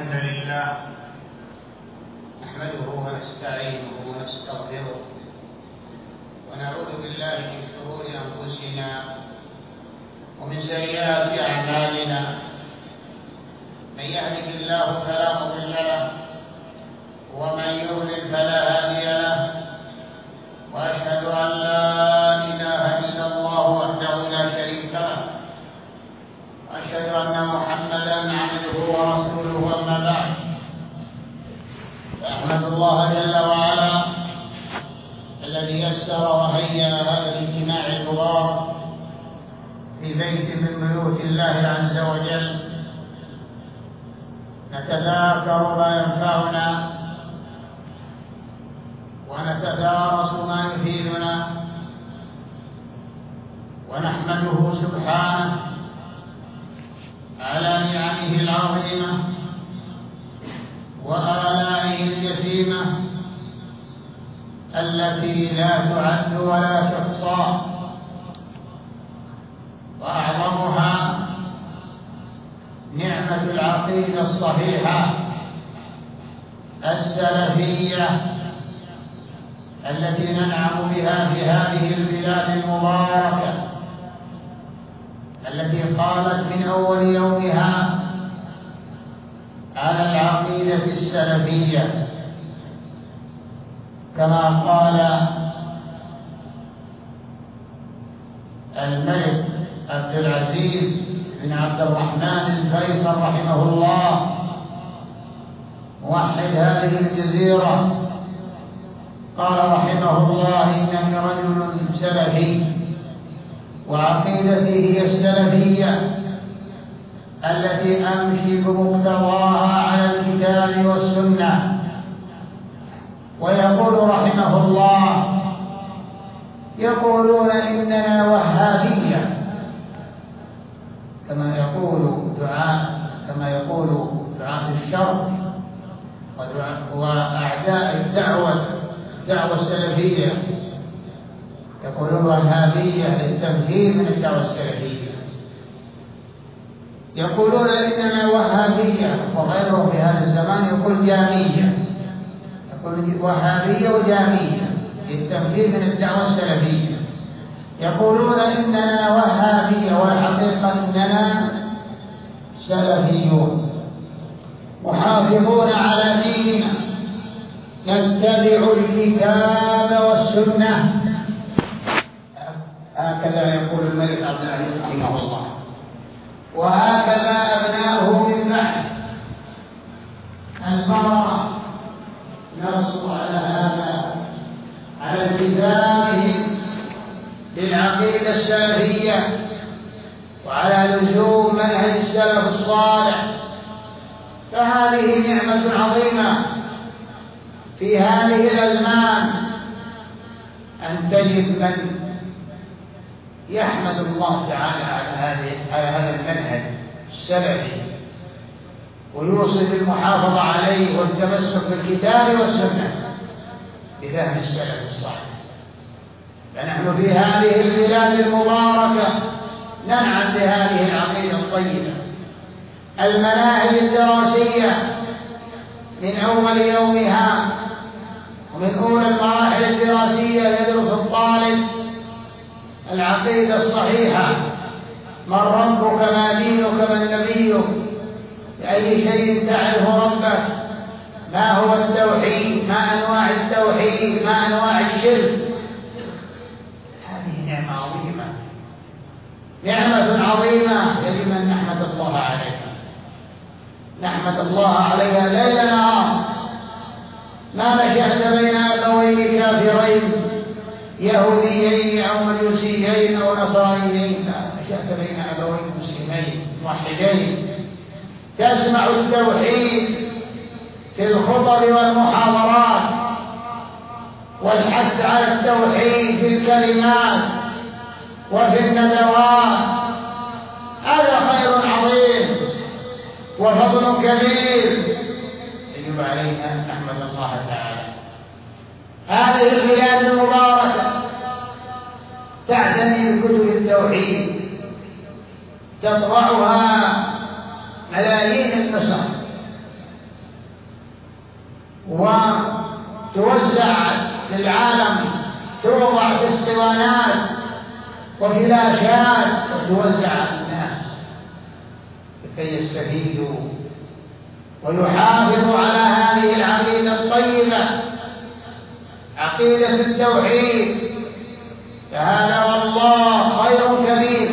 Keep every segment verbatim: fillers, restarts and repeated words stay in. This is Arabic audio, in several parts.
الحمد لله نحمده ونستعينه ونستغفره ونعوذ بالله من شرور أنفسنا ومن سيئات أعمالنا. من يهده الله فلا مضل له ومن يضلل فلا هادي له، وأشهد أن لا إله إلا الله وحده لا شريك له، وأشهد أن محمدا عبده ورسوله. أما بعد، فأحمد الله جل وعلا الذي يسر وهيأ هذا الاجتماع المبارك في بيت من بيوت الله عز وجل، نتذاكر ما ينفعنا ونتدارس ما يفيدنا، ونحمده سبحانه على نعمه العظيمة وآلائه الجسيمة التي لا تعد ولا تحصى، وأعظمها نعمة العقيدة الصحيحة السلفية التي ننعم بها في هذه البلاد المباركة، التي قامت من أول يومها على العقيدة السلفية، كما قال الملك عبد العزيز بن عبد الرحمن الفيصل رحمه الله موحد هذه الجزيرة، قال رحمه الله: إنني رجل سلفي وعقيدتي هي السلفية التي أمشي بمقتضاها على الكتاب والسنة. ويقول رحمه الله: يقولون إننا وهابية، كما يقول دعاء كما يقول دعاة الشر وأعداء الدعوة الدعوة السلفية، يقولون وهابية للتمثيل من الدعوة السلفية. يقولون إننا وهابية، وغيرهم في هذا الزمان يقول جامية، يقول وهابية وجامية للتمثيل من الدعوة السلفية. يقولون إننا وهابية، والحقيقة إننا سلفيون محافظون على ديننا، نتبع الكتاب والسنة. هكذا يقول الملك عبد العزيز رحمه الله، وهكذا أبناؤه من بعد البررة نصوا على هذا، على التزامهم بالعقيدة السلفية وعلى لزوم منهج السلف الصالح. فهذه نعمة عظيمة في هذه الأزمان، أن تجد من يحمد الله تعالى على هذه على هذا المنهج السلفي ويوصي بالمحافظة عليه والتمسك بالكتاب والسنة بفهم السلف الصالح. فنحن في هذه البلاد المباركة ننعم بهذه العقيدة الطيبة. المناهج الدراسية من أول يومها ومن أولى المراحل الدراسية يدرس الطالب العقيدة الصحيحة: من ربك، ما دينك، من نبيك، بأي شيء تعرف ربك، ما هو التوحيد، ما أنواع التوحيد، ما أنواع الشرك. هذه نعمة عظيمة، نعمة عظيمة يجب أن نحمد الله عليها، نحمد الله عليها ليل نهار. ما مشيت بين أبوين كافرين يهوديين أو مجوسيين أو نصرانيين، لا، مشيت بين أبوين مسلمين موحدين، تسمع التوحيد في الخطب والمحاضرات والحث على التوحيد في الكلمات وفي الندوات. هذا خير عظيم وفضل كبير يجب علينا أن نحمد الله تعالى. هذه البلاد المباركة تعتني بكتب التوحيد، تطبعها ملايين النسخ وتوزع في العالم، توضع في اسطوانات وفلاشات وتوزع على الناس لكي يستفيدوا ويحافظوا على هذه العقيدة الطيبة، عقيدة التوحيد. فهذا والله خير كبير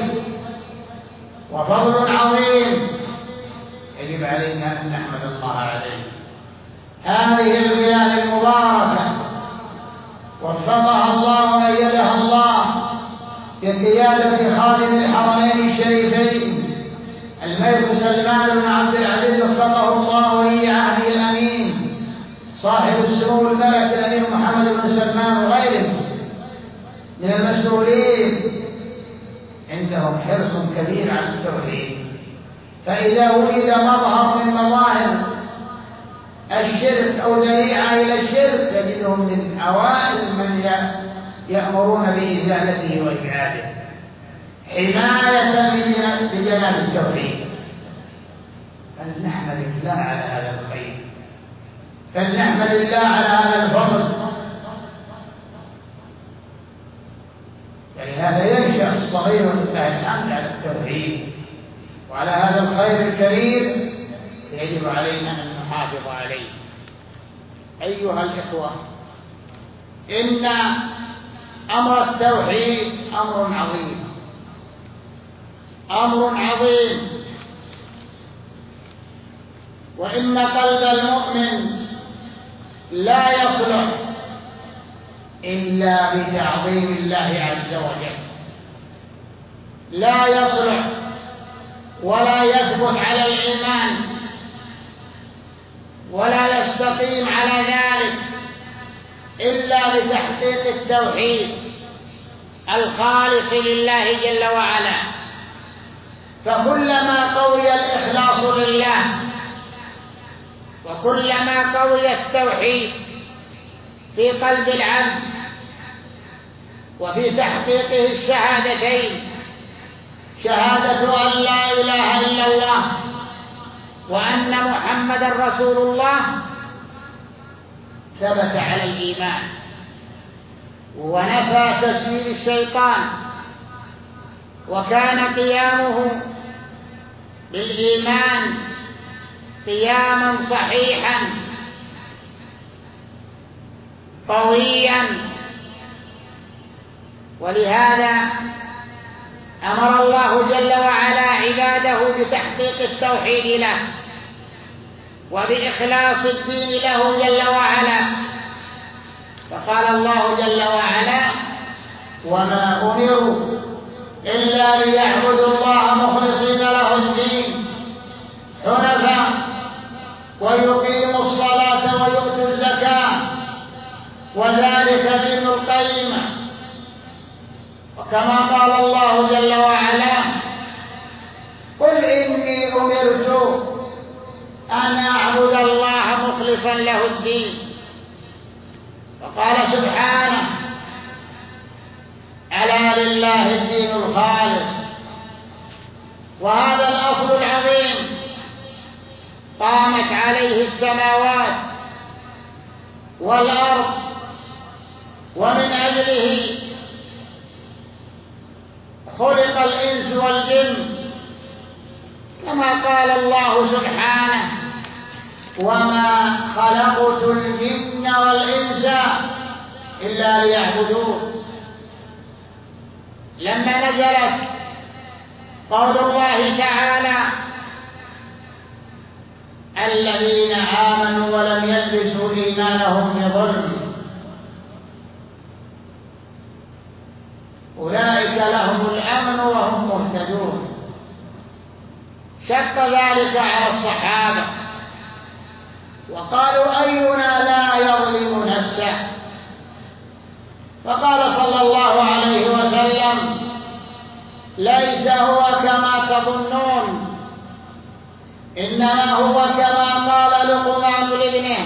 وفضل عظيم يجب علينا أن نحمد الله عليه. هذه البلاد المباركة وفقها الله وأيدها الله بقيادة خادم الحرمين الشريفين الملك سلمان بن عبد العزيز وفقه الله ولي عهده الأمين صاحب السمو الملك الأمير محمد بن سلمان وغيره من المسؤولين. عندهم حرص كبير على التوحيد، فإذا وجد مظهر من مظاهر الشرك أو ذريعة إلى الشرك تجدهم من أوائل من يأمرون بإزالته وإبعاده حماية لجناب التوحيد. فلنحمد الله على هذا الخير، فلنحمد الله على هذا الفضل. فلهذا ينشأ الصغير لله الحمد على التوحيد وعلى هذا الخير الكبير يجب علينا أن نحافظ عليه. أيها الإخوة، إن أمر التوحيد أمر عظيم، أمر عظيم، وإن قلب المؤمن لا يصلح إلا بتعظيم الله عز وجل، لا يصلح ولا يثبت على الإيمان ولا يستقيم على ذلك إلا بتحقيق التوحيد الخالص لله جل وعلا. فكلما قوي الإخلاص لله وكلما قوي التوحيد في قلب العبد وفي تحقيقه الشهادتين، شهادة أن لا إله إلا الله وأن محمدا رسول الله، ثبت على الإيمان ونفى تسويل الشيطان، وكان قيامه بالإيمان قياما صحيحا قويا. ولهذا أمر الله جل وعلا عباده بتحقيق التوحيد له وبإخلاص الدين له جل وعلا. فقال الله جل وعلا: وما أمروا إلا ليعبدوا الله مخلصين له الدين حنفاء ويقيموا الصلاة ويؤتوا الزكاة وذلك دين القيمة. وكما قال الله جل وعلا: قل إني أمرت أن أعبد الله مخلصا له الدين. وقال سبحانه: ألا لله الدين الخالص. وهذا الأصل العظيم قامت عليه السماوات والأرض، ومن أجله خلق الإنس والجن، كما قال الله سبحانه: وما خلقت الجن والإنس إلا ليعبدون. لما نزلت قول الله تعالى: الذين آمنوا ولم يلبسوا إيمانهم بظلم أولئك لهم الأمن وهم مهتدون، شق ذلك على الصحابة وقالوا: أينا لا يظلم نفسه؟ فقال صلى الله عليه وسلم: ليس هو كما تظنون، إنما هو كما قال لقمان لابنه: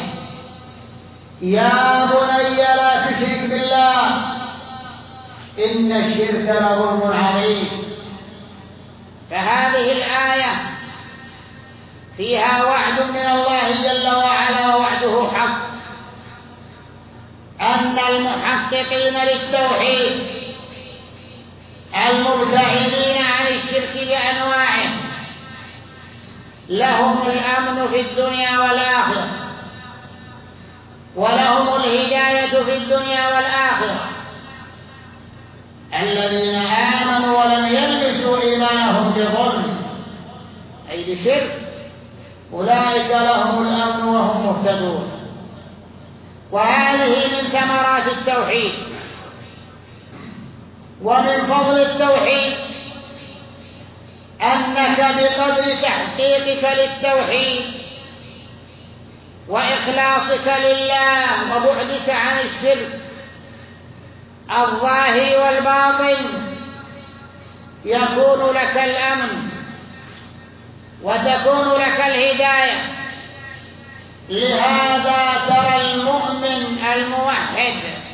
يا بني لا تشرك بالله إن الشرك لظلم عظيم. فهذه الآية فيها وعد من الله جل وعلا ووعده حق، المحققين للتوحيد المبتعدين عن الشرك بأنواعه لهم الأمن في الدنيا والآخرة، ولهم الهداية في الدنيا والآخرة. الذين آمنوا ولم يلبسوا إيمانهم بظلم أي بشرك أولئك لهم الأمن وهم مهتدون. وهذه من ثمرات التوحيد. ومن فضل التوحيد أنك بقدر تحقيقك للتوحيد وإخلاصك لله وبعدك عن الشرك الظاهر والباطن يكون لك الأمن وتكون لك الهداية. لهذا ترى المؤمن الموحد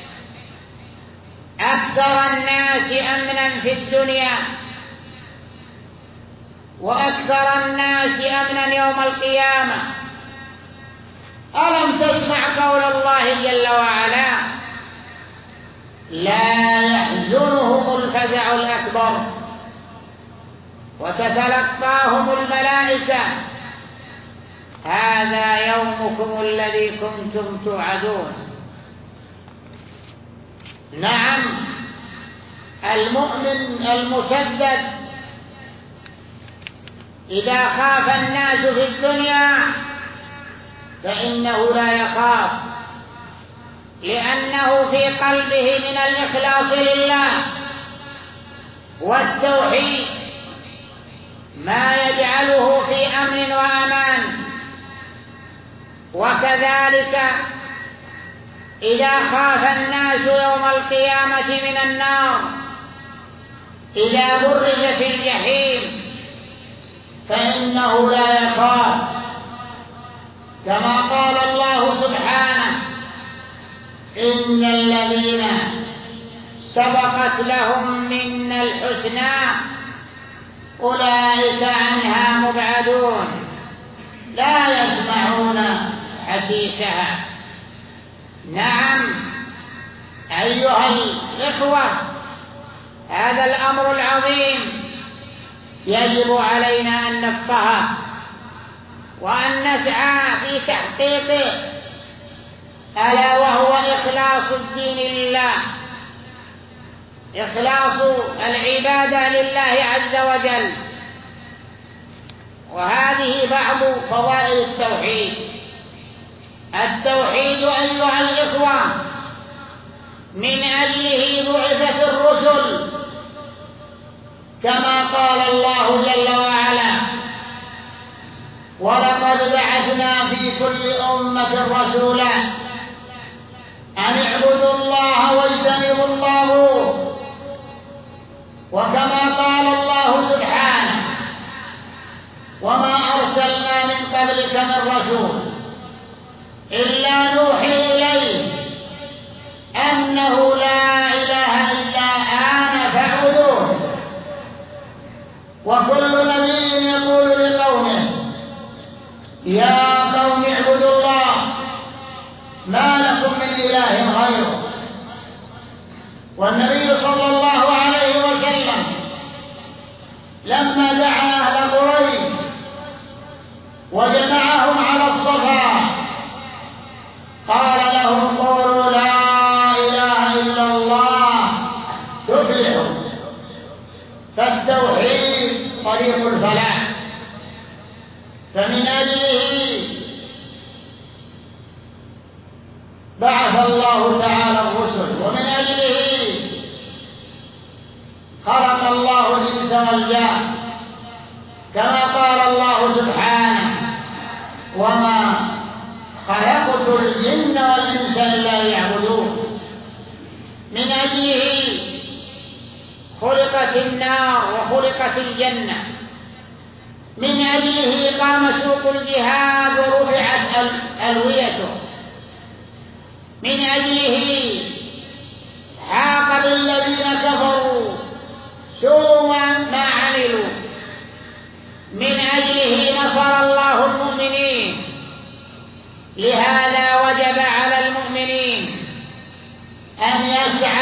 أكثر الناس أمنا في الدنيا وأكثر الناس أمنا يوم القيامة. ألم تسمع قول الله جل وعلا: لا يحزنهم الفزع الأكبر وتتلقاهم الملائكة هذا يومكم الذي كنتم توعدون. نعم، المؤمن المسدد إذا خاف الناس في الدنيا فإنه لا يخاف، لأنه في قلبه من الإخلاص لله والتوحيد ما يجعله في أمن وأمان. وكذلك إذا خاف الناس يوم القيامة من النار إذا برزت الجحيم فإنه لا يخاف، كما قال الله سبحانه: إن الذين سبقت لهم منا الحسنى أولئك عنها مبعدون لا يسمعون حسيسها. نعم أيها الإخوة، هذا الأمر العظيم يجب علينا أن نفقهه وأن نسعى في تحقيقه، ألا وهو إخلاص الدين لله، إخلاص العبادة لله عز وجل. وهذه بعض فوائد التوحيد. التوحيد أيها الإخوة من أجله بعثت الرسل، كما قال الله جل وعلا: ولقد بعثنا في كل أمة رسولا أن اعبدوا الله واجتنبوا الطاغوت. وكما قال الله سبحانه: وما أرسلنا من قبلك من رسول إلا نوحي إليه أنه لا إله إلا أنا فاعبدون. وكل نبي يقول لقومه: يا قوم اعبدوا الله ما لكم من إله غيره. والنبي صلى الله عليه وسلم لما دعا أهل قريش وجمعهم على الصفا قال لهم: قولوا لا إله إلا الله تفلحوا. فالتوحيد طريق الفلاح. فمن أجله بعث الله تعالى الرسل، ومن أجله خلق الله الإنس والجان، كما قال الله سبحانه: وما خلقت الجن والإنس إلا ليعبدون. من أجله خلقت النار وخلقت الجنة، من أجله قام سوق الجهاد ورفعت ألويته، من أجله حاق بالذين كفروا سوء ما عملوا، من أجله نصر الله المؤمنين. لهذا وجب على المؤمنين أن يسعوا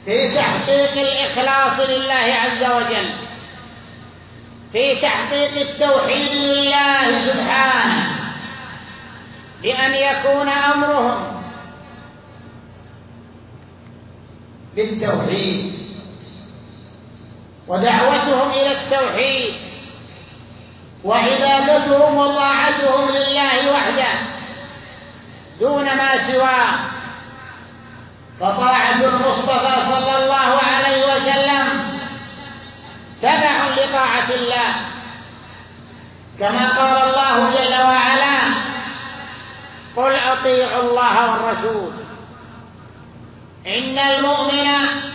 في تحقيق الإخلاص لله عز وجل، في تحقيق التوحيد لله سبحانه، بأن يكون أمرهم بالتوحيد ودعوتهم إلى التوحيد وعبادتهم وطاعتهم لله وحده دون ما سواه. فطاعة المصطفى صلى الله عليه وسلم تبع لطاعة الله، كما قال الله جل وعلا: قل أطيعوا الله والرسول. إن المؤمن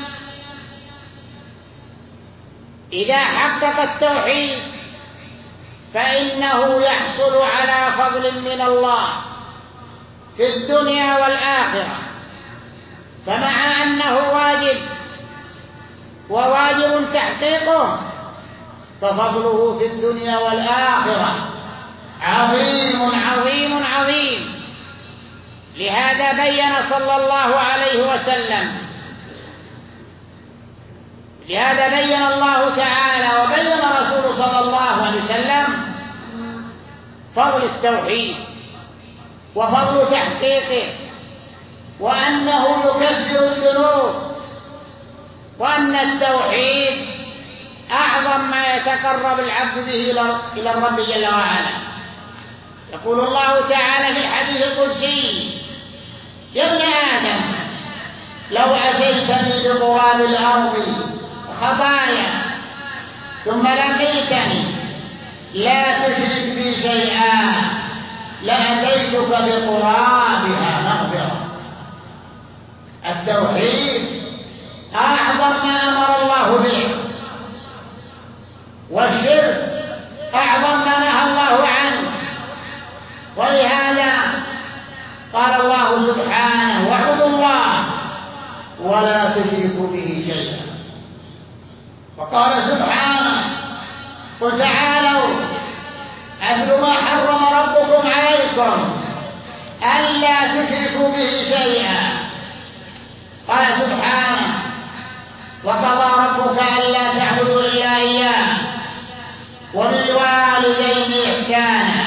إذا حقق التوحيد فإنه يحصل على فضل من الله في الدنيا والآخرة. فمع أنه واجب وواجب تحقيقه، ففضله في الدنيا والآخرة عظيم عظيم عظيم. لهذا بين صلى الله عليه وسلم لهذا بين الله تعالى وبين رسوله صلى الله عليه وسلم فضل التوحيد وفضل تحقيقه، وأنه يكفر الذنوب، وأن التوحيد أعظم ما يتقرب العبد به إلى الرب جل وعلا. يقول الله تعالى في الحديث القدسي: يا ابن آدم لو أتيتني بقراب الأرض خطايا ثم لقيتني لا تشرك بي شيئا لأتيتك بقرابها مغفرة. التوحيد أعظم ما أمر الله به، والشرك أعظم ما نهى الله عنه. ولهذا قال الله سبحانه: واعبدوا الله ولا تشركوا به شيئا. وقال سبحانه: قل تعالوا أتل ما حرم ربكم عليكم ألا تشركوا به شيئا. قال سبحانه: وقضى ربك ألا تعبدوا إلا إياه وبالوالدين إحسانا.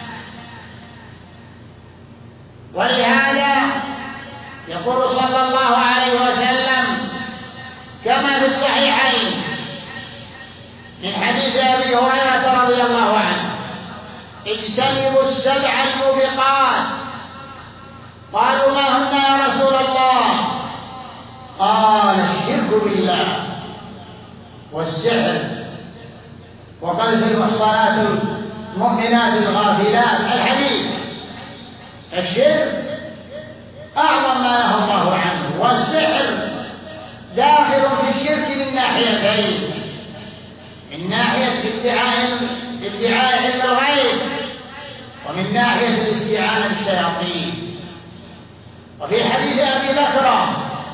ولهذا يقول صلى الله عليه وسلم كما في الصحيحين من حديث أبي هريرة رضي الله عنه: اجتنبوا السبع الموبقات. قالوا: ما هن يا رسول الله؟ قال: الشرك بالله والسحر وقذف المحصنات المؤمنات الغافلات. الحديث الشرك أعظم ما نهى الله عنه، والسحر داخل في الشرك من ناحيتين: من ناحية ادعاء ادعاء علم الغيب، ومن ناحية الاستعانة بالشياطين. وفي حديث أبي بكر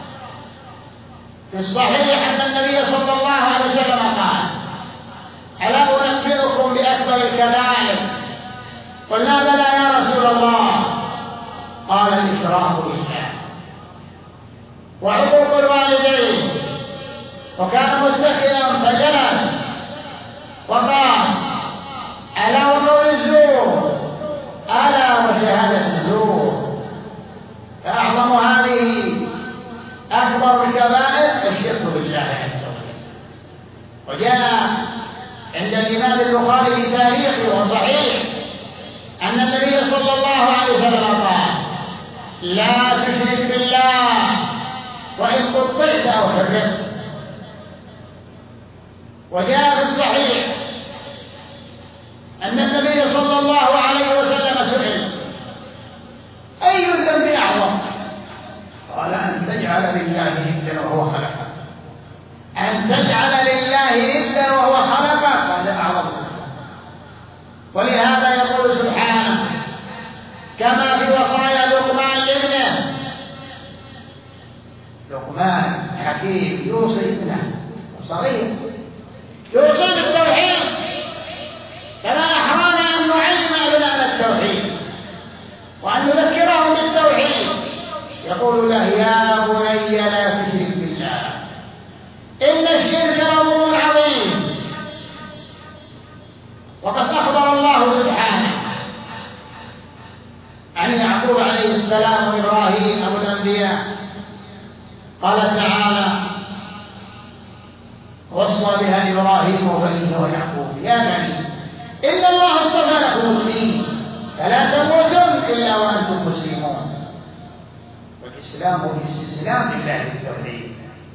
في الصحيح أن النبي صلى الله عليه وسلم قال: ألا أنبئكم بأكبر الكبائر؟ قلنا: بلى يا رسول الله. قال: الإشراك بالله وعقوق الوالدين. وكان متكئا فجلس وقال: ألا وقول الزور، ألا وشهادة الزور. فأعظم هذه أكبر الكبائر الشرك بالله عز وجل. وجاء عند الإمام البخاري في تاريخه وصحيح أن النبي صلى الله عليه وسلم قال: لا تشرك بالله وإن قطعت أو حرقت. وجاء في الصحيح أن النبي صلى الله عليه وسلم سئل: أي الذنب أعظم؟ قال: أن تجعل لله ندا وهو خلقك. أن تجعل لله ندا وهو خلقك هذا أعظم. ولهذا يقول سبحانه كما في وصايا لقمان لابنه: لقمان حكيم يوصي ابنه صغير يوصي بالتوحيد، كما أحرانا أن نعلم أبناءنا التوحيد وأن نذكرهم بالتوحيد. يقول له: يا بني لا تشرك بالله قال تعالى: وصى بها إبراهيم وبنيه ويعقوب يا بني إن الله اصطفى لكم الدين فلا تموتن إلا وأنتم مسلمون. والإسلام هو الاستسلام لله بالتوحيد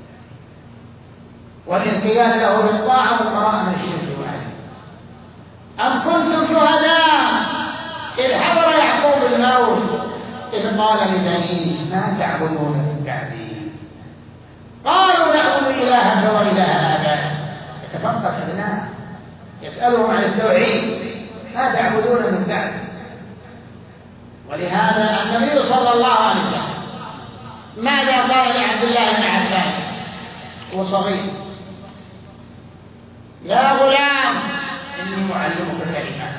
والانقياد له بالطاعة والبراءة من الشرك والعدل. أم كنتم شهداء إذ حضر يعقوب الموت إذ قال لبنيه ما تعبدون من بعدي قالوا نعبد إلهك وإله آبائك. يتفقد أبناء يسألهم عن التوحيد ما تعبدون من بعد. ولهذا النبي صلى الله عليه وسلم ماذا قال لعبد الله بن عباس وهو صغير؟ يا غلام إني معلمك كلمات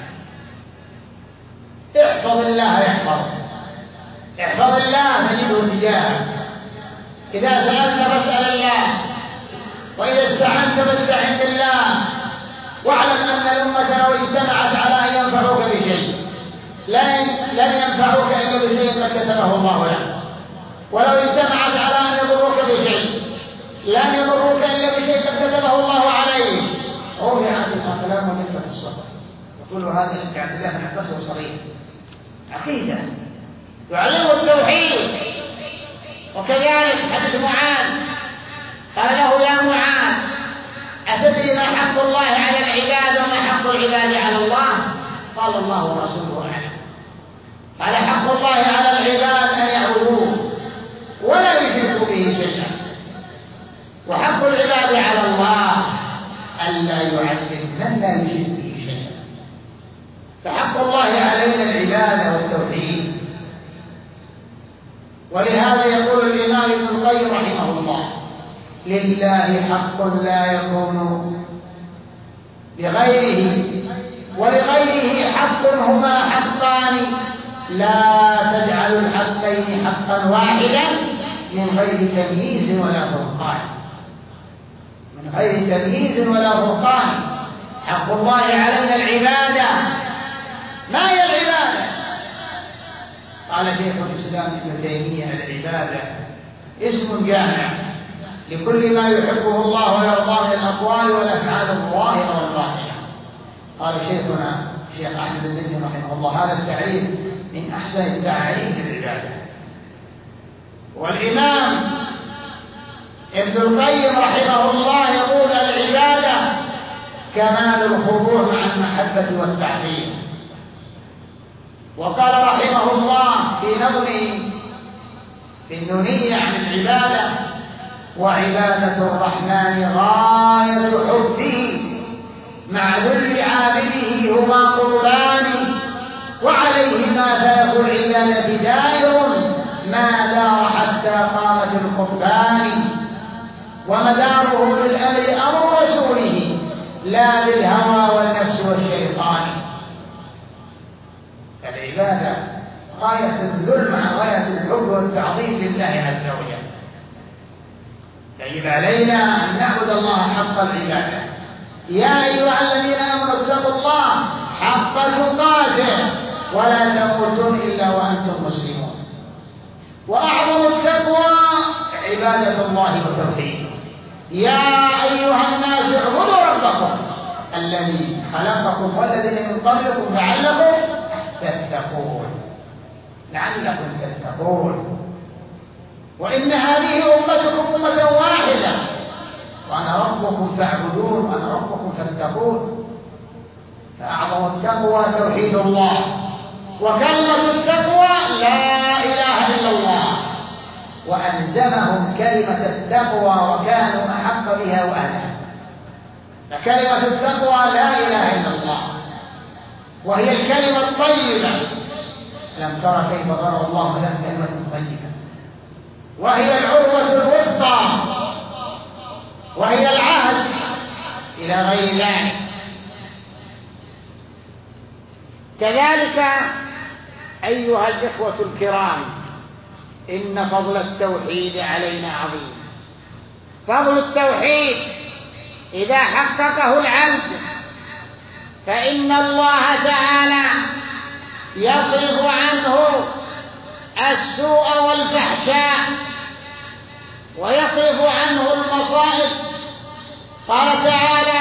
احفظ الله يحفظك، احفظ الله تجده تجاهك، إذا سألت فاسأل الله، وإذا استعنت فاستعن بالله، واعلم أن الأمة لو اجتمعت على أن ينفعوك بشيء لن ينفعوك إلا بشيء قد كتبه الله لك، ولو اجتمعت على أن يضروك بشيء لن يضروك إلا بشيء قد كتبه الله عليك. رفعت الأقلام وجفت الصحف. يقول هذا عبد الله بن عباس وهو صغير عقيدة يعلمه التوحيد. وكذلك حديث معاذ قال له يا معاذ أتدري ما حق الله على العباد وما حق العباد على الله؟ قال الله ورسوله أعلم. قال حق الله على العباد أن يعبدوه ولا يشركوا به شيئا، وحق العباد على الله ألا يعذب من لا يشرك به شيئا. فحق الله علينا العبادة والتوحيد. ولهذا يقول الإمام ابن القيم رحمه الله لله حق لا يكون لغيره ولغيره حق هما حقان لا تجعل الحقين حقا واحدا من غير تمييز ولا فرقان. من غير تمييز ولا فرقان. حق الله علينا العبادة. ما هي العبادة؟ قال شيخ الإسلام ابن تيمية العبادة اسم جامع لكل ما يحبه الله ويرضاه من الأقوال والأفعال الظاهرة والباطنة. قال شيخنا الشيخ أحمد النجم رحمه الله هذا التعريف من أحسن التعريف للعبادة. والإمام ابن القيم رحمه الله يقول العبادة كمال الخضوع مع المحبة والتعظيم. وقال رحمه الله في نظمه في النونية عن العبادة وعبادة الرحمن غاية حبه مع ذل عابده هما قربان وعليهما فلك العبادة دائر ما دار حتى قامت القربان ومداره بالأمر أمر رسوله لا بالهوى والنفس والشيطان. العبادة غاية الذل مع غاية الحب والتعظيم لله عز وجل. يجب علينا أن نعبد الله حق العبادة. يا أيها الذين آمنوا اتقوا الله حق تقاته ولا تموتن إلا وأنتم مسلمون. وأعظم التقوى عبادة الله وتوحيده. يا أيها الناس اعبدوا ربكم الذي خلقكم والذين من قبلكم لعلكم تتقون. لعلكم تتقون. وإن هذه أمتكم أمة واحدة وأنا ربكم فاعبدون وأنا ربكم فاتقون. فأعظم التقوى توحيد الله وكلمة التقوى لا إله إلا الله وألزمهم كلمة التقوى وكانوا أحق بها وأهلها. فكلمة التقوى لا إله إلا الله وهي الكلمة الطيبة. ألم ترى كيف ضرب الله لك كلمة طيبة وهي العروة الوثقى وهي العهد إلى غير ذلك. كذلك أيها الإخوة الكرام إن فضل التوحيد علينا عظيم. فضل التوحيد إذا حققه العبد فإن الله تعالى يصرف عنه السوء والفحشاء ويصرف عنه المصائب. قال تعالى: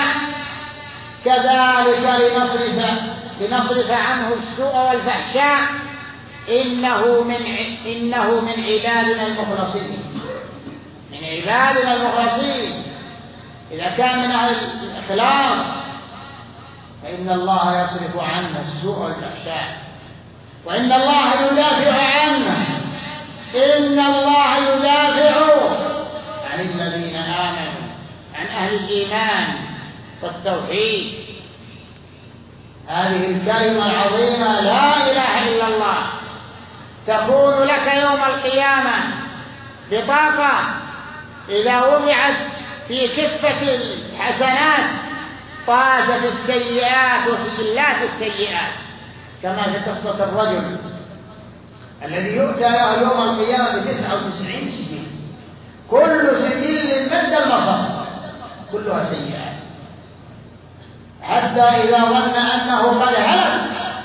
كذلك لنصرف لنصرف عنه السوء والفحشاء إنه من إنه من عبادنا المخلصين. من عبادنا المخلصين. إذا كان من أهل الإخلاص فإن الله يصرف عنه السوء والفحشاء، وإن الله يدافع عنه. إن الله يدافع عن الذين آمنوا، عن أهل الإيمان والتوحيد. هذه الكلمة العظيمة لا إله إلا الله تكون لك يوم القيامة بطاقة إذا وضعت في كفة الحسنات طاشت السيئات وسجلات السيئات، كما في قصة الرجل الذي يؤتى له يوم القيامة بتسعة وتسعين سجل، كل سجل مد البصر كلها سيئات، حتى إذا ظن أنه قد هلك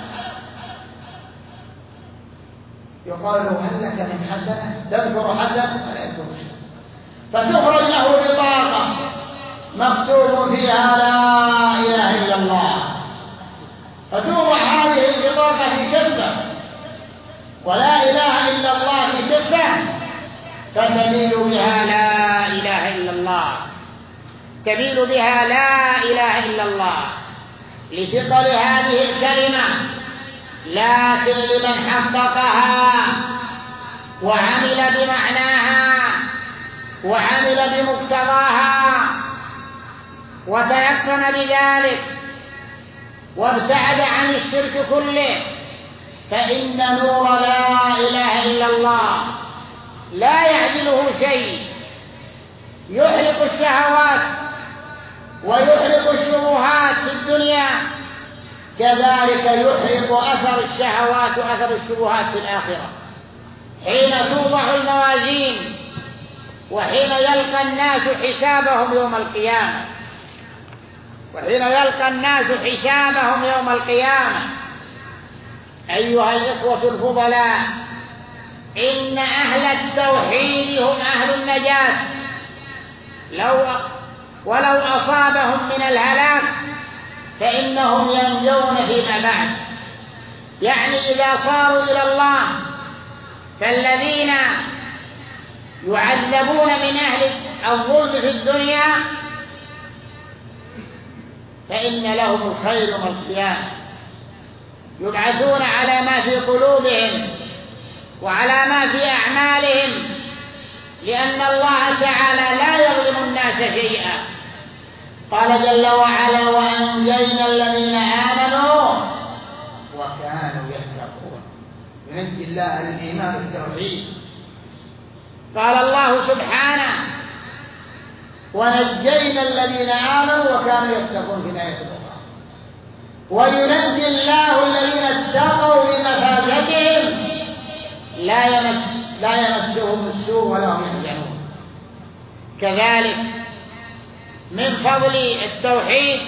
يقال له: هل لك من حسنة؟ تذكر حسنة؟ فلا يذكر شيء، فتخرج له بطاقة مكتوب فيها لا إله إلا الله، فتوضع هذه البطاقة في كفة ولا إله إلا الله في كفة، فتميل بها لا إله إلا الله، تميل بها لا إله إلا الله لثقل هذه الكلمة. لكن لمن حققها وعمل بمعناها وعمل بمقتضاها وتيقن بذلك وابتعد عن الشرك كله، فإن نور لا إله إلا الله لا يعدله شيء، يحرق الشهوات ويحرق الشبهات في الدنيا، كذلك يحرق أثر الشهوات وأثر الشبهات في الآخرة. حين توضع الموازين وحين يلقى الناس حسابهم يوم القيامة وحين يلقى الناس حسابهم يوم القيامة أيها الإخوة الفضلاء، إن أهل التوحيد هم أهل النجاة، لو ولو أصابهم من الهلاك فإنهم ينجون فيما بعد. يعني إذا صاروا إلى الله فالذين يعذبون من أهل الظلم في الدنيا فإن لهم الخير يوم القيامة، يبعثون على ما في قلوبهم وعلى ما في أعمالهم، لأن الله تعالى لا يظلم الناس شيئا. قال جل وعلا: وأنجينا الذين آمنوا وكانوا يتقون. ينجي الله الإيمان بالتوحيد. قال الله سبحانه: ونجينا الذين آمنوا وكانوا يتقون في الآية الأخرى. وينجي الله الذين اتقوا بمفازتهم لا يمس لا يمسهم السوء ولا هم يحزنون. كذلك من فضل التوحيد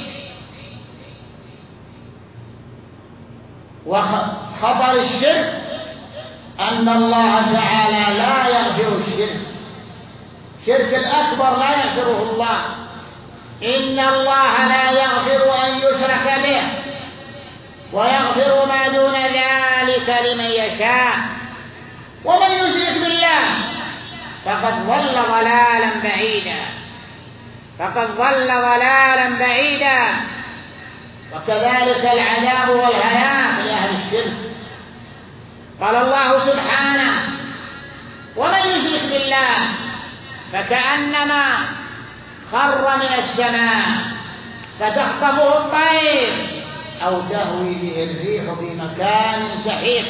وخطر الشرك أن الله تعالى لا يغفر الشرك، الشرك الأكبر لا يغفره الله. إن الله لا يغفر أن يشرك به ويغفر ما دون ذلك لمن يشاء، ومن يشرك بالله فقد ضل ضلالا بعيدا فقد ضل ضلالا بعيدا وكذلك العذاب والهلاك لأهل الشرك. قال الله سبحانه: ومن يشرك بالله فكأنما خر من السماء فتخطفه الطير أو تهوي به الريح في مكان سحيق.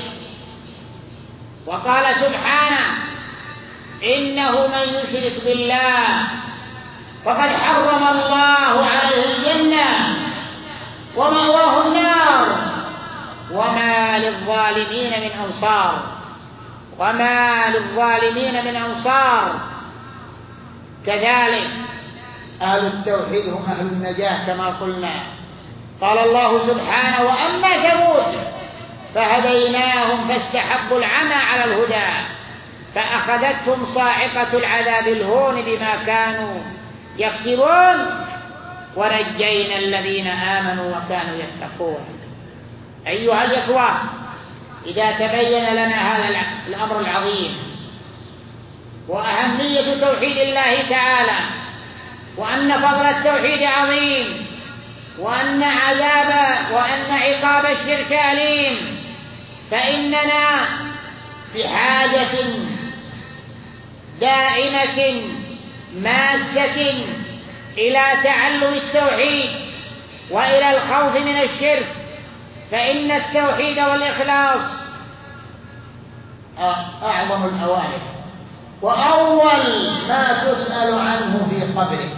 وقال سبحانه: إنه من يشرك بالله فقد حرم الله عليه الجنة ومأواه النار وما للظالمين من أنصار وما للظالمين من أنصار. كذلك أهل التوحيد هم أهل النجاة كما قلنا. قال الله سبحانه: وأما ثمود فهديناهم فاستحبوا العمى على الهدى فأخذتهم صاعقة العذاب الهون بما كانوا يكسبون، ونجينا الذين آمنوا وكانوا يتقون. أيها الإخوة، إذا تبين لنا هذا الأمر العظيم وأهمية توحيد الله تعالى، وأن فضل التوحيد عظيم، وأن عذاب وأن عقاب الشرك أليم، فإننا بحاجة دائمة ماسة إلى تعلم التوحيد وإلى الخوف من الشرك، فإن التوحيد والإخلاص أعظم الأوامر، وأول ما تسأل عنه في قبرك،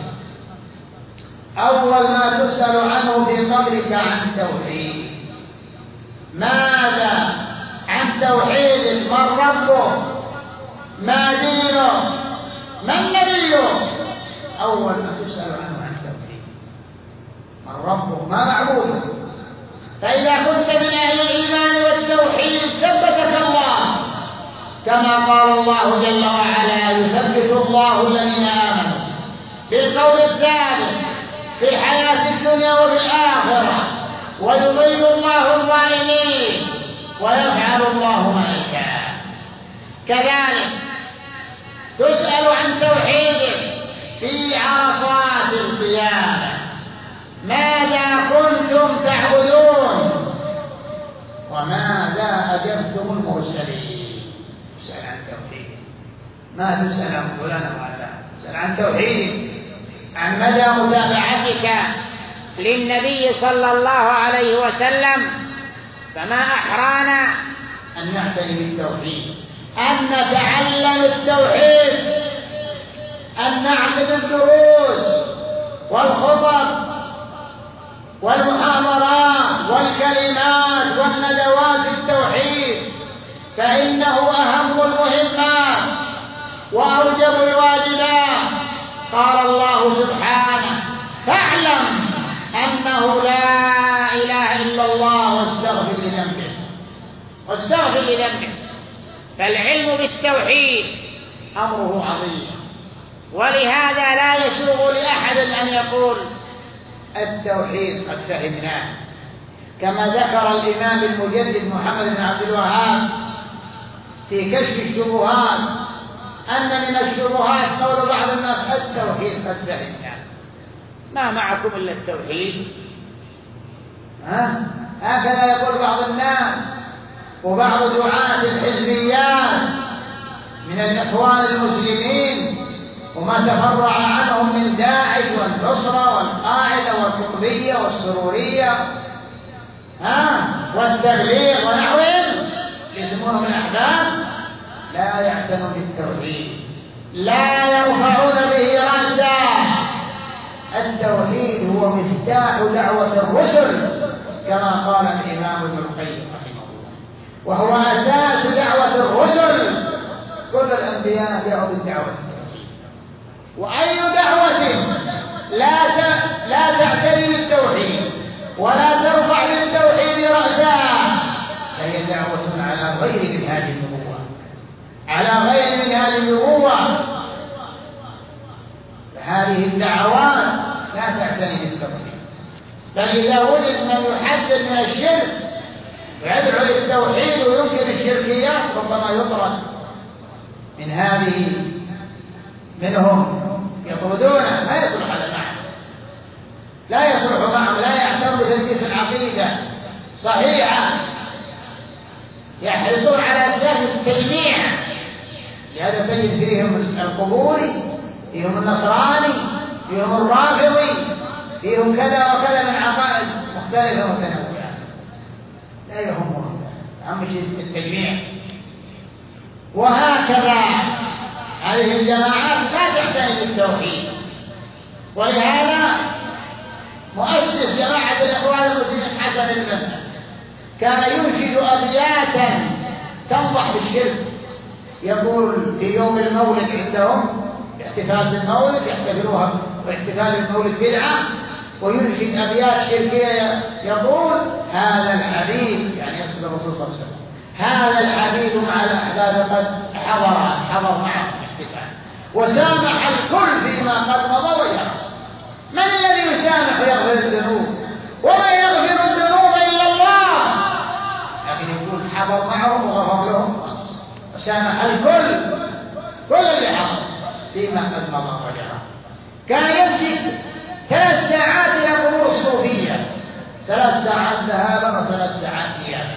أول ما تسأل عنه في قبرك عن توحيد. ماذا عن توحيدك؟ من ربه؟ ما دينه؟ من نبيه؟ أول ما تسأل عنه عن توحيد من ربه، ما معبوده. فإذا كنت من أهل الإيمان والتوحيد ثبتك الله، كما قال الله جل وعلا: يثبت الله الذين آمنوا بالقول الثابت في الحياة الدنيا وفي الآخرة، ويضل الله الظالمين ويفعل الله ما يشاء. كذلك تسأل عن توحيدك في عرصات القيامة: ماذا كنتم تعبدون وماذا أجبتم المرسلين؟ تسأل عن توحيدك، ما تسأل عن فلان وعلان، تسأل عن توحيدك، عن مدى متابعتك للنبي صلى الله عليه وسلم. فما أحرانا أن نعتني بالتوحيد، أن نتعلم التوحيد، أن نعقد الدروس والخطب والمحاضرات والكلمات والندوات التوحيد، فإنه أهم المهمات وأوجب الواجبات. قال الله سبحانه: فاعلم أنه لا إله إلا الله واستغفر لذنبك، واستغفر لذنبك. فالعلم بالتوحيد أمره عظيم، ولهذا لا يسوغ لأحد أن يقول التوحيد قد فهمناه، كما ذكر الإمام المجدد محمد بن عبد الوهاب في كشف الشبهات أن من الشبهات قول بعض الناس: التوحيد قد فهمناه، ما معكم إلا التوحيد؟ ها؟ هكذا يقول بعض الناس، وبعض دعاة الحزبيات من الإخوان المسلمين وما تفرع عنهم من داعش والنصرة والقاعدة والقطبية والسرورية ها والتبليغ ونحوهم، يسمونهم الأحزاب، لا يعتنون بالتوحيد، لا يرفعون به رأسا. التوحيد هو مفتاح دعوة الرسل، كما قال الإمام ابن القيم رحمه الله، وهو أساس دعوة الرسل. كل الأنبياء دعوا بالدعوة التوحيد، وأي دعوة لا لا تعتني بالتوحيد ولا ترفع بالتوحيد رأسها فهي دعوة على غير منهاج النبوة، على غير منهاج النبوة. فهذه الدعوات لا تعتني بالتوحيد، بل إذا وجد من يحذر من الشرك ويدعو للتوحيد وينكر الشركيات ربما يطرد من هذه منهم، يطردونه، ما يصلح هذا معه، لا يصلح معه، لا يعتبر تلبيس العقيدة صحيحة، يحرصون على أساس التلميع. لهذا تجد فيهم القبوري، فيهم النصراني، فيهم الرافضي، فيهم كذا وكذا من عقائد مختلفة ومتنوعة، لا يهمهم، أهم شيء التجميع. وهكذا هذه الجماعات لا تعتني بالتوحيد، ولهذا مؤسس جماعة الإخوان المسلمين حسن البنا كان ينشد أبياتا تنضح بالشرك، يقول في يوم المولد عندهم احتفال بالمولد يحتفلوها باحتفال المولد بدعة، وينشد أبيات شركية يقول: هذا الحبيب، يعني يقصد الرسول صلى الله عليه وسلم، هذا الحبيب مع الأحباب قد حضر حضر معه الاحتفال، وسامح الكل فيما قد مضى وجرى. من الذي يسامح ويغفر الذنوب؟ وما يغفر الذنوب إلا الله. لكن يقول حضر معهم وغفر لهم وسامح الكل، كل اللي حضر فيما قد مضى وجرى. كان يمشي ثلاث ساعات إلى قبور الصوفية، ثلاث ساعات ذهابا وثلاث ساعات إيابا.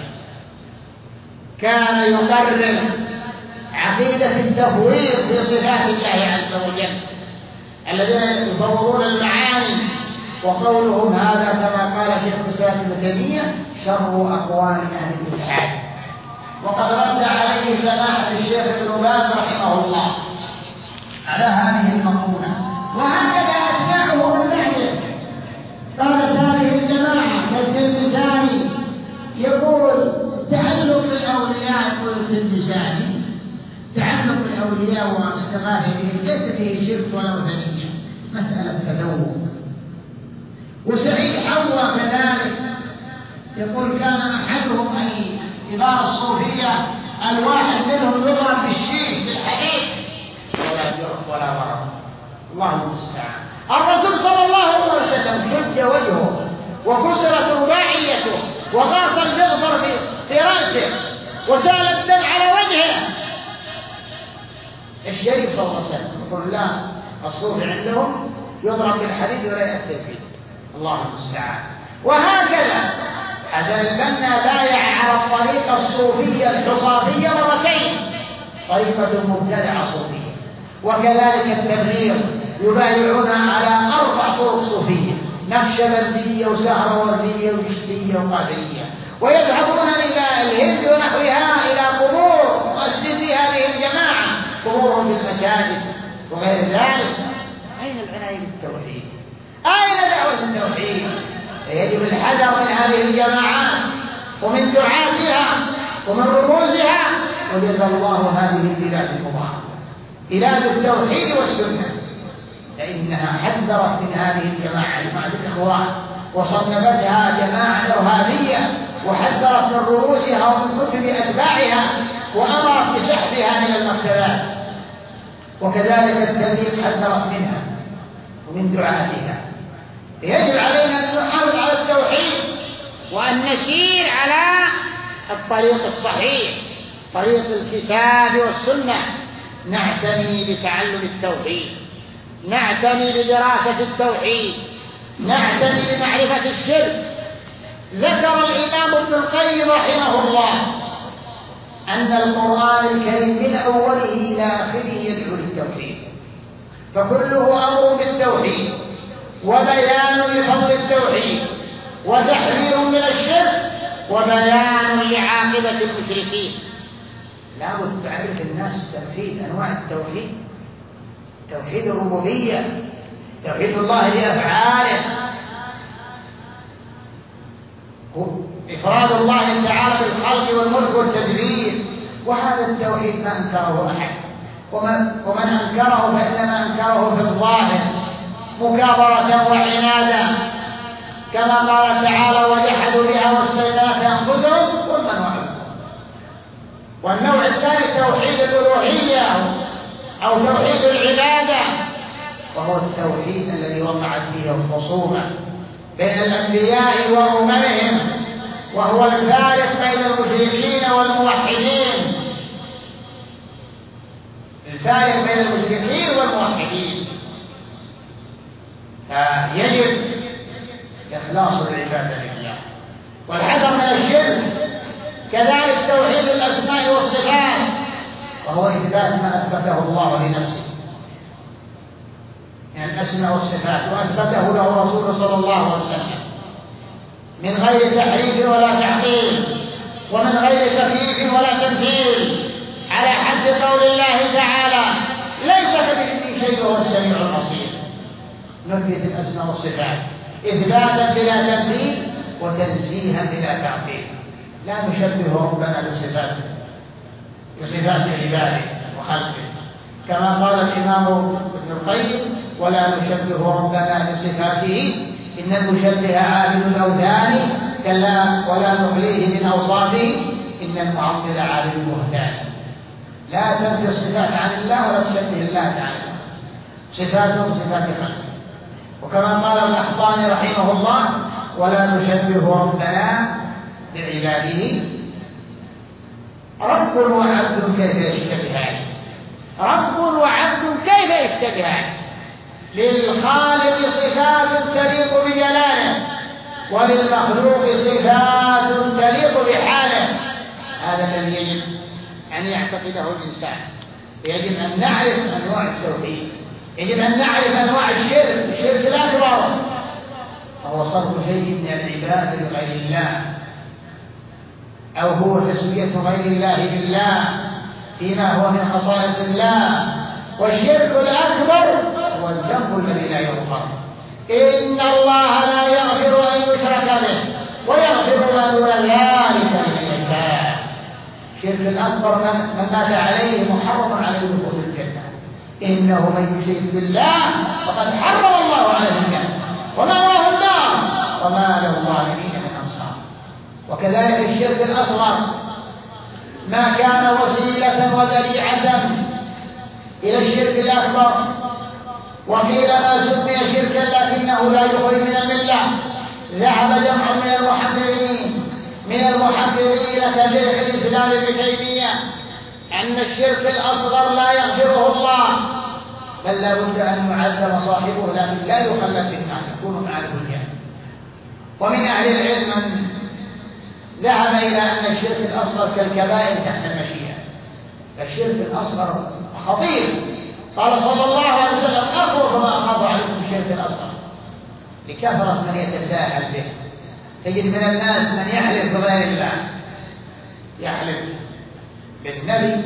كان يقرر عقيدة التفويض في صفات الله عز وجل، الذين يفوضون المعاني، وقولهم هذا كما قال شيخ الإسلام ابن تيمية شر أقوال أهل الإلحاد. وقد رد عليه سماحة الشيخ ابن باز رحمه الله على هذه المقولة، وهكذا أتباعه من بعده. قالت هذه الجماعة كالتلمساني يقول تعلق الأولياء، يقول التلمساني تعلق الأولياء واستغاثة بهم ليس فيه شرك ولا وثنية، مسألة تذوق. وسعيد حوا كذلك يقول كان أحدهم أي كبار الصوفية الواحد منهم يضرب بالشيش بالحديد ولا جرح ولا ضرر. الله المستعان. الرسول صلى الله عليه وسلم شد وجهه وكسرت رباعيته وغاص المغفر في, في رأسه وسال الدم على وجهه. الشريف صلى الله عليه وسلم يقول لا، الصوفي عندهم يضرب بالحديد ولا يأتي فيه. الله المستعان. وهكذا حسن البنا بايع على الطريقة الصوفية الحصافية مرتين، طريقة مبتدعة صوفية. وكذلك التبليغ يبايعون على أربع طرق صوفية، نقشبندية وسهروردية وجشتية وقادرية، ويذهبون إلى الهند ونحوها إلى قبور مؤسسي هذه الجماعة، قبورهم في المساجد وغير ذلك. أين العناية بالتوحيد؟ أين دعوة التوحيد؟ يجب الحذر من هذه الجماعات ومن دعاتها ومن رموزها. وجزا الله هذه البلاد المباركة بلاد التوحيد والسنة، فإنها حذرت من هذه الجماعة جماعة الإخوان، وصنفتها جماعة إرهابية، وحذرت من رموزها ومن كتب أتباعها، وأمرت بسحبها من المكتبات. وكذلك التبليغ حذرت منها ومن دعاتها. يجب علينا أن نحافظ على التوحيد وأن نسير على الطريق الصحيح، طريق الكتاب والسنة. نعتني بتعلم التوحيد، نعتني بدراسة التوحيد، نعتني بمعرفة الشرك. ذكر الإمام ابن القيم رحمه الله أن القرآن الكريم من أوله إلى آخره يدعو للتوحيد، فكله أمر بالتوحيد وبيان لفضل التوحيد وتحذير من الشرك وبيان لعاقبة المشركين. لا بد تعرف الناس توحيد، أنواع التوحيد: توحيد الربوبية، توحيد الله بأفعاله، إفراد الله تعالى بالخلق والملك والتدبير. وهذا التوحيد ما أنكره أحد، ومن, ومن أنكره فإنما أنكره في الظاهر مكابرة وعنادا، كما قال تعالى: وجحدوا بها واستيقنتها أنفسهم ظلما وعلوا. والنوع الثاني توحيد الألوهية أو توحيد العبادة، وهو التوحيد الذي وقعت فيه الخصومة بين الأنبياء وأممهم، وهو الفارق بين المشركين والموحدين، الفارق بين المشركين والموحدين. فيجب إخلاص العبادة لله والحذر من الشرك. كذلك توحيد الأسماء والصفات، وهو إثبات ما أثبته الله لنفسه من يعني الأسماء والصفات، وأثبته له رسوله صلى الله عليه وسلم من غير تحريف ولا تعطيل، ومن غير تكييف ولا تمثيل، على حد قول الله تعالى: ليس كمثله شيء وهو السميع البصير. نثبت الأسماء والصفات إثباتا بلا تمثيل وتنزيها بلا تعطيل. لا نشبه ربنا بصفاته بصفات عباده وخلقه، كما قال الإمام ابن القيم: ولا نشبه ربنا بصفاته إن المشبه عابد الأوثان، كلا ولا نعليه من أوصافه إن المعطل عابد البهتان. لا تنفي الصفات عن الله ولا تشبه الله تعالى صفاته بصفات خلقه. وكما قال القحطاني رحمه الله: ولا نشبه ربنا بعباده. رب وعبد كيف يشتبهان؟ رب وعبد كيف يشتبهان؟ للخالق صفات تليق بجلاله، وللمخلوق صفات تليق بحاله. هذا الذي يجب أن يعتقده الإنسان. يجب أن نعرف أنواع التوحيد، يجب أن نعرف أنواع الشرك. الشرك الأكبر هو صرف شيء من العبادة لغير الله، أو هو تسمية غير الله بالله فيما هو من خصائص الله. والشرك الأكبر هو الذنب الذي لا يغفر. إن الله لا يغفر أن يشرك به ويغفر ما دون ذلك لمن يشاء. الشرك الأكبر من مات عليه محرم عليه دخول الجنة. إنه من يشرك بالله فقد حرم الله عليه الجنة ومأواه النار وما للظالمين من أنصار. وكذلك الشرك الأصغر ما كان وسيلة وذريعة إلى الشرك الأكبر. وقيل ما سمي شركا لكنه لا يخرج من الملة. ذهب جمع من المحققين من المحققين كشيخ الإسلام ابن تيمية أن الشرك الأصغر لا يغفره الله، بل لا بد أن يعذب صاحبه لكن لا يخلد في النار، يكون مع الجنة. ومن أهل العلم من ذهب إلى أن الشرك الأصغر كالكبائر تحت المشيئة. الشرك الأصغر خطير. قال صلى الله عليه وسلم: أخوف ما أخاف عليكم الشرك الأصغر، لكثرة من يتساهل به. تجد من الناس من يحلف بغير الله، يحلف بالنبي،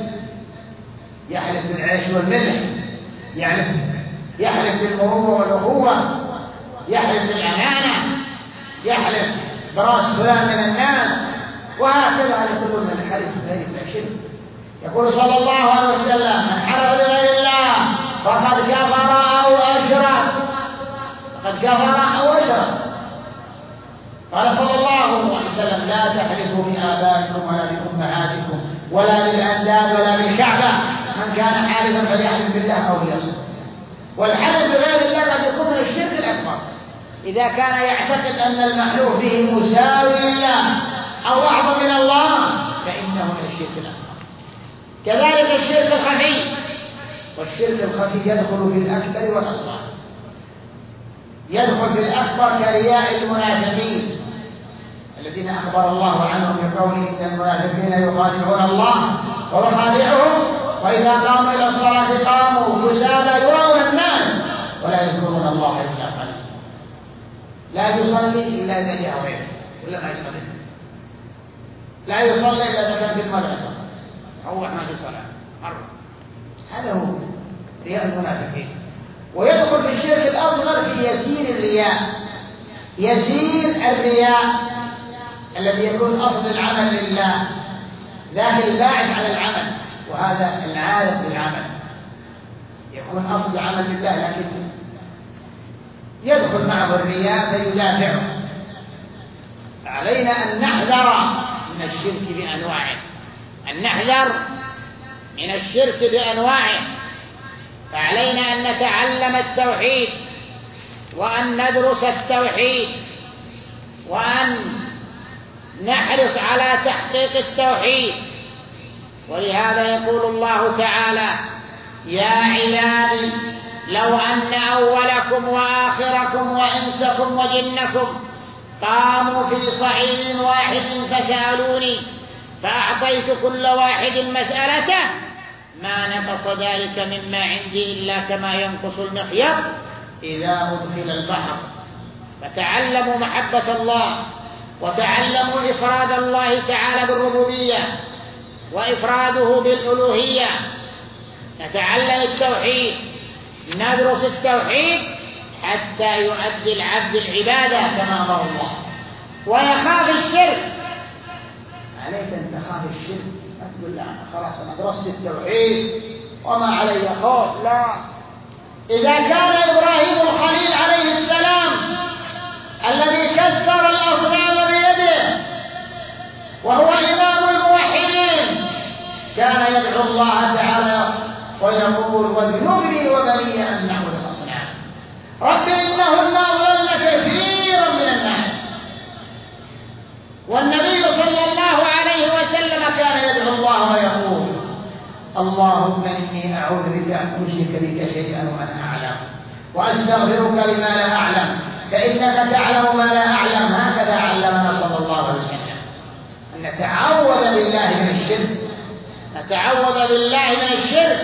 يحلف بالعيش والملح، يحلف يحلف بالمروءة والأخوة، يحلف بالأمانة، يحلف براس فلان من الناس، وهكذا يقولون من الحلف بغير الله شرك. يقول صلى الله عليه وسلم: من حلف بغير الله فقد كفر أو أشرك، فقد كفر أو أشرك. قال صلى الله عليه وسلم: لا تحلفوا بآبائكم ولا بأمهاتكم ولا بالأنداد ولا بالكعبة، من كان حالفا فليحلف بالله أو ليصمت. والحلف بغير الله قد يكون من الشرك الأكبر إذا كان يعتقد أن المحلوف به مساوي لله أو أعظم من الله، فإنه من الشرك الأكبر. كذلك الشرك الخفي، والشرك الخفي يدخل في الأكبر والأصغر. يدخل في الأكبر كرياء المنافقين الذين أخبر الله عنهم بقوله: إن المنافقين يخادعون الله وهو خادعهم وإذا قاموا إلى الصلاة قاموا كسالى يراءون الناس ولا يذكرون الله إلا قليلا. لا يصلي إلا إذا جاء غيره، ولا ما يصلي. لا يصلي إلا إذا كان في المدرسة، هو ما في صلاة مرة. هذا هو رياء المنافقين. ويدخل في الشرك الأصغر في يسير الرياء. يسير الرياء الذي يكون أصل العمل لله، ذاك الباعث على العمل، وهذا العارف بالعمل يكون أصل العمل لله، لكن يدخل معه الرياء فيدافعه. علينا أن نحذر من الشرك بأنواعه، أن نحذر من الشرك بأنواعه. فعلينا أن نتعلم التوحيد وأن ندرس التوحيد وأن نحرص على تحقيق التوحيد. ولهذا يقول الله تعالى: يا عبادي لو أن أولكم وآخركم وإنسكم وجنكم قاموا في صعيد واحد فسألوني فأعطيت كل واحد مسألته ما نقص ذلك مما عندي إلا كما ينقص المخيط إذا أدخل البحر. فتعلموا محبة الله وتعلموا إفراد الله تعالى بالربوبية وإفراده بالألوهية. نتعلم التوحيد، ندرس التوحيد حتى يؤدي العبد العبادة كما أمر الله ويخاف الشرك. عليك أن تخاف الشرك، ما تقول لا خلاص أنا درست التوحيد وما علي خوف. لا، إذا كان إبراهيم الخليل عليه السلام الذي كسر الأصنام وهو إمام الموحدين كان يدعو الله واجنبني وبني أن نعبد الأصنام رب إنهن أضللن كثيرا من الناس. والنبي صلى الله عليه وسلم كان يدعو الله ويقول اللهم إني أعوذ بك أن أشرك بك شيئا وأنا أعلم وأستغفرك لما لا أعلم فإنك تعلم ما لا أعلم. هكذا علمنا صلى الله عليه وسلم أن نتعوذ بالله من الشرك، نتعوذ بالله من الشرك.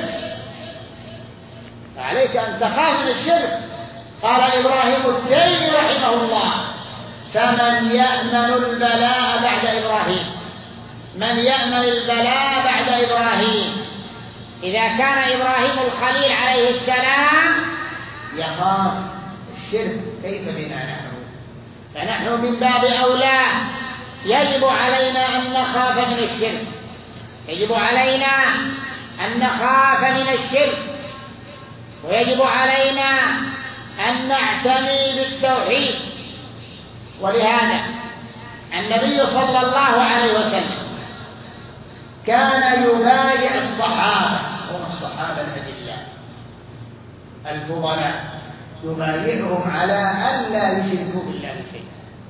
فعليك أن تخاف من الشرك. قال إبراهيم التيمي رحمه الله فمن يأمن البلاء بعد إبراهيم، من يأمن البلاء بعد إبراهيم. إذا كان إبراهيم الخليل عليه السلام يخاف الشرك كيف بنا نحن؟ فنحن من باب أولى يجب علينا أن نخاف من الشرك، يجب علينا أن نخاف من الشرك، ويجب علينا أن نعتني بالتوحيد. ولهذا النبي صلى الله عليه وسلم كان يبايع الصحابة، هم الصحابة الأجلاء الفضلاء، يبايعهم على ألا يشركوا بالله شيئا.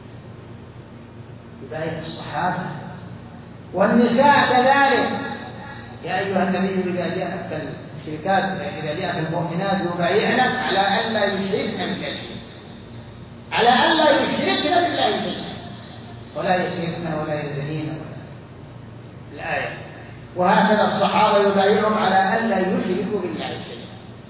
يبايع الصحابة والنساء كذلك. يا أيها النبي إذا جاءت الشركات إذا جاءت المؤمنات يبايعنك على ألا يشركن بالله شيئا، على ألا يشركن بالله شيئا، ولا يسرقن ولا يزنين الآية. وهكذا الصحابة يبايعهم على ألا يشركوا بالله شيئا.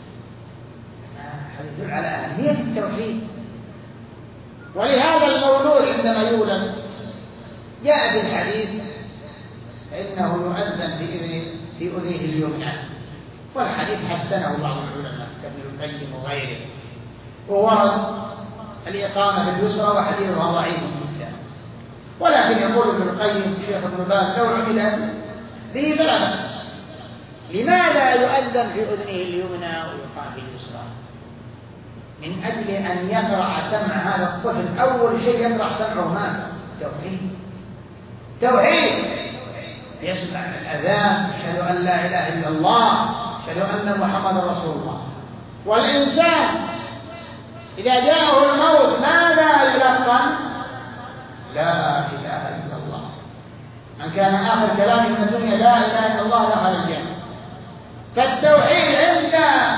هذا يدل على أهمية التوحيد. ولهذا المولود عندما يولد جاء في الحديث إنه يؤذن في أذنه في أذنه اليمنى، والحديث حسنه بعض العلماء كابن القيم وغيره، وورد الإقامة في اليسرى وحديثها ضعيف جدا. ولكن يقول ابن القيم الشيخ ابن باز لو عمل به فلا بأس. لماذا يؤذن في أذنه اليمنى ويقام في اليسرى؟ من أجل أن يقرع سمع هذا الطفل. أول شيء يقرع سمعه ماذا؟ توحيد. توحيد يسمع الأذان يشهد أن لا إله إلا الله، يشهد أن محمد رسول الله. والإنسان إذا جاءه الموت ماذا يلقن؟ لا إله إلا الله. من كان آخر كلامه من الدنيا لا إله إلا الله دخل الجنة. فالتوحيد عند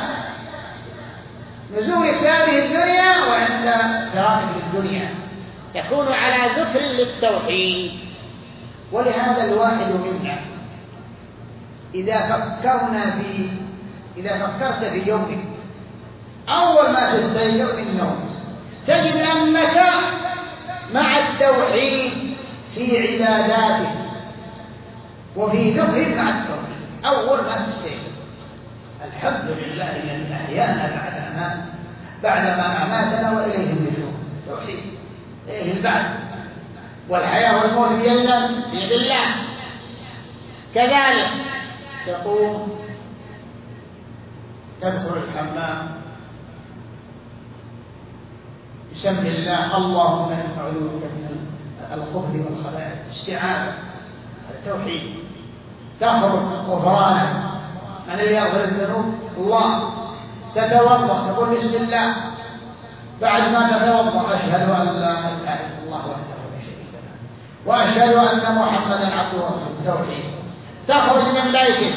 نزولك هذه الدنيا وعند فراقك للدنيا يكون على ذكر للتوحيد. ولهذا الواحد منا إذا فكرنا في إذا فكرت في يومك أول ما تستيقظ من النوم تجد أنك مع التوحيد في عباداتك وفي ذكرك مع التوحيد. أول ما تستيقظ الحمد لله الذي أحيانا بعد أمان بعدما أماتنا وإليه النشور. توحيد إليه البعث والحياة والموت بيد بيد الله. كذلك تقوم تدخل الحمام بسم الله اللهم إنا نعوذ بك من الخبث والخبائث. استعاذة التوحيد. تخرج غفرانك من الذي يغفر الذنوب؟ الله. تتوضا تقول بسم الله. بعد ما تتوضا اشهد ان لا اله الا الله وحده لا شريك له واشهد ان محمدا عبده ورسوله. توحيد. تخرج من بيتك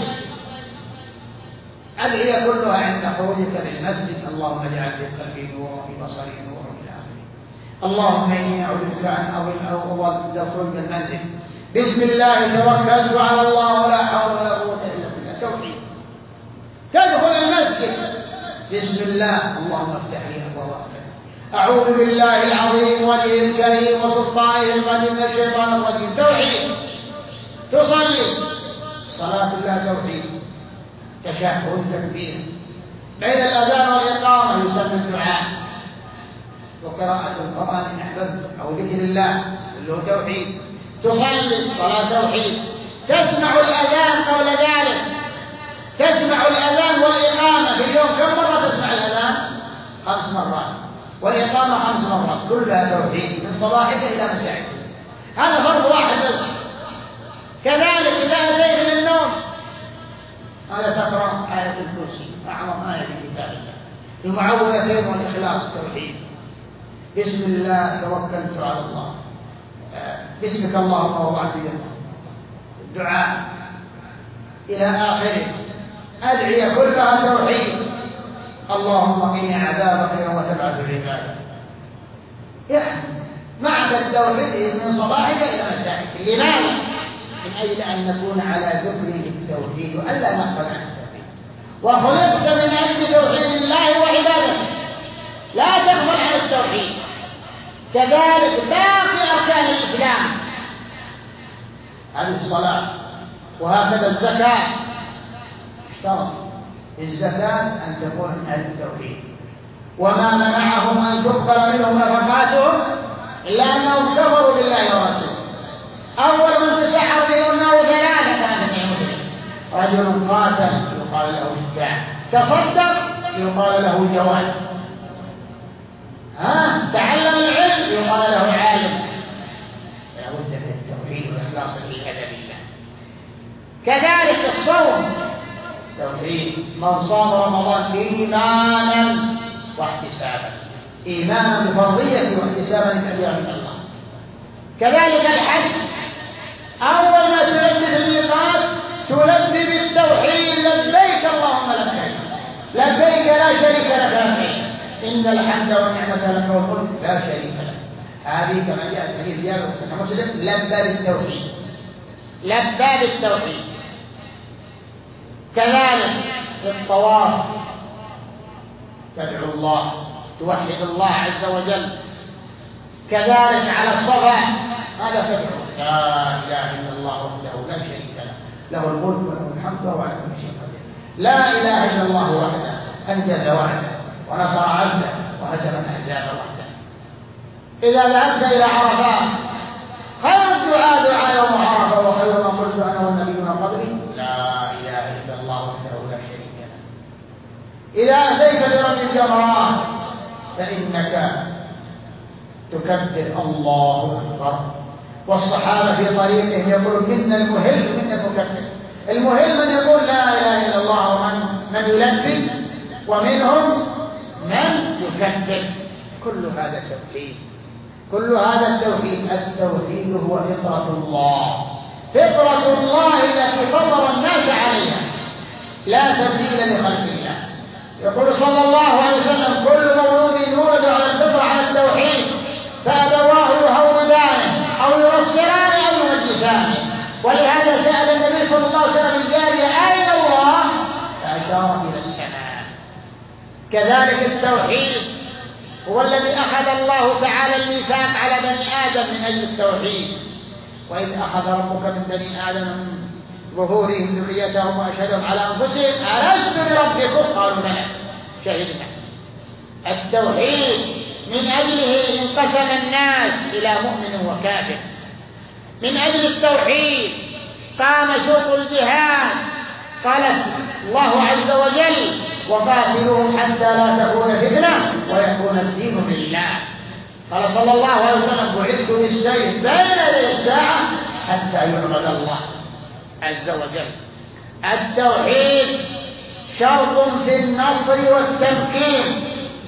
ادعيه كلها عند خروجك للمسجد اللهم اجعل في قلبي نورا وفي بصري نورا الى اخره. اللهم اني اعوذ بك ان اضل او اضل تخرج من المنزل بسم الله توكلت على الله ولا حول ولا قوه الا بالله. توحيد. تدخل المسجد بسم الله اللهم افتح لي ابواب رحمتك اعوذ بالله العظيم وجهه الكريم وسلطانه القديم من الشيطان الرجيم. توحيد. تصلي صلاه الله توحيد. تشهد تكبير بين الاذان والاقامه يسمى الدعاء وقراءه القران ان احببت او ذكر الله اللي هو توحيد. تصلي الصلاه توحيد. تسمع الاذان قبل ذلك. تسمع الأذان والإقامة في اليوم كم مرة تسمع الأذان؟ خمس مرات. والإقامة خمس مرات. كلها توحيد من صباحك إلى مسائك. هذا فرض واحد بس. كذلك إذا أتيت من النوم هذا تقرأ آية الكرسي أعظم آية في كتاب الله. المعوذتين والإخلاص التوحيد. بسم الله توكلت على الله، باسمك اللهم وضعت يدي، الدعاء إلى آخره. أدعية كلها توحيد. اللهم قنا عذابك يوم تبعث العباد. يعني معنى التوحيد من صباحك إلى مسائك. لماذا؟ من أجل أن نكون على ذكره التوحيد وألا نغفل عن التوحيد. وخلقت من أجل توحيد الله وعبادته، لا تغفل عن التوحيد. كذلك باقي أركان الإسلام، هذه الصلاة وهكذا الزكاة. اشترط الزكاة أن تكون من أهل التوحيد. وما منعهم أن تقبل منهم نفقاتهم إلا أنهم كفروا بالله ورسوله. أول من تسحر فيهم النار ثلاثة كانت مسلم: رجل قاتل يقال له شجاع، تصدق يقال له جواد، ها تعلم العلم يقال له عالم. لا بد من التوحيد والإخلاص في أدب الله. كذلك الصوم توحيد. من صام رمضان إيمانا واحتسابا، إيمانا بفرضيته واحتسابا لأجر من الله. كذلك الحج، أول ما تلبي الميقات تلبي بالتوحيد: لبيك اللهم لبيك، لبيك لا شريك لك لبيك، إن الحمد والنعمة لك والملك لا شريك لك. هذه كما جاء في حديث جابر بن مسلم: لبى بالتوحيد، لبى بالتوحيد. كذلك الطواف، تدعو الله، توحد الله عز وجل. كذلك على الصفا، هذا تدعو: لا إله إلا الله وحده لا شريك له، له الملك وله الحمد وهو على كل شيء قدير. لا إله إلا الله وحده أنجز وعده ونصر عبده وهزم الأحزاب وحده. إذا ذهبت إلى عرفات، خير الدعاء دعاء يوم عرفة، وخير ما قلت أنا والنبيون قبلي: لا إله إلا الله وحده لا شريك له. إذا أتيت برمي الجمرات فإنك تكبر الله أكبر. والصحابة في طريقهم يقولون: منا المهل منا المكبر. المهل من يقول لا إله إلا الله ومن من يلبي، ومنهم من يكبر. كل هذا توحيد، كل هذا التوحيد. التوحيد هو فطرة الله، فطرة الله التي فطر الناس عليها، لا تبديل لخلق الله. يقول صلى الله عليه وسلم: كل مولود يولد على الفطرة، على التوحيد، فأبواه يهودانه أو ينصرانه أو يمجسانه. ولهذا سأل النبي صلى الله عليه وسلم الجارية: أين الله؟ فأشار إلى السماء. كذلك التوحيد هو الذي أخذ الله تعالى الميثاق على بني آدم من أجل التوحيد: وإذ أخذ ربك من بني آدم من ظهورهم ذريتهم وأشهدهم على أنفسهم ألست بربكم؟ قالوا بلى شهدنا. التوحيد من أجله انقسم الناس إلى مؤمن وكافر. من أجل التوحيد قام شوط الجهاد. قال الله عز وجل: وقاتلوهم حتى لا تكون فتنة ويكون الدين لله. قال صلى الله عليه وسلم: بعثت بالسيف بين يدي الساعة حتى يعبد الله عز وجل. التوحيد شرط في النصر والتمكين،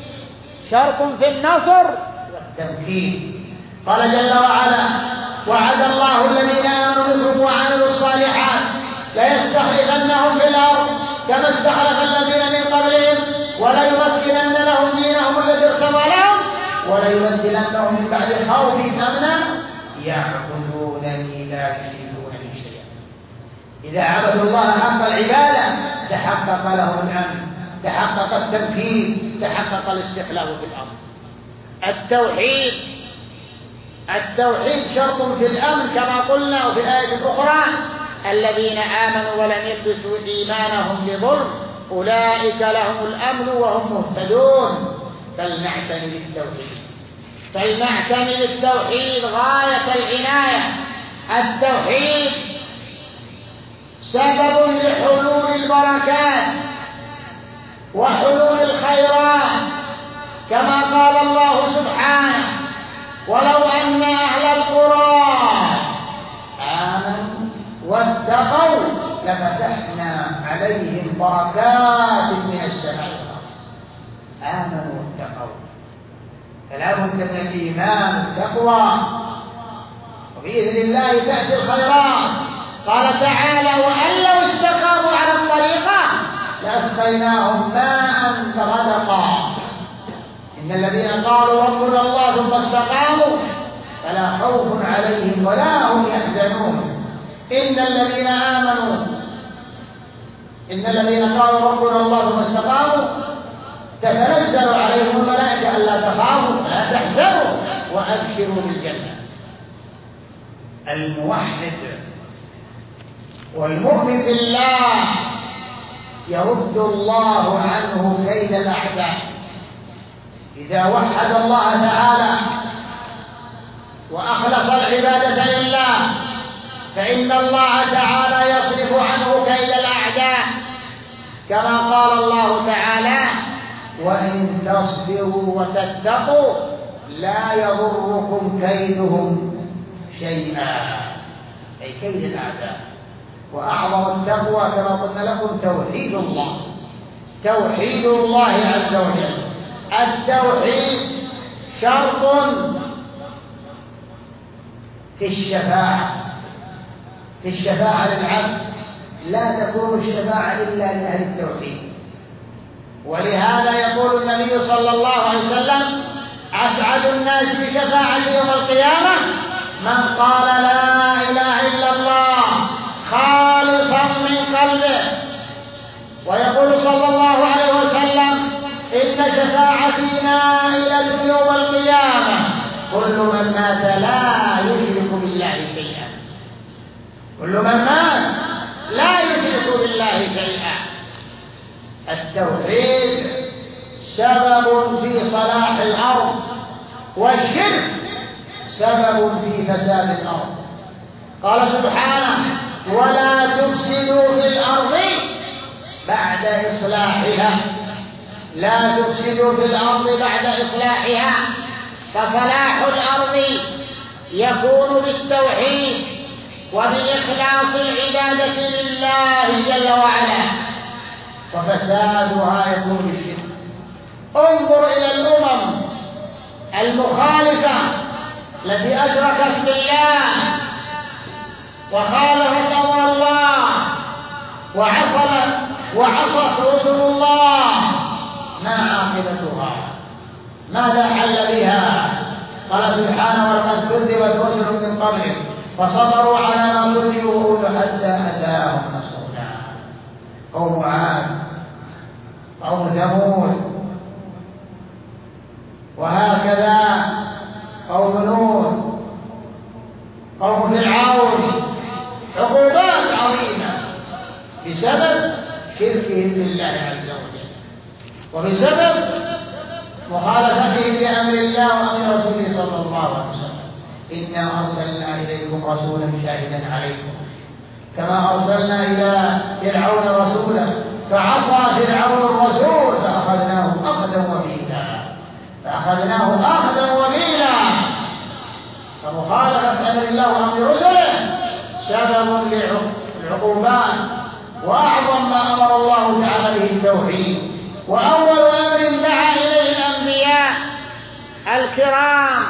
شرط في النصر والتمكين. قال جل وعلا: وعد الله الذين آمنوا منكم وعملوا الصالحات ليستخلفنهم في الأرض كما استخلف الذين من قبلهم وليمكنن لهم دينهم الذي ارتضى لهم وليبدلنهم من بعد خوفهم أمنا يعبدونني لا يشركون بي شيئا. إذا عبدوا الله حق العبادة تحقق لهم الأمن، تحقق التمكين، تحقق الاستخلاف في الأرض. التوحيد التوحيد شرط في الأمن كما قلنا. وفي الآية الأخرى: الذين آمنوا ولم يلبسوا إيمانهم بظلم أولئك لهم الأمن وهم مهتدون. فلنعتني بالتوحيد، فلنعتني بالتوحيد غاية العناية. التوحيد سبب لحلول البركات وحلول الخيرات، كما قال الله سبحانه: ولو أن أهل القرى آمنوا واتقوا لفتحنا عليهم عليهم بركات من السماء والأرض. آمنوا واتقوا، فلا بد من الإيمان والتقوى، وبإذن الله تأتي الخيرات. قال تعالى: وأن لو استقاموا على الطريقة لأسقيناهم ماء غدقا. إن الذين قالوا ربنا الله ثم استقاموا فلا خوف عليهم ولا هم يحزنون. إن الذين آمنوا إن الذين قالوا ربنا الله ثم استقاموا تتنزل عليهم الملائكة ألا تخافوا ولا تحزنوا وأبشروا بالجنة. الموحد والمؤمن بالله يرد الله عنه كيد الأعداء. إذا وحد الله تعالى وأخلص العبادة لله فإن الله تعالى يصرف عنه كيد الأعداء، كما قال الله تعالى: وإن تصبروا وتتقوا لا يضركم كيدهم شيئا، أي كيد الأعداء. وأعظم التقوى كما قلنا لكم توحيد الله، توحيد الله عز وجل. التوحيد شرط في الشفاعة، في الشفاعة للعبد لا تكون الشفاعة إلا لأهل التوحيد. ولهذا يقول النبي صلى الله عليه وسلم: أسعد الناس بشفاعة يوم القيامة من قال لا إله إلا الله خالصا من قلبه. ويقول صلى الله عليه وسلم: إن شفاعتي نائلة يوم القيامة كل من مات لا يشرك بالله شيئا، كل من مات لا يشرك بالله شيئا. التوحيد سبب في صلاح الأرض، والشرك سبب في فساد الأرض. قال سبحانه: ولا تفسدوا في الأرض بعد إصلاحها. لا تفسدوا في الأرض بعد إصلاحها. فصلاح الأرض يكون بالتوحيد وبإخلاص العبادة لله جل وعلا، وفسادها يكون بالشرك. انظر إلى الأمم المخالفة التي أشركت بالله وخالفت أمر الله وعصت وعصت رسل الله، ما عاقبتها؟ ماذا حل بها؟ قال سبحانه: ولقد كذبت رسل من قبلهم فصبروا على ما كذبوا حتى أتاهم نصرنا. قوم عاد، قوم ثمود، وهكذا قوم نوح، قوم فرعون. عقوبات عظيمة بسبب شركهم بالله عز وجل وبسبب مخالفتهم لأمر الله وأمر رسوله صلى الله عليه وسلم. إنا أرسلنا إليكم رسولا شاهدا عليكم كما أرسلنا إلى فرعون رسولا فعصى فرعون الرسول فأخذناه أخذا وبيلا فأخذناه أخذا وبيلا. فمخالفة أمر الله وأمر رسله سبب للعقوبات، وأعظم ما أمر الله تعالى به التوحيد. وأول أمر دعا إليه الأنبياء الكرام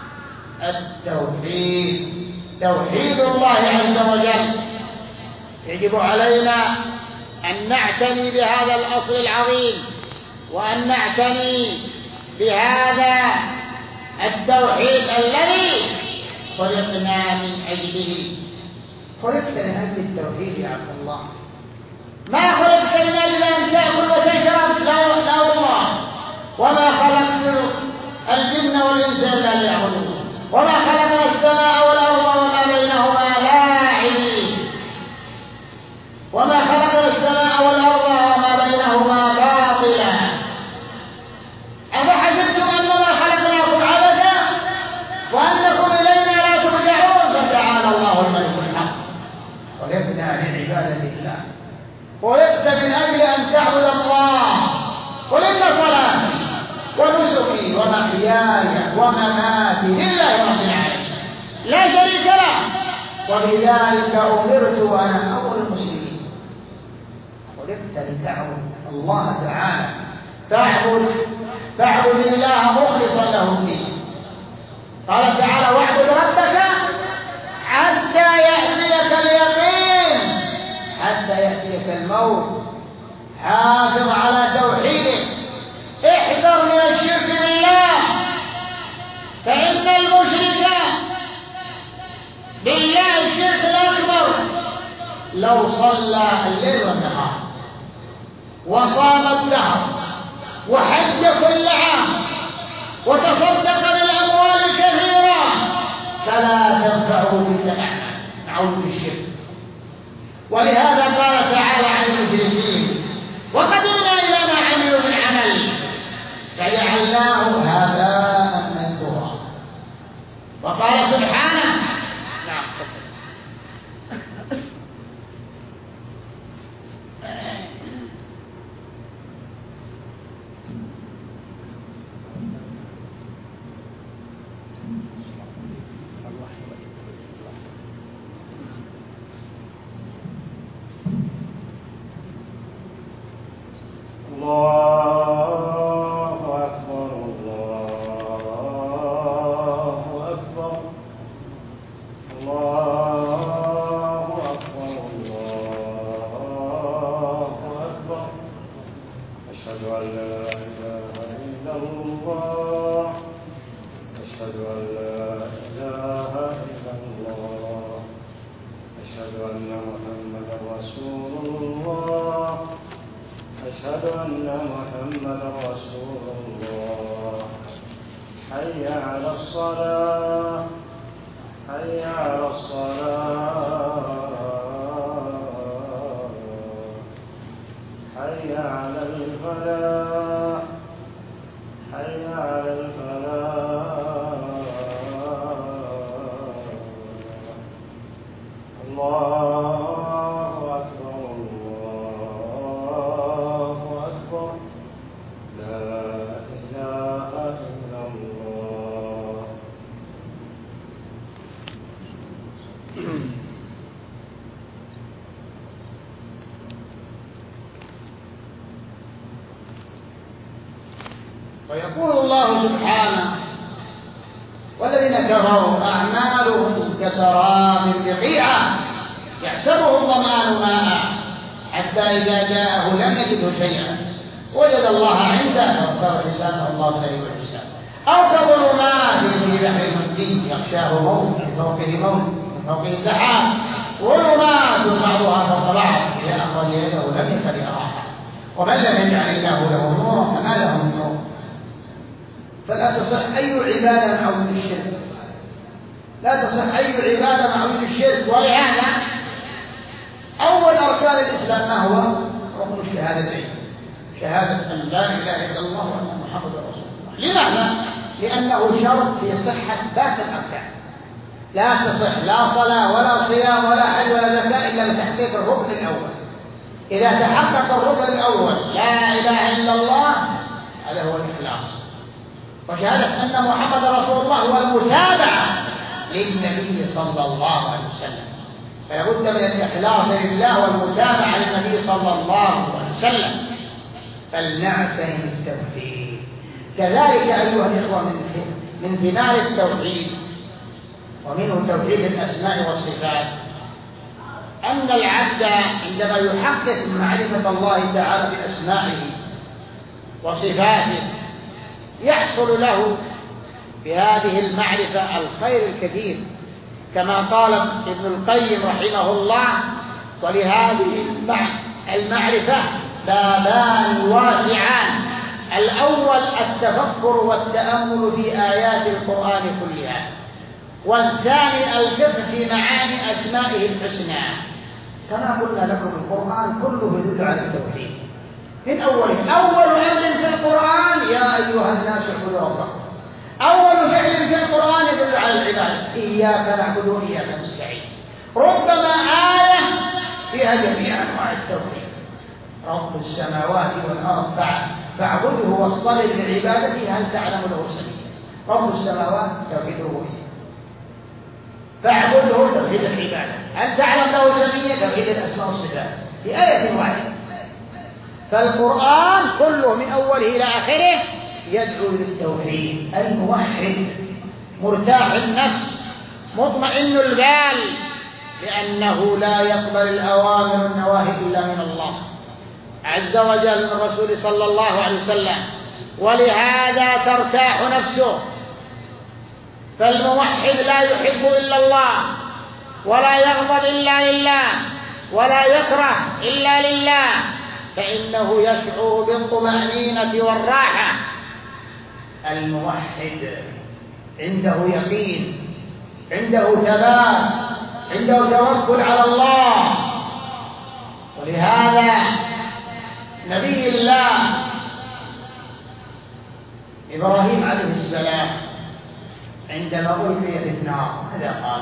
التوحيد، توحيد الله عز وجل. يجب علينا أن نعتني بهذا الأصل العظيم، وأن نعتني بهذا التوحيد الذي خلقنا من أجله. خلقت من أجل التوحيد يا عبد الله، ما خلقت من أجل أن تأكل وتشرب، لا والله. وما خلقت الجن والإنس إلا ليعبدون، وما خلقنا السماء والأرض وما بينهما لاعبين، وما خلقنا السماء والأرض وما بينهما باطلا. أفحسبتم أنما خلقناكم عبثا وأنكم إلينا لا ترجعون؟ فتعالى الله الملك الحق. خلقنا لعبادة الله، خلقت من أجل أن تعبد الله. قل إن صلاتي ونسكي ومحياي ومماتي لله رب العالمين لا شريك له وبذلك أمرت وأنا أول المسلمين. خلقت لتعبد الله تعالى، فاعبد فاعبد الله مخلصا له الدين. قال تعالى: واعبد ربك حتى يأتيك اليقين، حتى يأتيك الموت. حافظ على توحيدك، احذر من الشرك بالله، فإن المشرك بالله الشرك الأكبر لو صلى الليل والنهار وصام الدهر وحج كل عام وتصدق بالأموال الكثيرة فلا تنفعه تلك الأعمال. نعوذ بالشرك. ولهذا قال تعالى عن المشركين: وقدمنا إلى ما عملوا من عمل فجعلناه هباء منثورا. وقال سبحانه: نعم ويقول الله سبحانه: والذين كفروا أعمالهم كسراب بقيعة يحسبه الظمآن ماء حتى إذا جاءه لم يجده شيئا وجد الله عنده فوفاه حسابه الله سريع الحساب. أو كظلمات في بحر مجيد يغشاه موج من فوقه موج من فوقه سحاب ظلمات بعضها فوق بعض إذا أخرج يده لم يكد يراها ومن لم يجعل الله له نورا فما له من نور. فلا تصح أي عبادة مع وجود الشرك، لا تصح أي عبادة مع وجود الشرك. ولهذا أول أركان الإسلام ما هو؟ ركن الشهادتين، شهادة أن لا إله إلا الله وأن محمدا رسول الله. لماذا؟ لأنه شرط في صحة باقي الأركان. لا تصح لا صلاة ولا صيام ولا حج ولا زكاة إلا بتحقيق الركن الأول. إذا تحقق الركن الأول لا إله إلا الله هذا هو الإخلاص، وشهادة أن محمد رسول الله هو المتابعة للنبي صلى الله عليه وسلم. فلا بد من الإخلاص لله والمتابعة للنبي صلى الله عليه وسلم. فلنعتني بالتوحيد. كذلك أيها الإخوة من ثمار التوحيد ومنه توحيد الأسماء والصفات أن العبد عندما يحقق معرفة الله تعالى بأسمائه وصفاته يحصل له بهذه المعرفة الخير الكثير، كما قال ابن القيم رحمه الله: ولهذه المعرفة بابان واسعان، الأول التفكر والتأمل في آيات القرآن كلها، والثاني الفقه في معاني أسمائه الحسنى. كما قلنا لكم القرآن كله يدل على التوحيد من أوله. أول أمر في القرآن يا أيها الناس اعبدوا ربكم. أول فعل في القرآن يدل على العبادة، إياك نعبد وإياك نستعين. ربما آية فيها جميع أنواع التوحيد: رب السماوات والأرض فاعبده واصطلب لعبادته هل تعلم له سبيلا. رب السماوات توحيد الربوبية، فاعبده توحيد العبادة، هل تعلم له سبيلا توحيد الأسماء والصفات، في آية واحدة. فالقرآن كله من أوله إلى آخره يدعو للتوحيد. الموحد مرتاح النفس مطمئن البال، لأنه لا يقبل الأوامر والنواهي إلا من الله عز وجل من الرسول صلى الله عليه وسلم، ولهذا ترتاح نفسه. فالموحد لا يحب إلا الله، ولا يغضب إلا لله، ولا يكره إلا لله، فإنه يشعر بالطمأنينة والراحة. الموحد عنده يقين، عنده ثبات، عنده توكل على الله. ولهذا نبي الله إبراهيم عليه السلام عندما ألقي في النار ماذا قال؟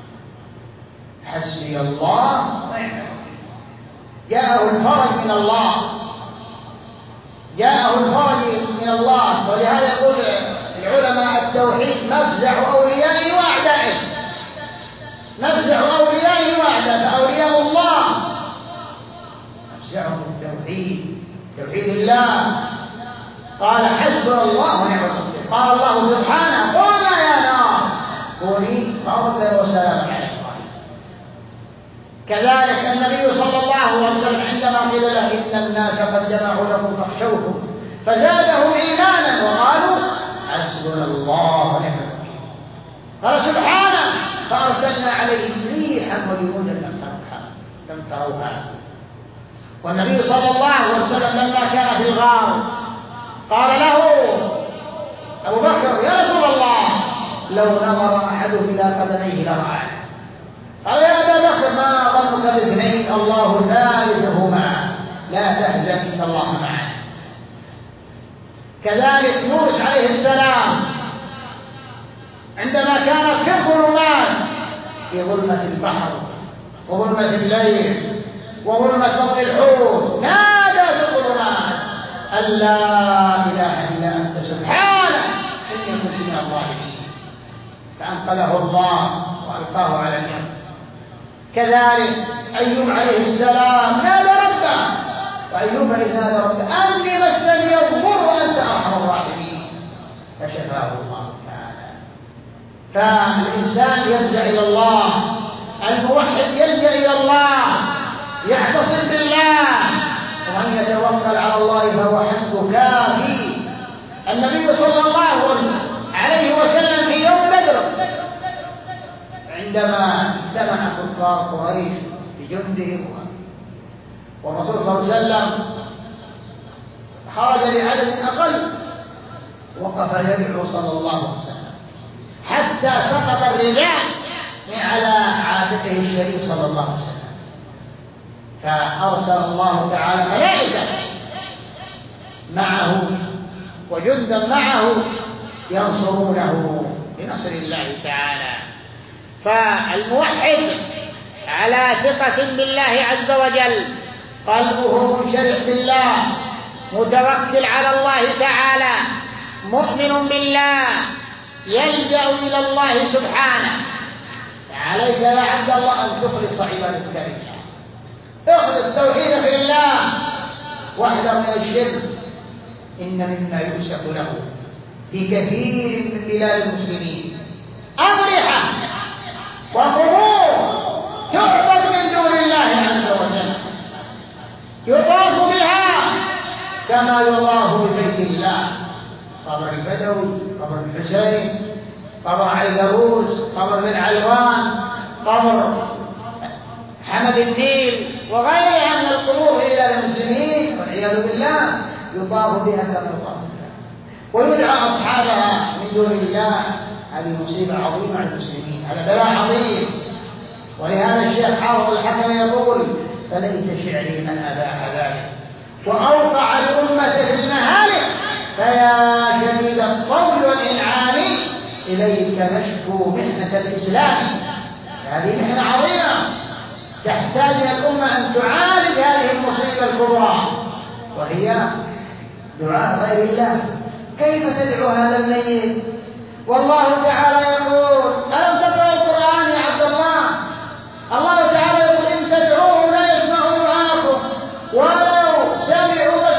حسبي الله ونعم الوكيل. جاءه الفرج من الله، جاءه الفرج من الله. ولهذا يقول العلماء التوحيد مفزع أوليائه وأعدائه، مفزع أوليائه وأعدائه. فأولياء الله مفزعهم التوحيد، توحيد الله. قال حسبنا الله ونعم الوكيل. قال الله سبحانه قلنا يا نار كوني بردا وسلاما على إبراهيم. كذلك النبي صلى الله عليه وسلم عندما قيل له إن الناس قد جمعوا لكم فاخشوهم فزادهم إيمانا وقالوا حسبنا الله ونعم الوكيل. قال سبحانه فأرسلنا عليهم ريحا وجنودا لم تروها. والنبي صلى الله عليه وسلم لما كان في الغار قال له أبو بكر يا رسول الله لو نظر أحد إلى قدميه لرآه. قال يا أبا بكر ما ظنك باثنين الله ثالثهما لا تحزن إن الله معنا. كذلك يونس عليه السلام عندما كان في الظلمات في ظلمة البحر وظلمة الليل وظلمة بطن الحوت نادى في الظلمات أن لا إله إلا أنت سبحانك إني كنت من الظالمين، فأنقذه الله وألقاه على اليم. كذلك أيوب عليه السلام نادى ربه، وأيوب إذ نادى ربه أني مسني الضر وأنت أرحم الراحمين فشفاه الله تعالى. فالإنسان يفزع إلى الله، الموحد يلجأ إلى الله، يعتصم بالله، ومن يتوكل على الله فهو حسبه كافي. النبي صلى الله عليه وسلم في يوم بدر عندما اجتمع كفار قريش بجندهم والرسول صلى الله عليه وسلم خرج بعدد أقل، وقف يدعو صلى الله عليه وسلم حتى سقط الرداء من على عاتقه الشريف صلى الله عليه وسلم. فأرسل الله تعالى ملائكة معه وجندا معه ينصرونه بنصر الله تعالى. فالموحد على ثقة بالله عز وجل، قلبه منشرح بالله، متوكل على الله تعالى، مؤمن بالله، يلجأ إلى الله سبحانه. عليك يا عبد الله أن تخلص عبادتك لله، اخلص توحيدك لله واحذر من الشرك. إن مما يؤسف له في كثير من بلاد المسلمين أضرحة وقبور تعبد من دون الله عز وجل، يطاف بها كما يطاف ببيت الله. قبر البدوي، قبر الحسين، قبر عيدروس، قبر بن علوان، قبر حمد النيل وغيرها من القبور إلى المسلمين والعياذ بالله، يطاف بها كما يطاف بها ويدعى أصحابها من دون الله. هذه مصيبة عظيمة على المسلمين، هذا بلاء عظيم. ولهذا الشيخ حافظ الحكم يقول فليت شعري من أباح ذلك وأوقع الأمة في المهالك، فيا شديد الطول والإنعام إليك نشكو محنة الإسلام. هذه محنة عظيمة تحتاج الأمة أن تعالج هذه المصيبة الكبرى، وهي دعاء غير الله. كيف تدعو هذا الميت والله تعالى يقول ألم تقرأ القرآن يا عبد الله؟ الله تعالى يقول إن تدعوهم لا يسمعوا دعاءكم ولو سمعوا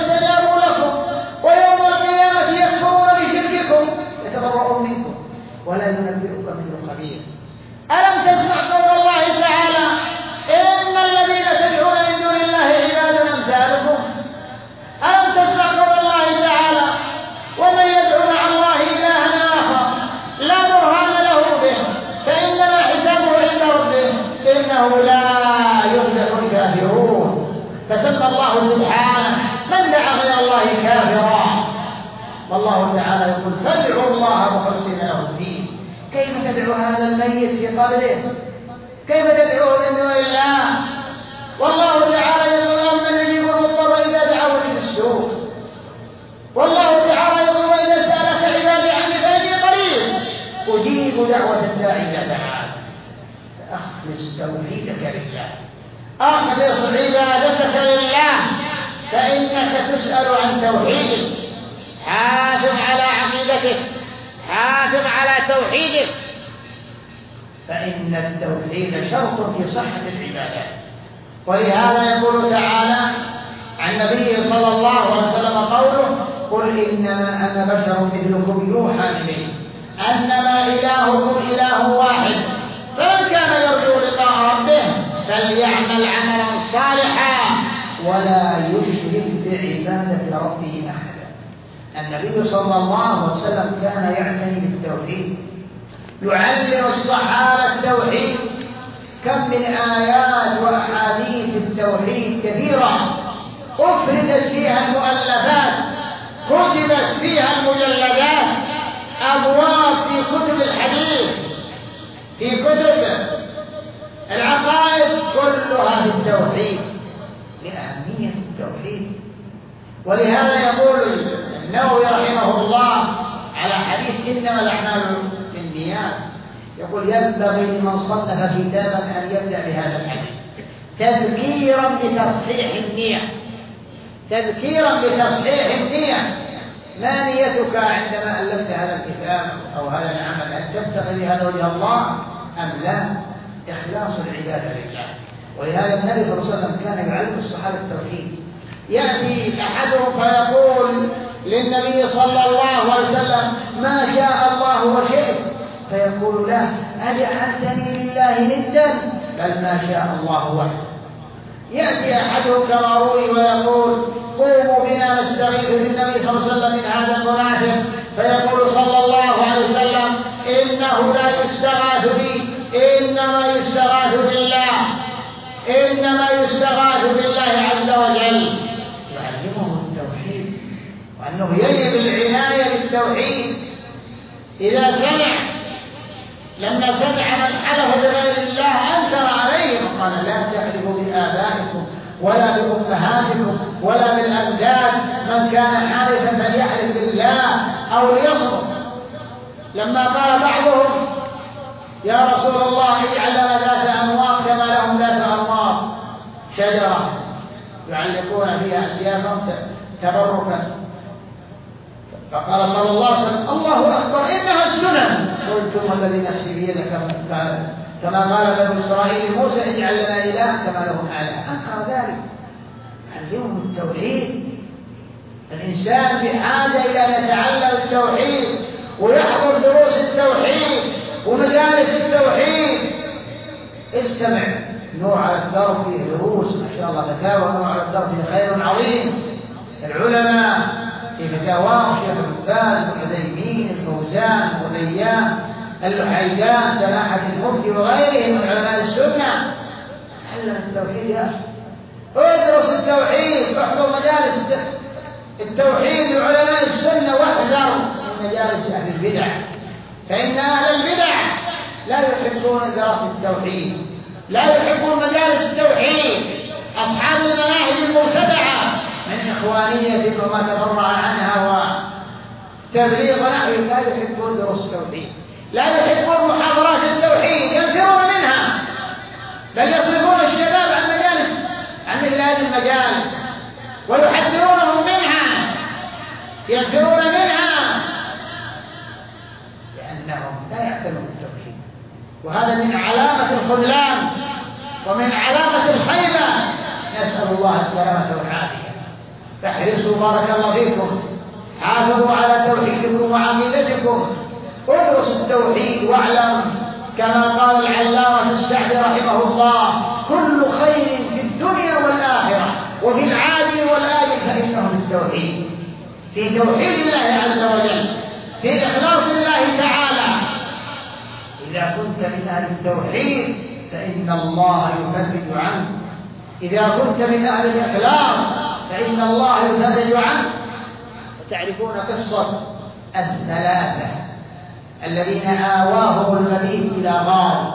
ولا ينبئك مثل خبير. ألم تسمع قول الله تعالى إن الذين تدعون من دون الله عباد أمثالكم؟ ألم تسمع قول الله تعالى ومن يدعو مع الله إلها آخر لا برهان له به فإنما حسابه عند ربه إنه لا يفلح الكافرون. فسمى الله سبحانه من دعا غير الله كافرا. والله تعالى يقول فادعوا الله مخلصين له الدين. كيف تدعو هذا الميت في قبره؟ كيف تدعوه من دون الله؟ والله تعالى يقول من يجيب المضطر إذا دعوه للسوء. والله تعالى يقول وإذا سألك عبادي عني فإني قريب أجيب دعوة الداعي إذا دعان. فأخلص توحيدك لله، أخلص عبادتك لله، فإنك تسأل عن توحيدك. حافظ على عقيدتك، حافظ على توحيدك، فإن التوحيد شرط في صحة العبادات. ولهذا يقول تعالى عن نبيه صلى الله عليه وسلم قوله قل إنما أنا بشر مثلكم يوحى إلي أنما إلهكم إله واحد فمن كان يرجو لقاء ربه فليعمل عملا صالحا ولا يشرك بعبادة ربه أحدا. النبي صلى الله عليه وسلم كان يعتني بالتوحيد، يعلم الصحابة التوحيد. كم من آيات وأحاديث التوحيد كثيرة أفردت فيها المؤلفات، كتبت فيها المجلدات، أبواب في كتب الحديث، في كتب العقائد، كلها في التوحيد لأهمية التوحيد. ولهذا يقول النووي رحمه الله على حديث إنما الأعمال بالنيات، يقول ينبغي لمن صنف كتابا أن يبدأ بهذا الحديث تذكيرا بتصحيح النية، تذكيرا بتصحيح النية. ما نيتك عندما ألفت هذا الكتاب أو هذا العمل؟ أن تبتغي بهذا وجه الله أم لا؟ إخلاص العبادة لله. ولهذا النبي صلى الله عليه وسلم كان يعلم الصحابة التوحيد. يأتي أحدهم فيقول للنبي صلى الله عليه وسلم ما شاء الله وشئت، فيقول له أجعلتني لله ندا؟ بل ما شاء الله وحده. يأتي أحدهم كما روي ويقول قوموا بنا نستغيث بالنبي صلى الله عليه وسلم من هذا المنافق، فيقول صلى الله عليه وسلم إنه لا يستغاث بي إنما يستغاث بالله، إنما يستغاث بالله عز وجل. يعلمه التوحيد وأنه يجب العناية بالتوحيد. إذا سمع لما سمع من حلف بغير الله أنكر عليهم قال لا تحلفوا بآبائكم ولا بأمهاتكم ولا بالأنداد، من كان حالفا فليحلف بالله أو ليصمت. لما قال بعضهم يا رسول الله اجعل لنا ذات أنواط كما لهم ذات أنواط، شجرة يعلقون فيها أسيافهم تبركا، فقال صلى الله عليه وسلم الله أكبر إنها السنن، قلتم الذي نفسي بيده كما قال بنو إسرائيل موسى اجعل لنا إله كما لهم آله، أنكر ذلك. علمهم التوحيد. الإنسان بحاجة إلى أن يتعلم التوحيد ويحضر دروس التوحيد ومجالس التوحيد. استمع، نوع على الدرب فيه دروس ما شاء الله، فتاوى نوع على الدرب فيه خير عظيم. العلماء في فتاواهم شيخ ابن باز والعثيمين الفوزان والريان اللحيان سماحة المفتي وغيرهم من علماء السنة. تعلم التوحيد يا أخي، ادرس التوحيد، احضر مجالس التوحيد لعلماء السنة واحذر من مجالس أهل البدع، فإن أهل البدع لا يحبون دراسة التوحيد، لا يحبون مجالس التوحيد. أصحاب المناهج المبتدعة من إخوانية وما تفرع عنها وتبليغ نحوه لا يحبون دروس التوحيد، لا يحبون محاضرات التوحيد، ينفرون منها، بل يصرفون الشباب عن مجالس عن مثل هذه المجالس ويحذرونهم منها، ينفرون منها لأنهم لا يعتنون بالتوحيد. وهذا من علامة الخذلان ومن علامة الخيبة، نسأل الله السلامة والعافية. فاحرصوا بارك الله فيكم، حافظوا على توحيدكم وعقيدتكم، ادرس التوحيد واعلم كما قال العلامة السعدي رحمه الله: كل خير في الدنيا والآخرة وفي العاجل والآجل فإنه في التوحيد، في توحيد الله عز وجل، في إخلاص الله تعالى. إذا كنت من أهل التوحيد فإن الله يفرج عنك، إذا كنت من أهل الإخلاص فإن الله يفرج عنك. وتعرفون قصة الثلاثة الذين آواهم المبيت إلى غار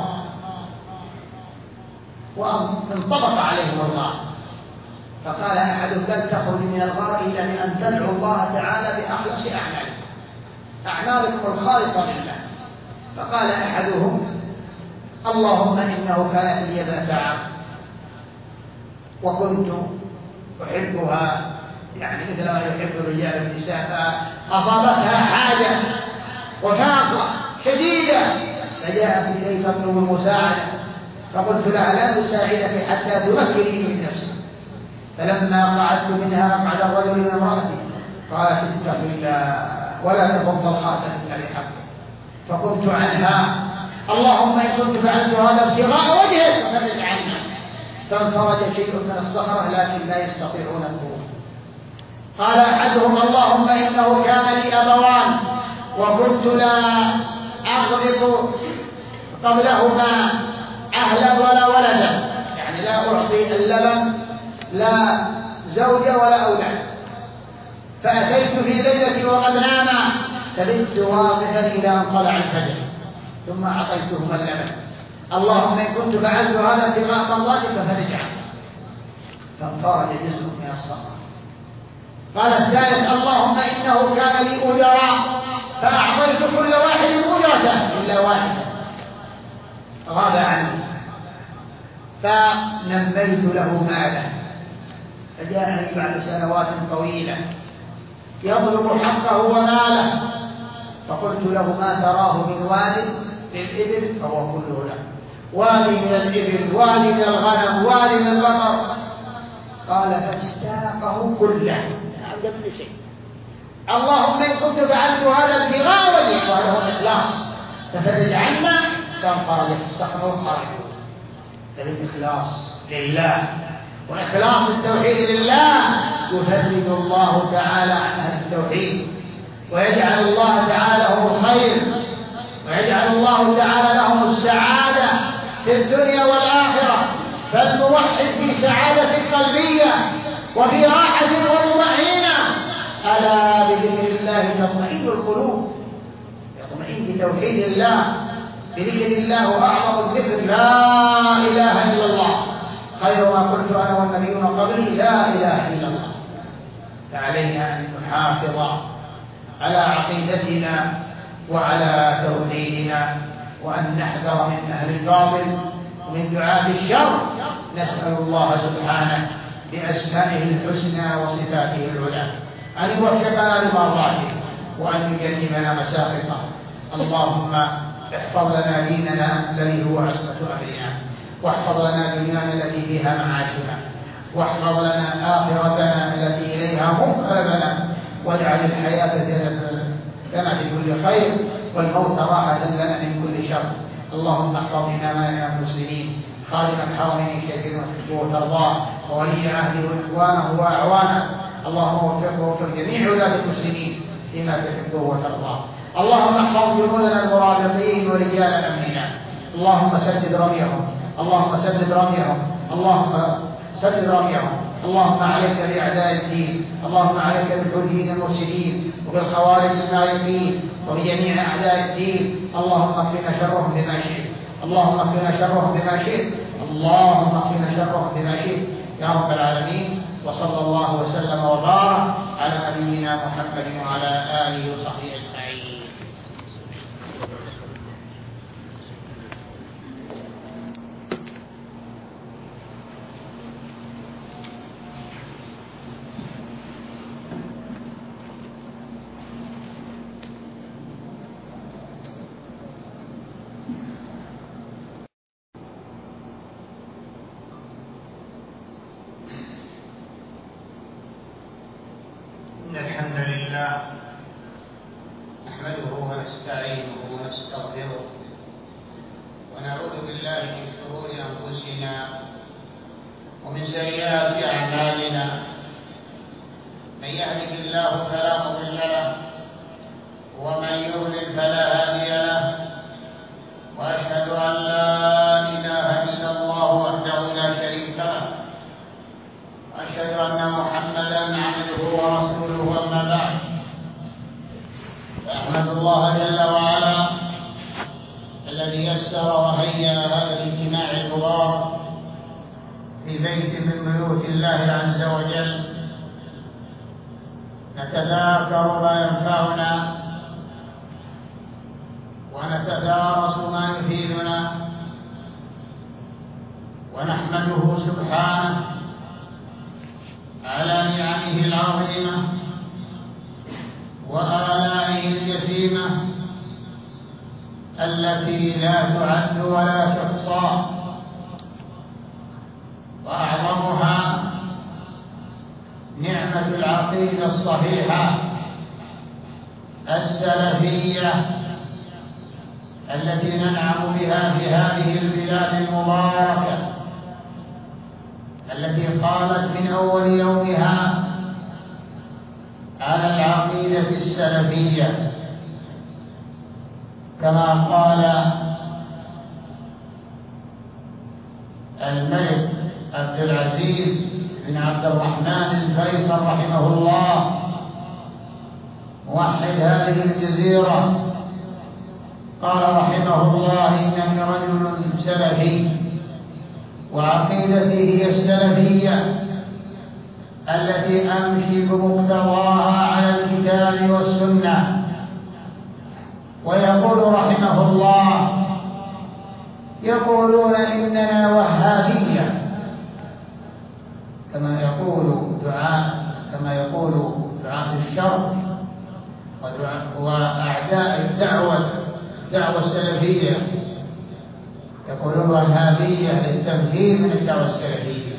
وانطبق عليهم الغار، فقال أحدهم: بل تخرج من الغار إلى أن تدعو الله تعالى بأخلص أعمالكم، أعمالكم الخالصة لله. فقال أحدهم: اللهم إنه كانت لي ابنة عم وكنت أحبها، يعني مثل ما يحب الرجال النساء، فأصابتها حاجة وفاقة شديدة فجاءت إلي تطلب المساعدة، فقلت لها: لا تساعدك حتى تمكنني من نفسي. فلما قعدت منها قعد الرجل من امرأتي قالت: اتق الله ولا تفض الخاتم لحقه. فقلت عنها: اللهم إن كنت فعلت هذا ابتغاء وجهك ففرج عني. فانفرج شيء من الصخرة لكن لا يستطيعون الخروج. قال أحدهم: اللهم إنه كان لي أبوان وكنت لا أغرق قبلهما أهلا ولا ولدا، يعني لا أعطي اللبن لا زوجة ولا أولاد، فأتيت في ليلتي وقد ناما فبت واقفا إلى أن طلع الفجر ثم أعطيتهما اللبن. اللهم إن كنت فعلت هذا ابتغاء مرضاتك ففرج عنه. فانفرج جزء من الصخرة. قال الثالث: اللهم إنه كان لي أجراء فأعطيت كل واحد أجرته إلا واحدا غاب عني فنميت له ماله، فجاءني بعد سنوات طويلة يطلب حقه وماله، فقلت له: ما تراه من وادي للإبل فهو كله له، وادي من الإبل، وادي من الغنم، وادي من البقر. قال: فاستاقه كله عند كل شيء. اللهم إن كنت فعلت هذا ابتغاء وجهك وهذا هو الإخلاص ففرج عنا. فانقرضت الصخرة وانقرضوا. فبالإخلاص لله وإخلاص التوحيد لله يفرج الله تعالى عن أهل التوحيد، ويجعل الله تعالى لهم الخير، ويجعل الله تعالى لهم السعادة في الدنيا والآخرة. فالموحد في سعادة قلبية وفي راحة وطمأنينة. ألا بذكر الله تطمئن القلوب، يطمئن بتوحيد الله، بذكر الله. وأعظم الذكر لا إله إلا الله، خير ما قلت أنا والنبيون قبلي لا إله إلا الله. فعلينا أن نحافظ على عقيدتنا وعلى توحيدنا، وأن نحذر من أهل الباطل ومن دعاة الشر. نسأل الله سبحانه بأسمائه الحسنى وصفاته العلى أن يوفقنا لمرضاته وأن يجنبنا مساخطه. اللهم احفظ لنا ديننا الذي هو عصمة أمرنا، واحفظ لنا دنيانا التي فيها معاشنا، واحفظ لنا آخرتنا التي إليها منقلبنا، واجعل الحياة زيادة لنا في كل خير والموت راحة لنا من كل شر. اللهم احفظ إمامنا المسلمين خادم الحرمين الشريفين وتحبه وترضاه وولي عهده وإخوانه وأعوانه. اللهم وفقه ووفق جميع ولاة المسلمين فيما تحبه وترضاه. اللهم احفظ جنودنا المرابطين ورجال أمننا. اللهم سدد رميهم، اللهم سدد رميهم، اللهم سدد رميهم. اللهم عليك بأعداء الدين، اللهم عليك بالحوثيين المرسلين وبالخوارج المارقين وبجميع أعداء الدين. اللهم اكفنا شرهم بما شئت، اللهم اكفنا شرهم بما شئت، اللهم اكفنا شرهم بما شئت يا رب العالمين. وصلى الله وسلم وبارك على نبينا محمد وعلى آله وصحبه أجمعين. إن الحمد لله ونستعينه ونستغفره ونعوذ بالله من شرور أنفسنا ومن سيئات أعمالنا. من يهده الله فلا مضل له ومن يضلل فلا هادي له، وأشهد أن لا إله إلا الله وحده لا شريك له، وأشهد أن محمدا عبده ورسوله. أما بعد، فأحمد الله جل وعلا الذي يسر وهيأ هذا الاجتماع المبارك في بيت من بيوت الله عز وجل، نتذاكر ما ينفعنا ونتدارس ما يفيدنا، ونحمده سبحانه على نعمه العظيمة وآلائه الجسيمة التي لا تعد ولا تحصى، وأعظمها نعمة العقيدة الصحيحة السلفية التي ننعم بها في هذه البلاد المباركة، التي قامت من أول يومها على العقيدة السلفية، كما قال الملك عبد العزيز بن عبد الرحمن الفيصل رحمه الله موحد هذه الجزيرة، قال رحمه الله: إنني رجل سلفي وعقيدتي هي السلفية التي أمشي بمقتضاها على الكتاب والسنة. ويقول رحمه الله: يقولون إننا وهابية، كما يقول دعاء كما يقول دعاة الشر وأعداء الدعوة الدعوة السلفية، يقولون وهابية للتمثيل من الدعوة السلفية.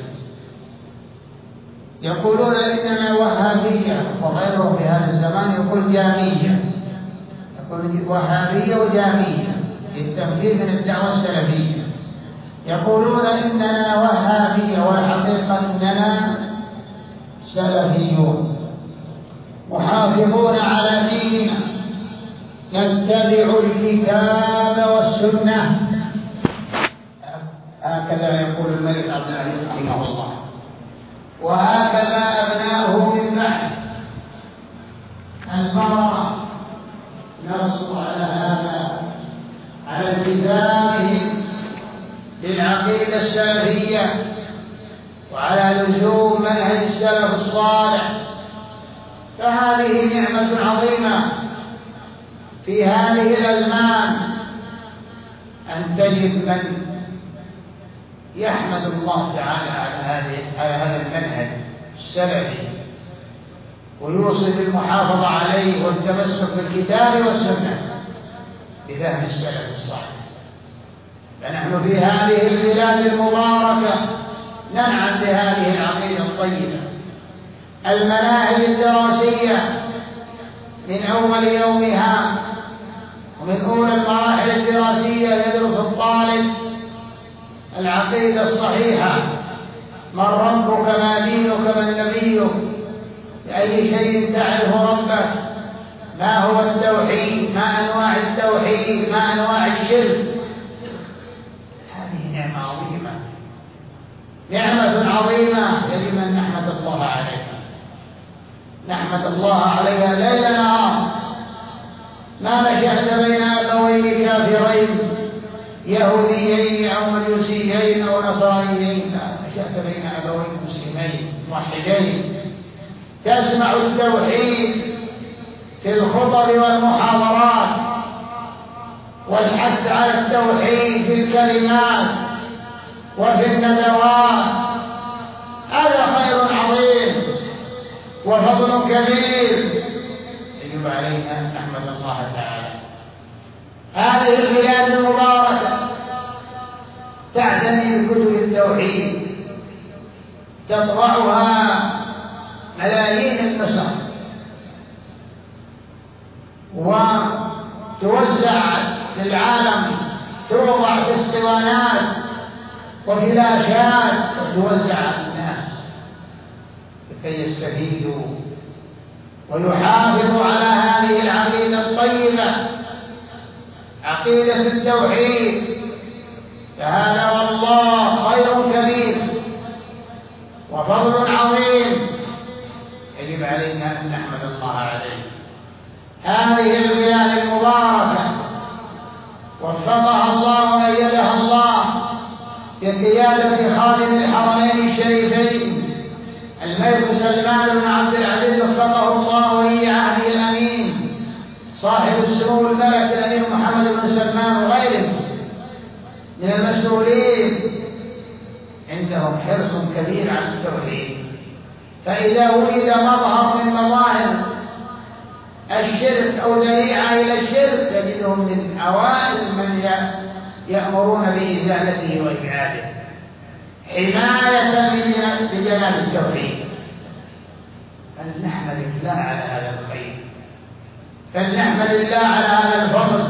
يقولون إننا وهابية، وغيره في هذا الزمان يقول جامية، يقول وهابية وجامية للتمثيل من الدعوة السلفية. يقولون إننا وهابية، والحقيقة إننا سلفيون محافظون على ديننا، نتبع الكتاب والسنة. هكذا يقول الملك عبد العزيز رحمه الله، وهكذا أبناؤه من بعد البراء نصوا على هذا، على التزامهم بالعقيدة السلفية وعلى لزوم منهج السلف الصالح. فهذه نعمة عظيمة في هذه الأزمان أن تجد من يحمد الله تعالى على هذه على هذا المنهج السلفي ويوصي بالمحافظة عليه والتمسك بالكتاب والسنة بفهم السلف الصالح. فنحن في هذه البلاد المباركة ننعم بهذه العقيدة الطيبة. المناهج الدراسية من أول يومها ومن أولى المراحل الدراسية يدرس الطالب العقيدة الصحيحة: من ربك، ما دينك، من نبيك، بأي شيء تعرف ربك، ما هو التوحيد، ما أنواع التوحيد، ما أنواع الشرك. هذه نعمة عظيمة، نعمة عظيمة يجب أن نحمد الله عليها، نحمد الله عليها ليل نهار. ما مشأت بين أبوين كافرين يهوديين أو مجوسيين أو نصرانيين، لا، مشأت بين أبوين مسلمين موحدين تسمع التوحيد في الخطب والمحاضرات والحث على التوحيد في الكلمات وفي الندوات. هذا خير عظيم وفضل كبير يجب علينا أن نحمد الله تعالى. هذه البلاد المباركة تعتني بكتب التوحيد، تطبعها ملايين النسخ وتوزع في العالم توضع في اسطوانات وفلاشات وتوزع على الناس لكي يستفيدوا ويحافظوا على هذه العقيدة الطيبة، عقيدة التوحيد. فهذا والله خير كبير وفضل عظيم يجب علينا أن نحمد الله عليه. هذه البلاد المباركة وفقها الله وأيدها الله بقيادة خادم الحرمين الشريفين الملك سلمان بن عبد العزيز وفقه الله ولي عهده الأمين صاحب السمو الملك الأمير محمد بن سلمان وغيره من المسؤولين. عندهم حرص كبير على التوحيد، فإذا وجد مظهر من مظاهر الشرك أو ذريعة إلى الشرك تجدهم من أوائل من يأمرون بإزالته وإبعاده حماية لجناب التوحيد. فلنحمد الله على هذا الخير، فلنحمد الله على هذا الفضل.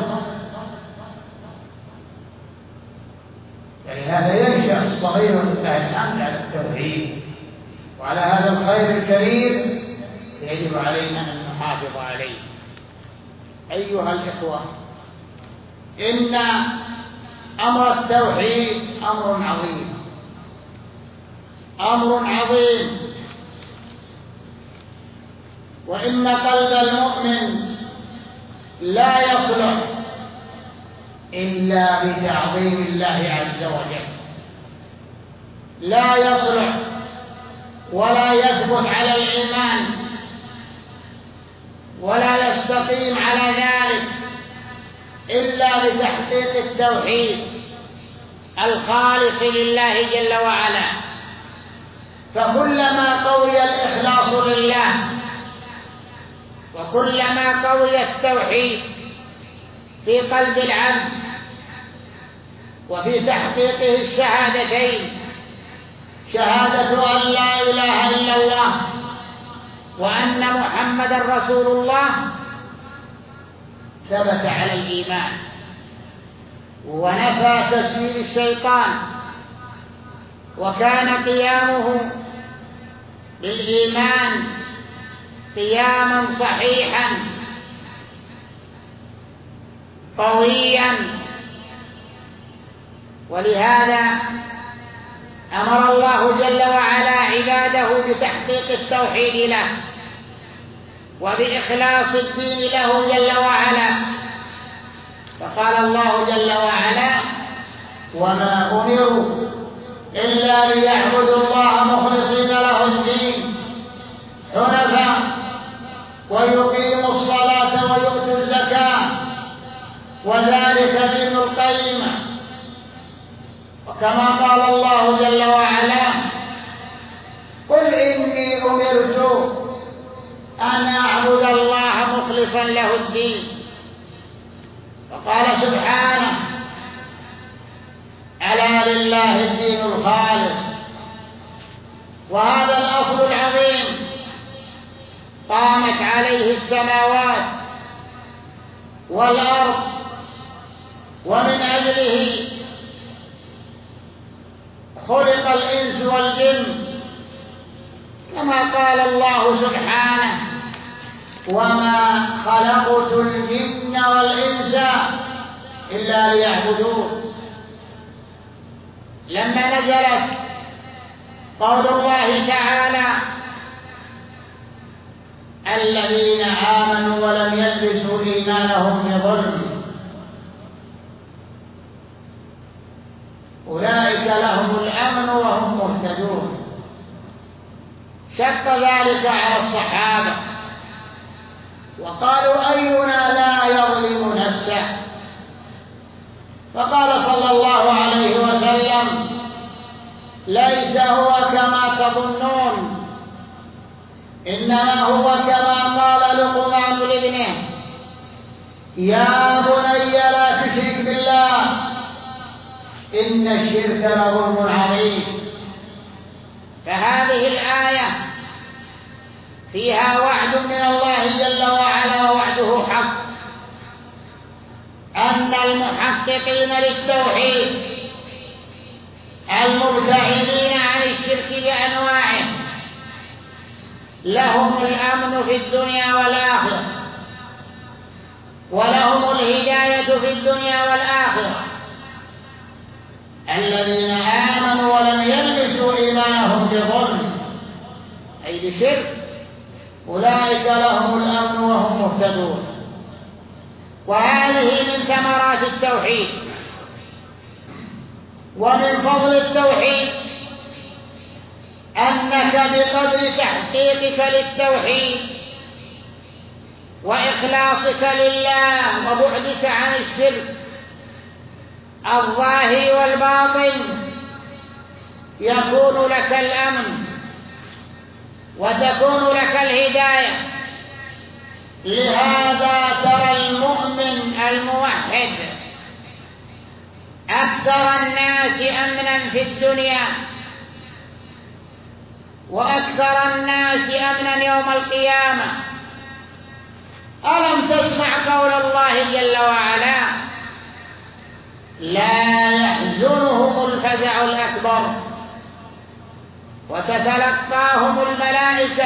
فلهذا ينشأ الصغير لله الحمد على التوحيد وعلى هذا الخير الكبير يجب علينا أن نحافظ عليه. أيها الإخوة، إن أمر التوحيد أمر عظيم، أمر عظيم، وإن قلب المؤمن لا يصلح إلا بتعظيم الله عز وجل، لا يصلح ولا يثبت على الإيمان ولا يستقيم على ذلك إلا بتحقيق التوحيد الخالص لله جل وعلا. فكلما قوي الإخلاص لله وكلما قوي التوحيد في قلب العبد وفي تحقيقه الشهادتين، شهادة أن لا إله إلا الله وأن محمدا رسول الله، ثبت على الإيمان ونفى تسويل الشيطان، وكان قيامه بالإيمان قياما صحيحا قويا. ولهذا أمر الله جل وعلا عباده بتحقيق التوحيد له وبإخلاص الدين له جل وعلا. فقال الله جل وعلا: وما أمروا إلا ليعبدوا الله مخلصين له الدين حنفاء ويقيموا الصلاة ويؤتوا الزكاة وذلك دين القيمة. وكما قال الله جل وعلا: قل إني أمرت أن أعبد الله مخلصا له الدين. وقال سبحانه: ألا لله الدين الخالص. وهذا الأصل العظيم قامت عليه السماوات والأرض، ومن أجله خلق الإنس والجن، كما قال الله سبحانه: وما خلقت الجن والإنس إلا ليعبدون. لما نزلت قول الله تعالى: الذين آمنوا ولم يلبسوا إيمانهم بظلم أولئك لهم الأمن وهم مهتدون، شق ذلك على الصحابة وقالوا: أينا لا يظلم نفسه؟ فقال صلى الله عليه وسلم: ليس هو كما تظنون، إنما هو كما قال لقمان لابنه: يا بني لا تشرك بالله إن الشرك لظلم عظيم. فهذه الآية فيها وعد من الله جل وعلا، ووعده حق، أن أن المحققين للتوحيد المبتعدين عن الشرك بأنواعه لهم الأمن في الدنيا والآخرة، ولهم الهداية في الدنيا والآخرة. الذين آمنوا ولم يلبسوا إيمانهم بظلم أي بشرك أولئك لهم الأمن وهم مهتدون. وهذه من ثمرات التوحيد. ومن فضل التوحيد أنك بقدر تحقيقك للتوحيد وإخلاصك لله وبعدك عن الشرك الظاهر والباطن يكون لك الأمن وتكون لك الهداية. لهذا ترى المؤمن الموحد أكثر الناس أمنا في الدنيا وأكثر الناس أمنا يوم القيامة. ألم تسمع قول الله جل وعلا: لا يحزنهم الفزع الأكبر وتتلقاهم الملائكة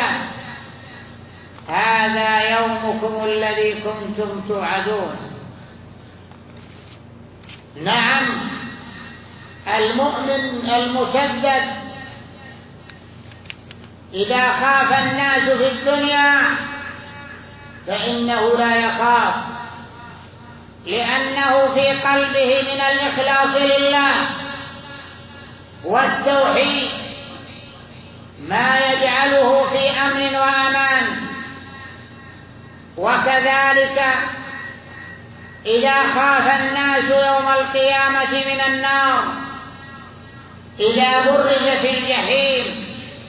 هذا يومكم الذي كنتم توعدون. نعم، المؤمن المسدد إذا خاف الناس في الدنيا فإنه لا يخاف، لأنه في قلبه من الإخلاص لله والتوحيد ما يجعله في أمن وأمان. وكذلك إذا خاف الناس يوم القيامة من النار إذا برزت الجحيم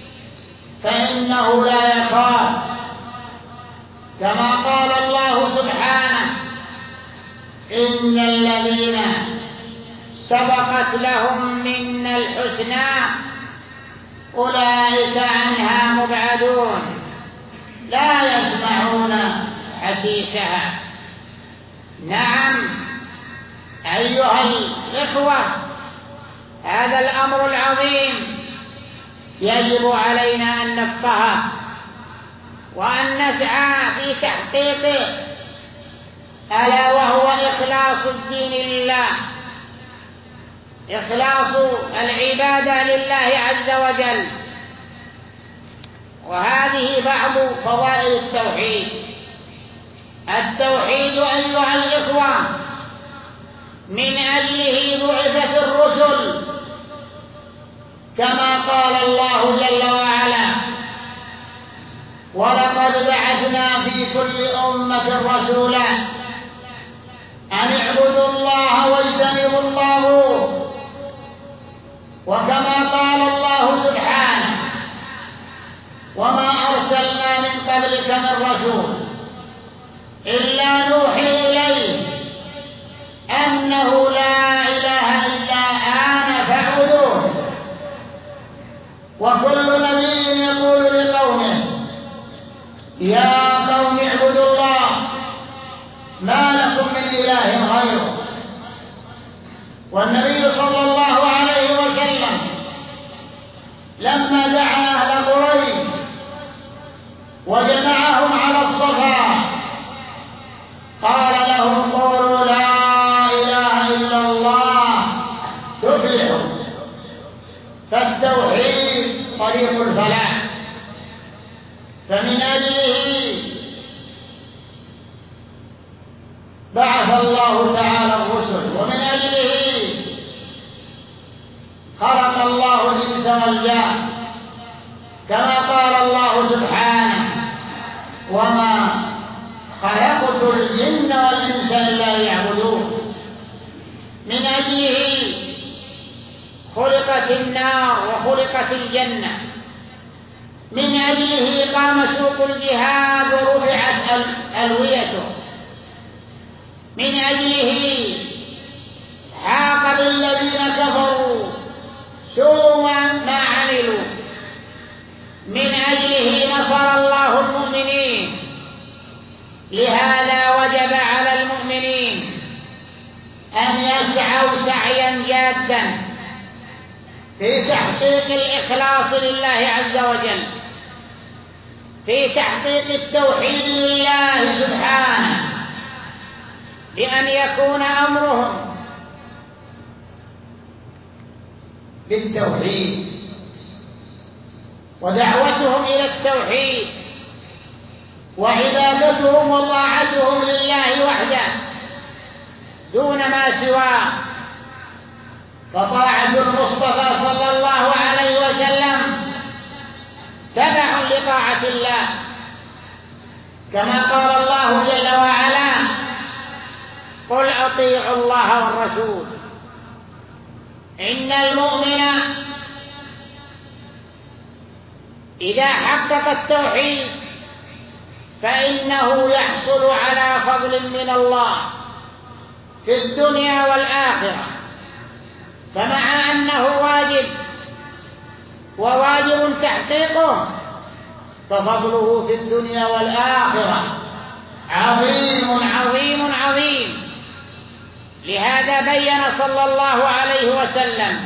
فإنه لا يخاف، كما قال الله سبحانه: إن الذين سبقت لهم منا الحسنى أولئك عنها مبعدون لا يسمعون حسيسها. نعم أيها الإخوة، هذا الأمر العظيم يجب علينا أن نفقهه وأن نسعى في تحقيقه، ألا وهو إخلاص الدين لله، إخلاص العبادة لله عز وجل. وهذه بعض فضائل التوحيد. التوحيد أيها الإخوة من أجله بعثت الرسل، كما قال الله جل وعلا: ولقد بعثنا في كل أمة رسولا أن اعبدوا الله واجتنبوا الطاغوت. وكما قال الله سبحانه: وما أرسلنا من قبلك من رسول إلا نوحي إليه أنه لا إله إلا أنا فاعبدوه. وكل نبي يقول لقومه: يا قوم اعبدوا الله ما لكم من إله غيره. والنبي صلى الله عليه وسلم لما دعا أهل قريش وجمعهم على الصفا قال لهم: قولوا لا إله إلا الله تفلحوا. فالتوحيد طريق الفلاح. فمن أجله بعث الله تعالى الرسل، ومن أجله خلق الله الإنس والجان، كما قال الله سبحانه: وما خلقت الجن والإنس إلا ليعبدون. من أجله خلقت النار وخلقت الجنة، من أجله قام سوق الجهاد ورفعت ألويته، من أجله حاق بالذين كفروا سوء ما عملوا، من أجله نصر الله المؤمنين. لهذا وجب على المؤمنين أن يسعوا سعيا جادا في تحقيق الإخلاص لله عز وجل، في تحقيق التوحيد لله سبحانه، بأن يكون أمرهم بالتوحيد ودعوتهم إلى التوحيد وعبادتهم وطاعتهم لله وحده دون ما سواه، فطاعة المصطفى صلى الله عليه وسلم تبع لطاعة الله، كما قال الله جل وعلا: قل أطيعوا الله والرسول إن المؤمن إذا حقق التوحيد فإنه يحصل على فضل من الله في الدنيا والآخرة، فمع أنه واجب وواجب تحقيقه ففضله في الدنيا والآخرة عظيم عظيم عظيم. لهذا بين صلى الله عليه وسلم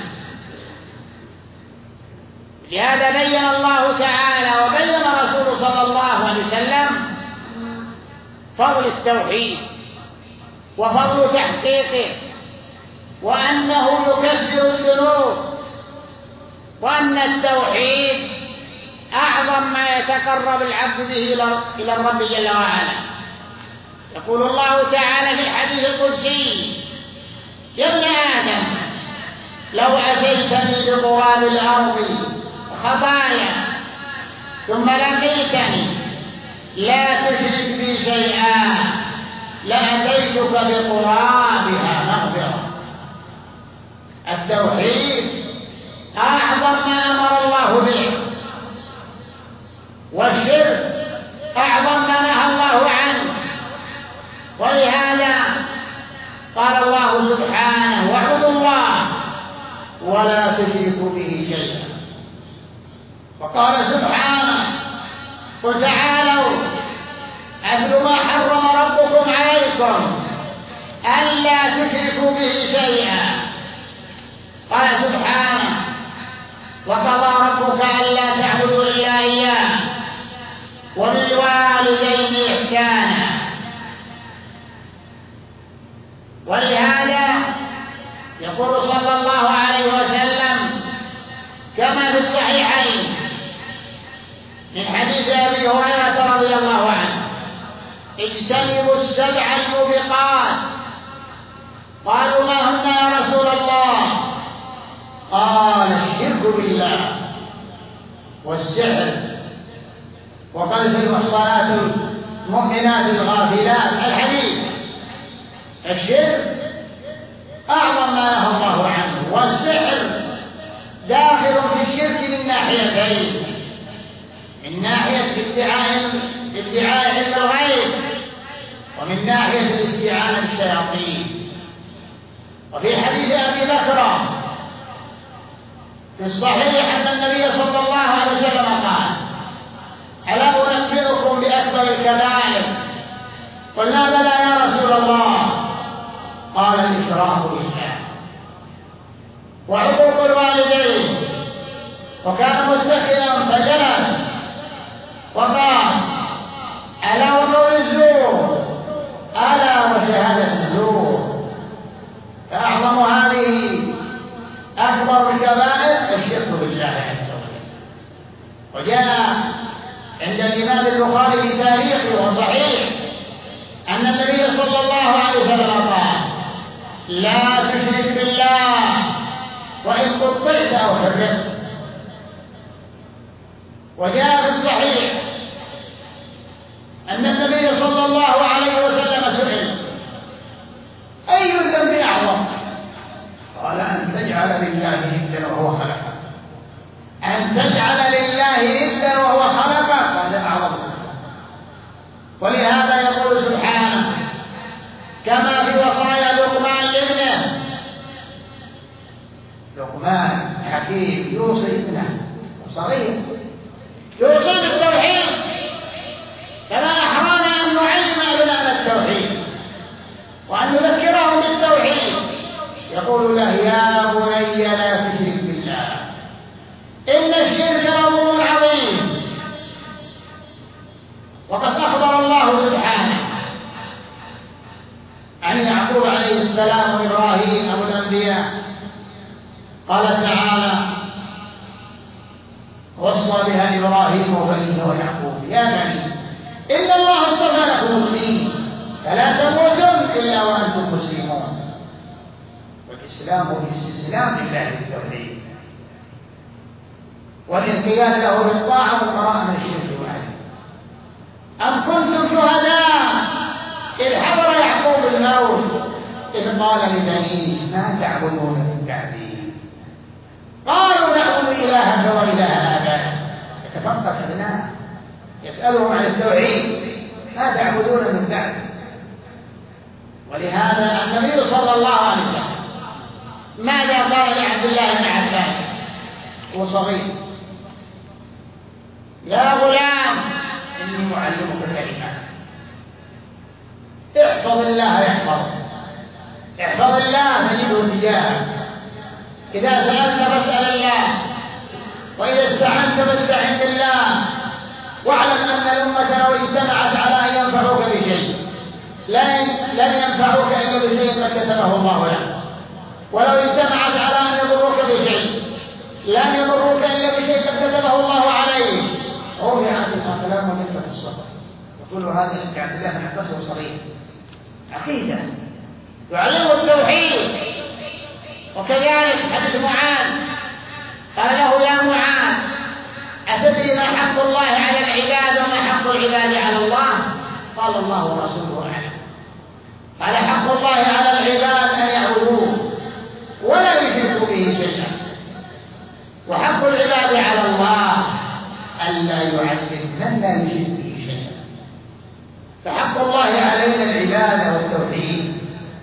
لهذا بين الله تعالى وبين رسوله صلى الله عليه وسلم فضل التوحيد وفضل تحقيقه، وأنه يكفر الذنوب، وأن التوحيد أعظم ما يتقرب العبد به إلى الرب جل وعلا. يقول الله تعالى في الحديث القدسي: يا ابن آدم لو أتيتني بقراب الأرض خطايا ثم لقيتني لا تشرك بي شيئا لأتيتك بقرابها مغفرة. التوحيد أعظم ما أمر الله به، والشرك أعظم ما نهى الله عنه، ولهذا قال الله سبحانه: واعبدوا الله ولا تشركوا به شيئا. وقال سبحانه: قل تعالوا أتل ما حرم ربكم عليكم ألا تشركوا به شيئا. قال سبحانه: وقضى ربك ألا تعبدوا إلا إياه وبالوالدين إحسانا. ولهذا يقول صلى الله عليه وسلم كما في الصحيحين من حديث أبي هريرة رضي الله عنه: اجتنبوا السبع الموبقات. قالوا: ما هن يا رسول الله؟ قال: الشرك بالله والسحر وقذف المحصنات المؤمنات الغافلات. الحديث الشرك أعظم ما نهى الله عنه، والسحر داخل في الشرك من ناحيتين: من ناحية ادعاء ادعاء علم الغيب، ومن ناحية الاستعانة بالشياطين. وفي حديث أبي بكر في الصحيح أن النبي صلى الله عليه وسلم قال: ألا أنبئكم بأكبر الكبائر؟ قلنا: بلى يا رسول الله. قال: الإشراك بالله وعقوق الوالدين. وكان متكئا فجلس وقال: ألا وقول الزور، ألا وشهادة الزور. فأعظم هذه أكبر الكبائر الشرك بالله عز وجل. وجاء عند الإمام البخاري في تاريخه وصحيح أن النبي صلى الله عليه وسلم قال: لا تشرك بالله وإن قطعت أو حرقت. وجاء في الصحيح أن النبي صلى الله عليه وسلم سئل: أي الذنب أعظم؟ قال: أن تجعل لله ندا وهو خلقك. أن تجعل لله ندا وهو خلقك هذا أعظم. ولهذا يقول سبحانه كما في وصايا لقمان لابنه: لقمان حكيم يوصي ابنه صغير يوصي بالتوحيد، كما أحرانا أن نعلم أبناءنا التوحيد وأن نذكرهم بالتوحيد قال تعالى: وصى بها إبراهيم وبنيه ويعقوب يا بني إن الله اصطفى لكم الدين فلا تموتن إلا وأنتم مسلمون. والإسلام هو الاستسلام لله بالتوحيد والانقياد له بالطاعة والبراءة من الشرك وأهله. أم كنتم شهداء إذ حضر يعقوب الموت إذ قال لبنيه ما تعبدون من بعدي قالوا نعبد إلهك وإله آبائك. يتفقد أبناء يسألهم عن التوحيد ما تعبدون من بعد. ولهذا النبي صلى الله عليه وسلم ماذا قال لعبد الله بن عباس وصغير: يا غلام إني معلمك الكلمات احفظ الله يحفظك، احفظ الله تجده تجاهك، إذا سألت فاسأل الله، وإذا استعنت فاستعن بالله، واعلم أن الأمة لو اجتمعت على أن ينفعوك بشيء لن ينفعوك إلا بشيء قد كتبه الله لك، ولو اجتمعت على أن يضروك بشيء لن يضروك إلا بشيء قد كتبه الله عليك. رفعت الأقلام وجفت الصحف. يقول هذا عبد الله بن عباس صغير عقيدة يعلمه التوحيد. وكذلك حديث معاذ قال له: يا معاذ أتدري ما حق الله على العباد وما حق العباد على الله؟ قال: الله ورسوله أعلم. قال: حق الله على العباد أن يعبدوه ولا يشركوا به شيئا، وحق العباد على الله ألا يعذب من لا يشرك به شيئا. فحق الله علينا العبادة والتوحيد.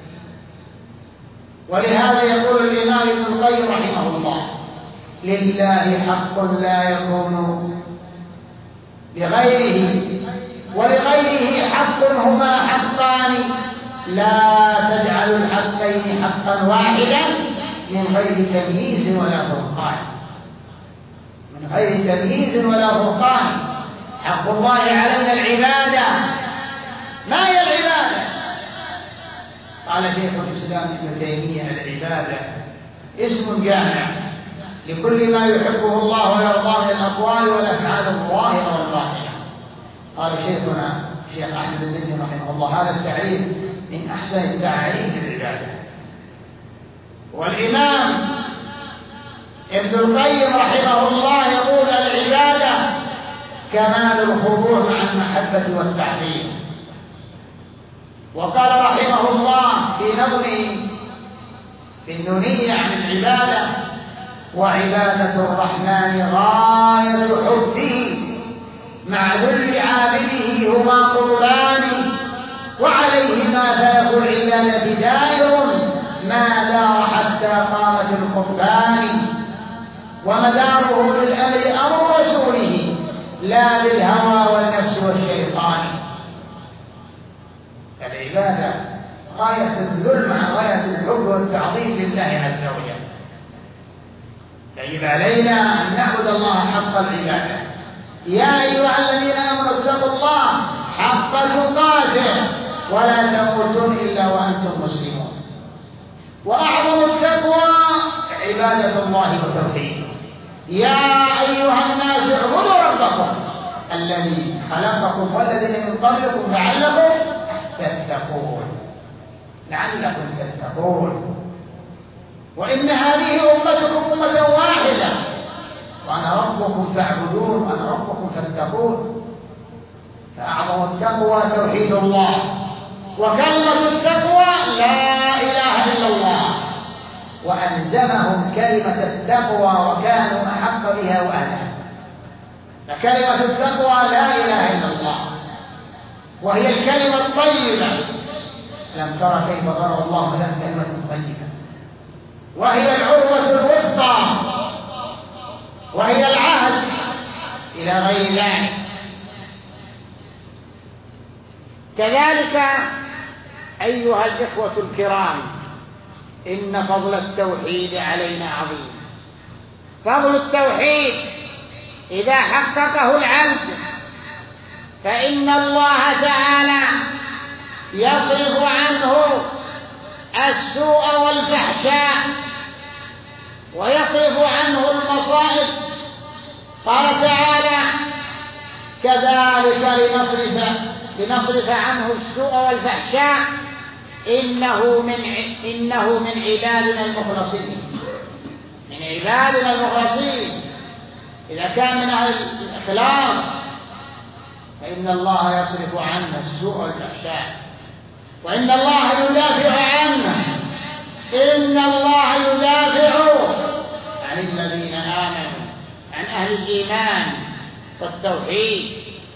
ولهذا يقول الإمام ابن القيم رحمه الله: لله حق لا يكون لغيره، ولغيره حق هما حقان، لا تجعل الحقين حقا واحدا من غير تمييز ولا فرقان. من غير تمييز ولا فرقان. حق الله علينا العبادة. ما هي العبادة؟ قال شيخ الإسلام ابن تيمية: العبادة اسم جامع لكل ما يحبه الله ويرضاه من الأقوال والأفعال الظاهرة والباطنة. قال شيخنا الشيخ أحمد النجدي رحمه الله: هذا التعريف من أحسن التعريف للعبادة. والإمام ابن القيم رحمه الله يقول: العبادة كمال الخضوع مع المحبة والتعظيم. وقال رحمه الله في نظمه في النونية عن العبادة: وعبادة الرحمن غاية حبه مع ذل عابده هما قربان، وعليهما فلك العبادة دائر ما دار حتى قامت القربان، ومداره للأمر أمر رسوله لا بالهوى والنفس والشيطان. العبادة غاية الذل مع غاية الحب والتعظيم لله عز وجل. يجب علينا أن نعبد الله حق العبادة. يا أيها الذين آمنوا اتقوا الله حق تقاته ولا تموتن إلا وأنتم مسلمون. وأعظم التقوى عبادة الله وتوحيده. يا أيها الناس اعبدوا ربكم الذي خلقكم والذين من قبلكم لعلكم تتقون. لعلكم تتقون. وإن هذه أمتكم أمة واحدة وأنا ربكم فاعبدون وأنا ربكم فاتقون. فأعظم التقوى توحيد الله، وكلمة التقوى لا إله إلا الله، وألزمهم كلمة التقوى وكانوا أحق بها وأهلها. فكلمة التقوى لا إله إلا الله، وهي الكلمة الطيبة. لم ترى كيف ضرب الله لنا كلمة طيبة، وهي العروة الوثقى، وهي العهد إلى غير ذلك. كذلك أيها الإخوة الكرام، إن فضل التوحيد علينا عظيم. فضل التوحيد إذا حققه العبد فإن الله تعالى يصرف عنه السوء والفحشاء ويصرف عنه المصائب. قال تعالى: كذلك لنصرف لنصرف عنه السوء والفحشاء إنه من إنه من عبادنا المخلصين. من عبادنا المخلصين. إذا كان من أهل الإخلاص فإن الله يصرف عنه السوء والفحشاء، وإن الله يدافع عنه. إن الله يدافع عن الذين آمنوا، عن أهل الإيمان والتوحيد.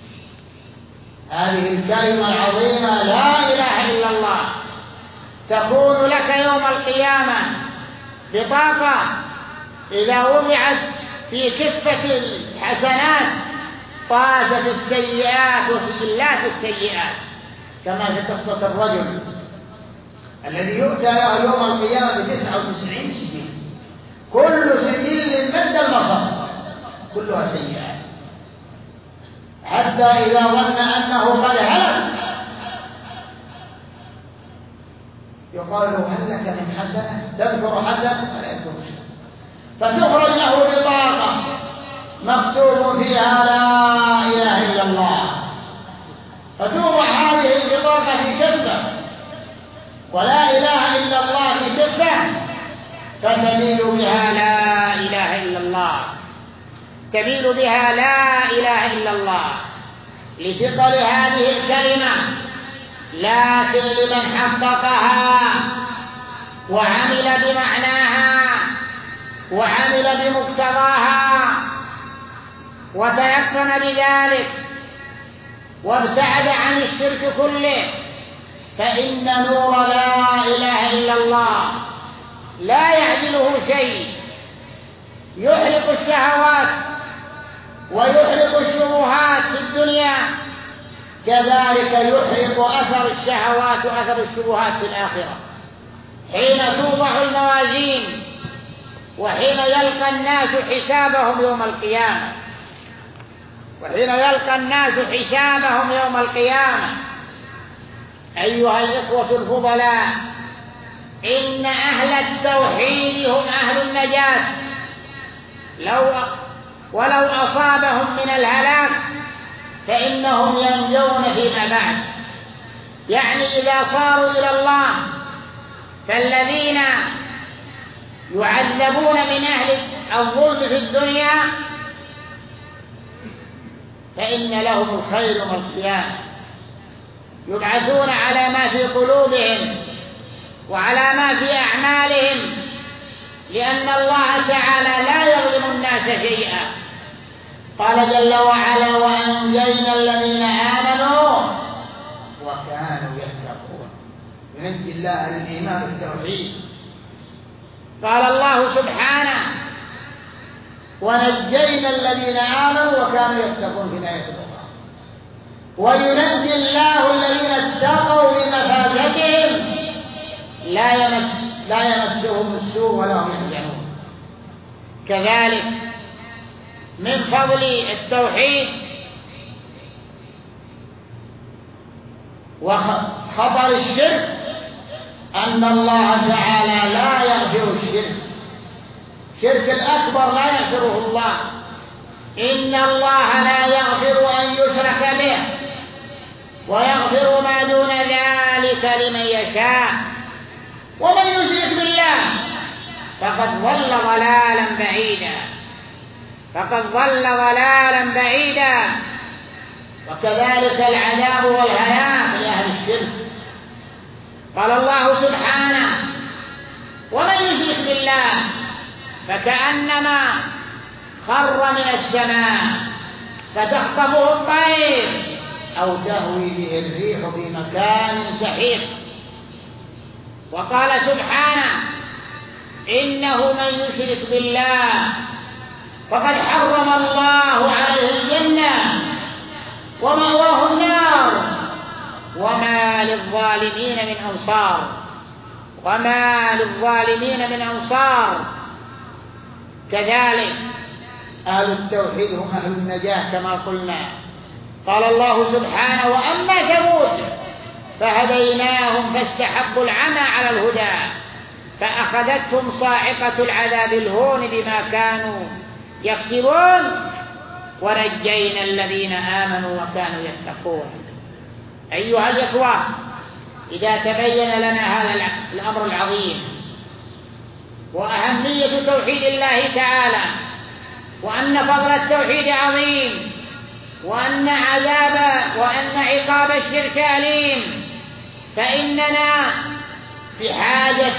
هذه الكلمة العظيمة لا إله إلا الله تكون لك يوم القيامة بطاقة إذا وضعت في كفة الحسنات طاشت السيئات وسجلات السيئات، كما في قصة الرجل الذي يؤتى له يوم القيامة بتسعة وتسعين سجل، كل سجل مد البصر كلها سيئات، حتى إذا ظن أنه قد هلك يقال له: هل لك من حسنة؟ تذكر حسنة؟ فلا يذكر شيء، فتخرج له بطاقة مكتوب فيها لا إله إلا الله، فتوضع هذه البطاقة في كفة ولا إله إلا الله في كفة، فتميل بها لا إله إلا الله، تميل بها لا إله إلا الله لثقل هذه الكلمة. لكن لمن حققها وعمل بمعناها وعمل بمقتضاها وتيقن بذلك وابتعد عن الشرك كله، فإن نور لا إله إلا الله لا يعدله شيء، يحرق الشهوات ويحرق الشبهات في الدنيا، كذلك يحرق أثر الشهوات وأثر الشبهات في الآخرة. حين توضع الموازين وحين يلقى الناس حسابهم يوم القيامة وحين يلقى الناس حسابهم يوم القيامة أيها الإخوة الفضلاء، إن أهل التوحيد هم أهل النجاة، لو ولو أصابهم من الهلاك فإنهم ينجون فيما بعد. يعني إذا صاروا إلى الله فالذين يعذبون من أهل الظلم في الدنيا فإن لهم الخير يوم القيامة، يبعثون على ما في قلوبهم وعلى ما في أعمالهم، لأن الله تعالى لا يظلم الناس شيئا. قال جل وعلا: وأنجينا الذين آمنوا وكانوا يتقون. ينجي الله الإيمان بالتوحيد. قال الله سبحانه: ونجينا الذين آمنوا وكانوا يتقون في الآية الأخرى. وينجي الله الذين اتقوا بمفازتهم لا يمس لا يمسهم السوء ولا هم يحزنون. كذلك من فضل التوحيد وخطر الشرك أن الله تعالى لا يغفر الشرك، شرك الأكبر لا يغفره الله. إن الله لا يغفر أن يشرك به ويغفر ما دون ذلك لمن يشاء، ومن يشرك بالله فقد ضل ضلالا بعيدا فقد ضل ضلالا بعيدا وكذلك العذاب والهلاك لأهل الشرك. قال الله سبحانه: ومن يشرك بالله فكأنما خر من السماء فتخطفه الطير أو تهوي به الريح في مكان سحيق. وقال سبحانه: إنه من يشرك بالله فقد حرم الله عليه الجنة ومأواه النار وما للظالمين من أنصار وما للظالمين من أنصار. كذلك أهل التوحيد هم أهل النجاة كما قلنا. قال الله سبحانه: وأما ثمود فهديناهم فاستحبوا العمى على الهدى فأخذتهم صاعقة العذاب الهون بما كانوا يكسبون ونجينا الذين آمنوا وكانوا يتقون. أيها الإخوة، إذا تبين لنا هذا الأمر العظيم وأهمية توحيد الله تعالى، وأن فضل التوحيد عظيم، وأن عذاب وأن عقاب الشرك أليم، فإننا بحاجة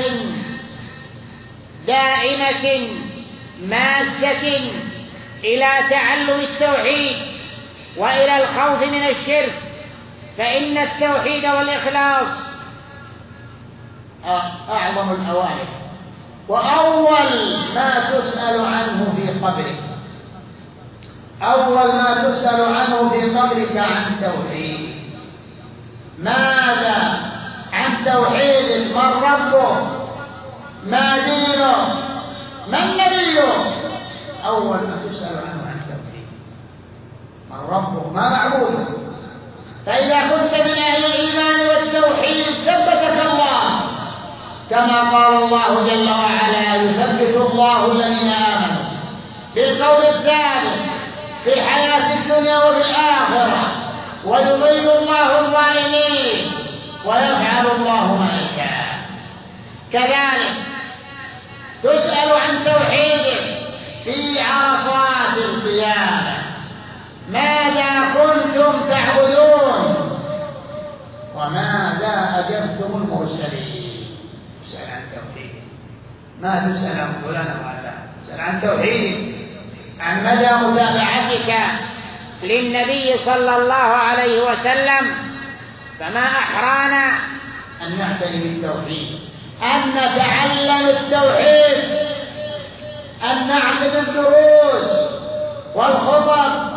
دائمة ماسة إلى تعلم التوحيد وإلى الخوف من الشرك، فإن التوحيد والإخلاص أعظم الأوامر، وأول ما تسأل عنه في قبرك، أول ما تسأل عنه في قبرك عن توحيد. ماذا عن توحيد؟ من ربه؟ ما دينه؟ من نبيه؟ أول ما تسأل عنه عن توحيد من ربه، ما معبوده. فإذا كنت من أهل الإيمان والتوحيد ثبتك الله، كما قال الله جل وعلا: يثبت الله الذين آمنوا بالقول الثابت في الحياة الدنيا وفي الآخرة، ويضل الله الظالمين ويفعل الله ما يشاء. كذلك تسأل عن توحيده في عرصات القيامة: ماذا كنتم تعبدون وماذا أجبتم المرسلين؟ تسأل عن توحيده، ما تسأل عن فلان وعلان، تسأل عن توحيده، عن مدى متابعتك للنبي صلى الله عليه وسلم. فما أحرانا أن نعتني بالتوحيد، أن نتعلم التوحيد، أن نعقد الدروس والخطب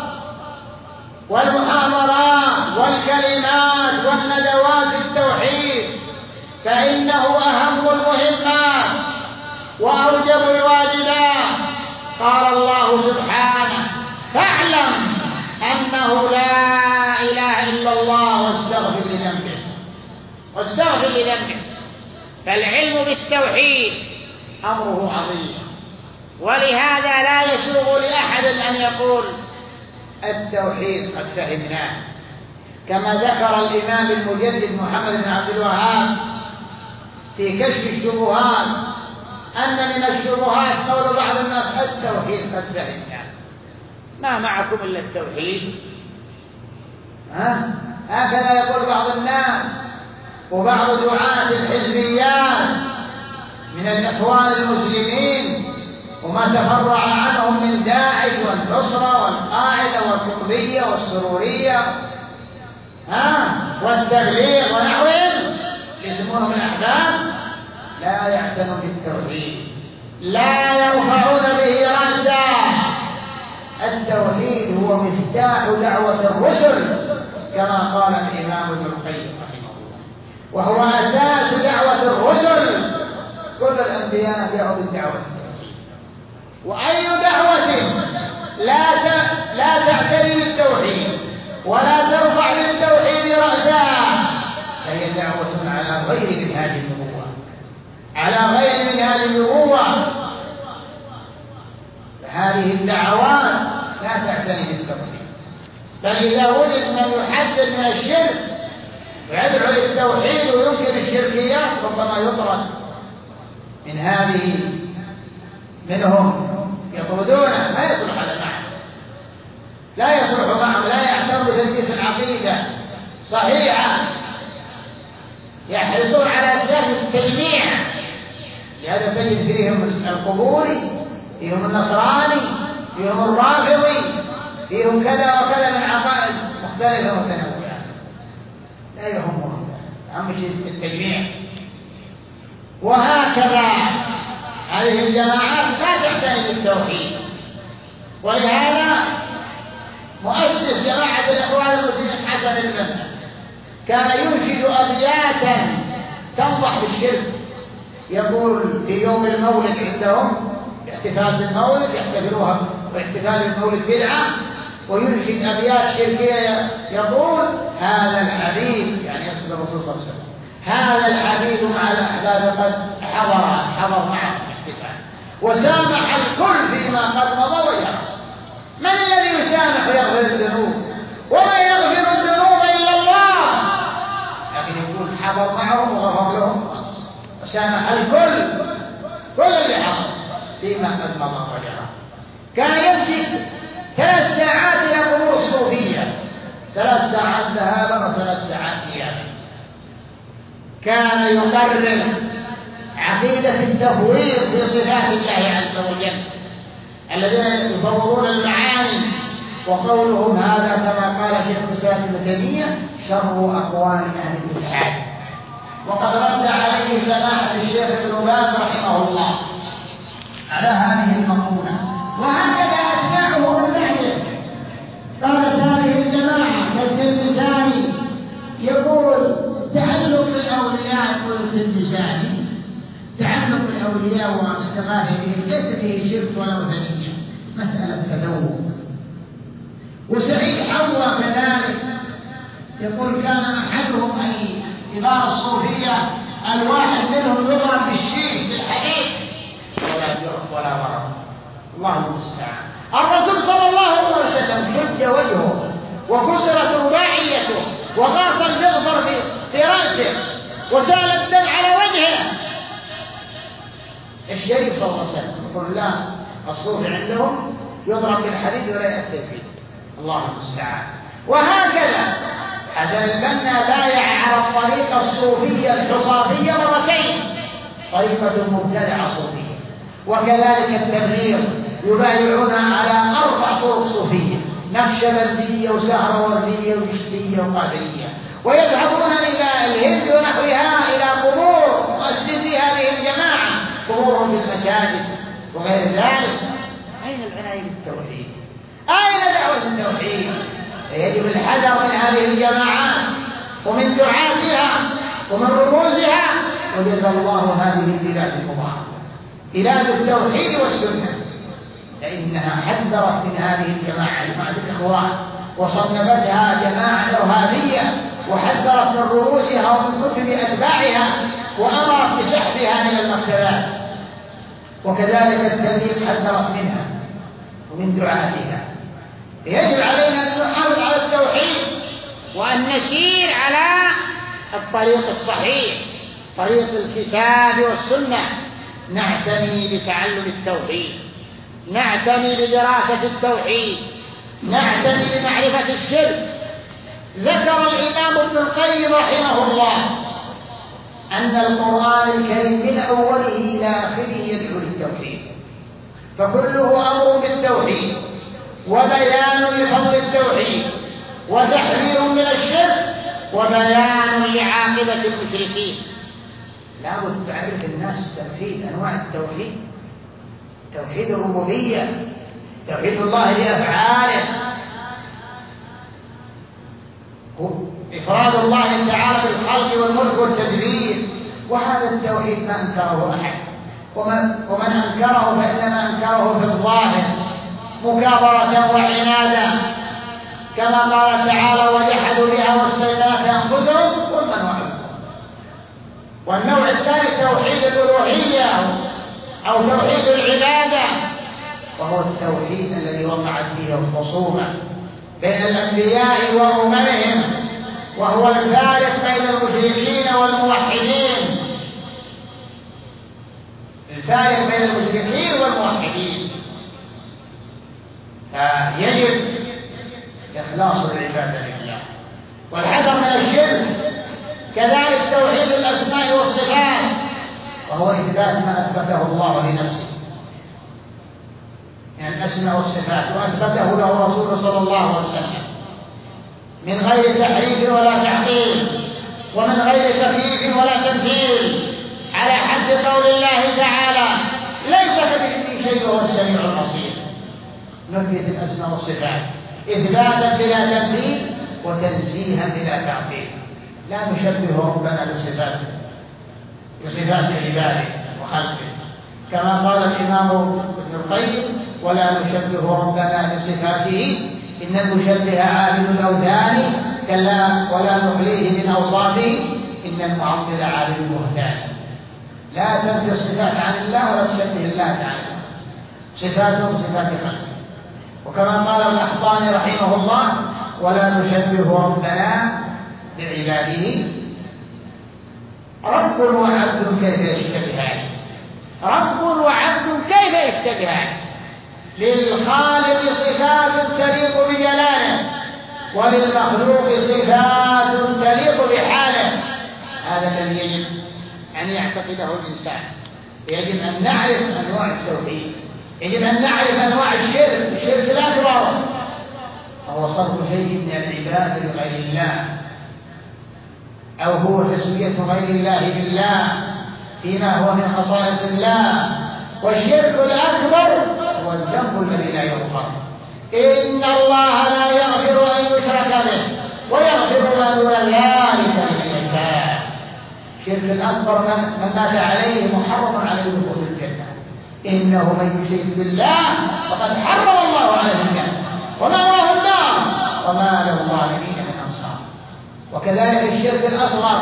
والمحاضرات والكلمات والندوات التوحيد، فإنه أهم المهمات وأوجب الواجبات. قال الله سبحانه: فاعلم أنه لا إله إلا الله واستغفر لذنبك، واستغفر لذنبك. فالعلم بالتوحيد أمره عظيم، ولهذا لا يسوغ لأحد أن يقول التوحيد قد فهمناه، كما ذكر الإمام المجدد محمد بن عبد الوهاب في كشف الشبهات أن من الشبهات قول بعض الناس: التوحيد قد فهمناه، ما معكم إلا التوحيد. ها؟ هكذا يقول بعض الناس، وبعض دعاة الحزبيات من الإخوان المسلمين وما تفرع عنهم من داعش والنصرة والقاعدة والقطبية والسرورية ها والتبليغ ونحوهم، يسمونهم الأحزاب، لا يعتنون بالتوحيد، لا يرفعون به رأسا. التوحيد هو مفتاح دعوة الرسل كما قال الإمام ابن القيم رحمه الله، وهو أساس دعوة الرسل. كل الأنبياء دعوا بالدعوة التوحيد، وأي دعوة لا لا تعتني بالتوحيد ولا ترفع بالتوحيد رأسها فهي دعوة على غير منهاج النبوة، على غير منهاج النبوة. فهذه الدعوات لا تعتني بالتوحيد، بل إذا وجد من يحذر من الشرك ويدعو للتوحيد وينكر الشركيات ربما يطرد من هذه منهم، يطردونه، ما يصلح هذا معه، لا يصلح معه، لا يعتبر تلبيس العقيدة صحيحة، يحرصون على أساس التجميع. لهذا تجد فيهم القبوري، فيهم النصراني، فيهم الرافضي، فيهم كذا وكذا من عقائد مختلفة ومتنوعة، لا يهمهم، أهم شيء التجميع. وهكذا هذه الجماعات لا تعتني بالتوحيد، ولهذا مؤسس جماعة الإخوان المسلمين حسن البنا كان ينشد أبياتا تنضح بالشرك، يقول في يوم المولد عندهم احتفال بالمولد يحتفلوها باحتفال المولد بدعة، وينشد أبيات شركية يقول: هذا الحبيب، يعني يقصد الرسول صلى الله عليه وسلم، هذا الحبيب مع الأحباب قد حضر حضر معهم الاحتفال وسامح الكل فيما قد مضى وجرى. من الذي يسامح ويغفر الذنوب؟ وما يغفر الذنوب إلا الله. لكن يقول حضر معهم وغفر لهم وسامح الكل، كل اللي حضر فيما قد مضى وجرى. كان يمشي ثلاث ساعات إلى قبور الصوفية، ثلاث ساعات ذهابا وثلاث ساعات إيابا. كان يقرر عقيدة التفويض في صفات الله عز وجل الذين يفوضون المعاني، وقولهم هذا كما قال شيخ الإسلام ابن تيمية شر أقوال أهل الإلحاد. وقد رد عليه سماحة الشيخ ابن باز رحمه الله على هذه المقولة، وهكذا أتباعه من بعده. قالت هذه الجماعة كالتلمساني يقول تعلق الأولياء، يقول التلمساني تعلق الأولياء واستغاثة بهم ليس فيه شرك ولا وثنية، مسألة تذوق. وسعيد حوا كذلك يقول كان أحدهم أي كبار الصوفية الواحد منهم يضرب بالشيش بالحديد ولا جرح ولا ورم. الله المستعان. الرسول صلى الله عليه وسلم شج وجهه وكسرت رباعيته وغاص المغفر في, في رأسه وسال الدم على وجهه. الشريف صلى الله عليه وسلم يقول لا، الصوفي عندهم يضرب بالحديد ولا يأثر فيه. الله المستعان. وهكذا حسن البنا بايع على الطريقة الصوفية الحصافية مرتين، طريقة مبتدعة صوفية. وكذلك التبليغ يبايعون على أربع طرق صوفية، نقشبندية وسهروردية وجشتية وقادرية، ويذهبون إلى الهند ونحوها إلى قبور مؤسسي هذه الجماعة، قبورهم في المساجد وغير ذلك. أين العناية بالتوحيد؟ أين دعوة التوحيد؟ يجب الحذر من هذه الجماعات ومن دعاتها ومن رموزها. وجزى الله هذه البلاد المباركة بلاد التوحيد والسنة، فإنها حذرت من هذه الجماعة جماعة الإخوان وصنفتها جماعة إرهابية، وحذرت من رؤوسها ومن كتب أتباعها، وأمرت بسحبها من المكتبات. وكذلك التبليغ حذرت منها ومن دعاتها. يجب علينا أن نحافظ على التوحيد وأن نسير على الطريق الصحيح، طريق الكتاب والسنة. نعتني بتعلم التوحيد، نعتني بدراسة التوحيد، نعتني بمعرفة الشرك. ذكر الإمام ابن القيم رحمه الله أن القرآن الكريم من أوله إلى آخره يدعو للتوحيد، فكله أمر بالتوحيد وبيان لفضل التوحيد وتحذير من الشرك وبيان لعاقبة المشركين. لابد تعرف الناس توحيد، أنواع التوحيد: توحيد الربوبية، توحيد الله بأفعاله، إفراد الله تعالى بالخلق والملك والتدبير. وهذا التوحيد ما أنكره أحد، ومن أنكره فإنما أنكره في الظاهر مكابرة وعنادا، كما قال تعالى: وجحدوا بها واستيقنتها أنفسهم ظلما وعلوا. والنوع الثاني توحيد الألوهية أو توحيد العبادة، وهو التوحيد الذي وقعت فيه الخصومة بين الأنبياء وأممهم، وهو الفارق بين المشركين والموحدين، الفارق بين المشركين والموحدين. فيجب إخلاص العبادة لله والحذر من الشرك. كذلك توحيد الأسماء والصفات، وهو إثبات ما أثبته الله لنفسه من يعني الأسماء والصفات، وأثبته له رسوله صلى الله عليه وسلم من غير تحريف ولا تعطيل، ومن غير تكييف ولا تمثيل، على حد قول الله تعالى: ليس كمثله شيء وهو السميع البصير. نثبت الأسماء والصفات إثباتا بلا تمثيل وتنزيها بلا تعطيل. لا نشبه ربنا بصفاته بصفات عباده وخلقه، كما قال الإمام ابن القيم: ولا نشبه ربنا بصفاته إن المشبه عابد الأوثان، كلا ولا نخليه من أوصافه إن المعطل عابد البهتان. لا تنفي الصفات عن الله ولا تشبه الله تعالى، صفاته صفات خلقه. وكما قال القحطاني رحمه الله: ولا نشبه ربنا بعباده. رب وعبد كيف يشتبهان؟ رب وعبد كيف يشتبهان؟ للخالق صفات تليق بجلاله، وللمخلوق صفات تليق بحاله. هذا الذي يجب أن يعتقده الإنسان. يجب أن نعرف أنواع التوحيد، يجب أن نعرف أنواع الشرك. الشرك الأكبر هو صرف شيء من العبادة لغير الله، أو هو تسوية غير الله بالله فيما هو من خصائص الله. والشرك الأكبر هو الذنب الذي لا يغفر. إن الله لا يغفر أن يشرك به ويغفر ما دون ذلك لمن يشاء. الشرك الأكبر من مات عليه محرم عليه دخول الجنة. إنه من يشرك بالله فقد حرم الله عليه الجنة ومأواه النار وما للظالمين من أنصار. وكذلك الشرك الأصغر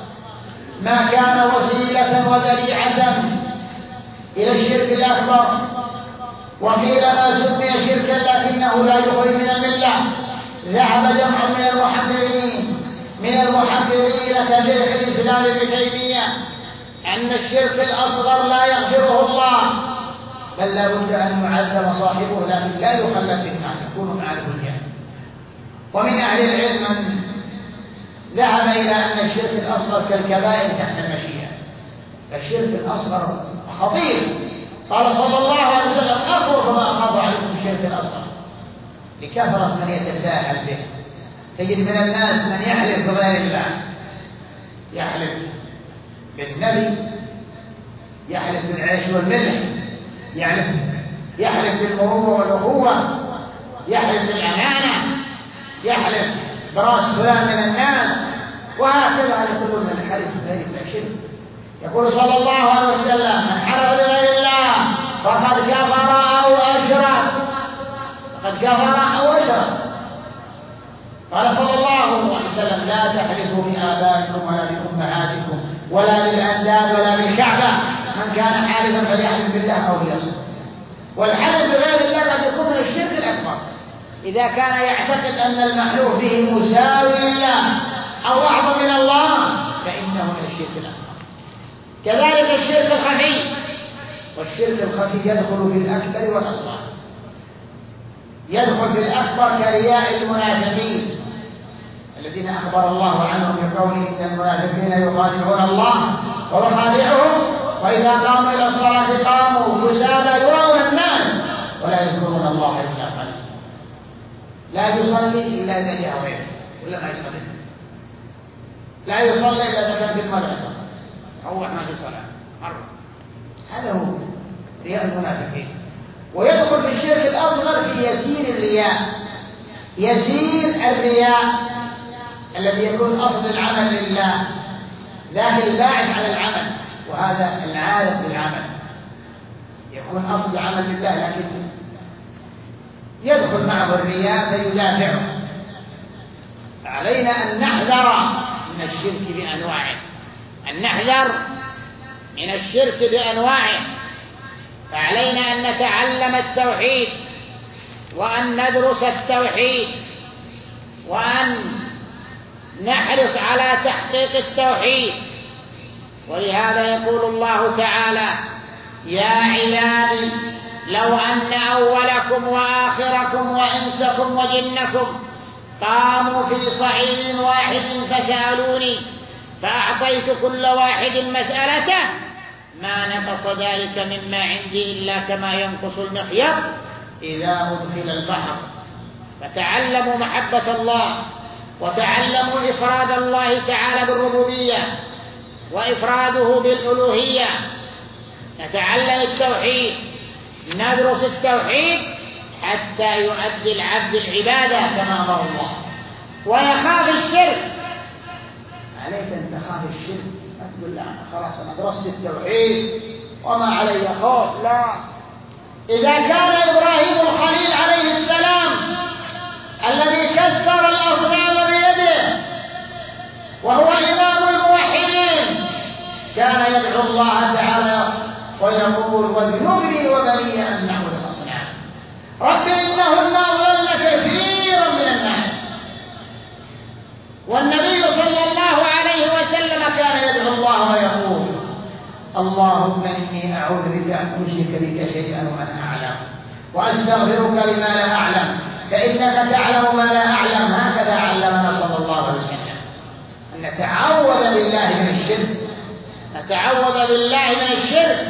ما كان وسيلة وذريعة إلى الشرك الأكبر. وقيل ما سمي شركا لكنه لا يخرج من الملة. ذهب جمع من المحققين من المحققين كشيخ الإسلام ابن تيمية أن الشرك الأصغر لا يغفره الله، بل لا بد أن يعذب صاحبه، لكن لا يخلد في النار، يكون معه الجنة. ومن أهل العلم من ذهب إلى أن الشرك الأصغر كالكبائر تحت المشيئة. الشرك الأصغر خطير. قال صلى الله عليه وسلم: أخوف ما أخاف عليكم الشرك الأصغر، لكثرة من يتساهل به. تجد من الناس من يحلف بغير الله، يحلف بالنبي، يحلف بالعيش والملح، يحلف يحلف بالمروءة والأخوة، يحلف بالأمانة، يحلف براس فلان من الناس، وهكذا يقولون من الحلف غير الله شرك. يقول صلى الله عليه وسلم: من حلف بغير الله فقد كفر أو أشرك، فقد كفر أو أشرك. قال صلى الله عليه وسلم: لا تحلفوا بآبائكم ولا بأمهاتكم ولا بالأنداد ولا بالكعبة، من كان حالفا فليحلف بالله أو ليصمت. والحلف بغير الله قد يكون من الشرك الأكبر إذا كان يعتقد أن المحلوف به مساوي لله أو أعظم من الله، فإنه من الشرك الأكبر. كذلك الشرك الخفي، والشرك الخفي يدخل في الأكبر والأصغر. يدخل في الأكبر كرياء المنافقين الذين أخبر الله عنهم بقوله: إن المنافقين يخادعون الله وهو خادعهم وإذا قاموا إلى الصلاة قاموا كسالى يراءون الناس ولا يذكرون الله إلا قليلا. لا يصلي إلا إذا جاء غيره، ولا ما يصلي. لا يصلي إلا إذا كان في المدرسة، روح ما في صلاة مرة. هذا هو رياء المنافقين. ويدخل في الشرك الأصغر في يسير الرياء. يسير الرياء الذي يكون أصل العمل لله، ذاك الباعث على العمل، وهذا العارف بالعمل يكون أصل العمل لله، لكن يدخل معه الرياء فيدافعه. علينا أن نحذر من الشرك بأنواعه، أن نحذر من الشرك بأنواعه. فعلينا أن نتعلم التوحيد وأن ندرس التوحيد وأن نحرص على تحقيق التوحيد. ولهذا يقول الله تعالى: يا عبادي لو أن أولكم وآخركم وإنسكم وجنكم قاموا في صعيد واحد فسألوني فأعطيت كل واحد مسألته ما نقص ذلك مما عندي إلا كما ينقص المخيط إذا أدخل البحر. فتعلموا محبة الله، وتعلموا إفراد الله تعالى بالربوبية وإفراده بالألوهية. نتعلم التوحيد، ندرس التوحيد حتى يؤدي العبد العبادة كما أمر الله. ويخاف الشرك. عليك أن تخاف الشرك، ما تقول لا أنا خلاص أنا درست التوحيد وما علي خوف. لا. إذا كان إبراهيم الخليل عليه السلام الذي كسر الأصنام بيده وهو إمام الموحدين كان يدعو الله تعالى ويقول واجنبني وبني أن نعبد الأصنام. رب إنهن أضلن كثيرا من الناس. والنبي صلى الله عليه وسلم كان يدعو الله ويقول اللهم إني أعوذ بك أن أشرك بك شيئا وأنا أعلم وأستغفرك لما لا أعلم فإنك تعلم ما لا أعلم. هكذا علمنا صلى الله عليه وسلم أن نتعوذ بالله من الشرك، نتعوذ بالله من الشرك.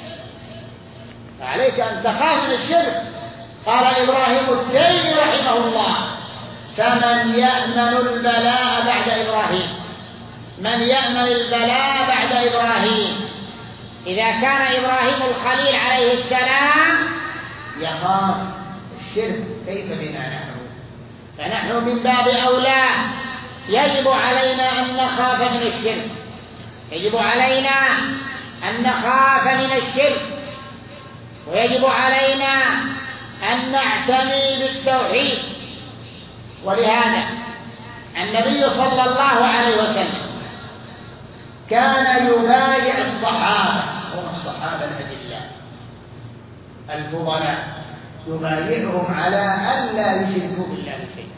فعليك أن تخاف من الشرك. قال إبراهيم التيمي رحمه الله فمن يأمن البلاء بعد إبراهيم، من يأمن البلاء بعد إبراهيم. إذا كان إبراهيم الخليل عليه السلام يخاف الشرك كيف بنا نحن؟ فنحن من باب أولى يجب علينا أن نخاف من الشرك، يجب علينا أن نخاف من الشرك، ويجب علينا أن نعتني بالتوحيد. ولهذا النبي صلى الله عليه وسلم كان يبايع الصحابة، هم الصحابة الأجلاء الفضلاء، يبايعهم على أن لا يشركوا بالله شيئا.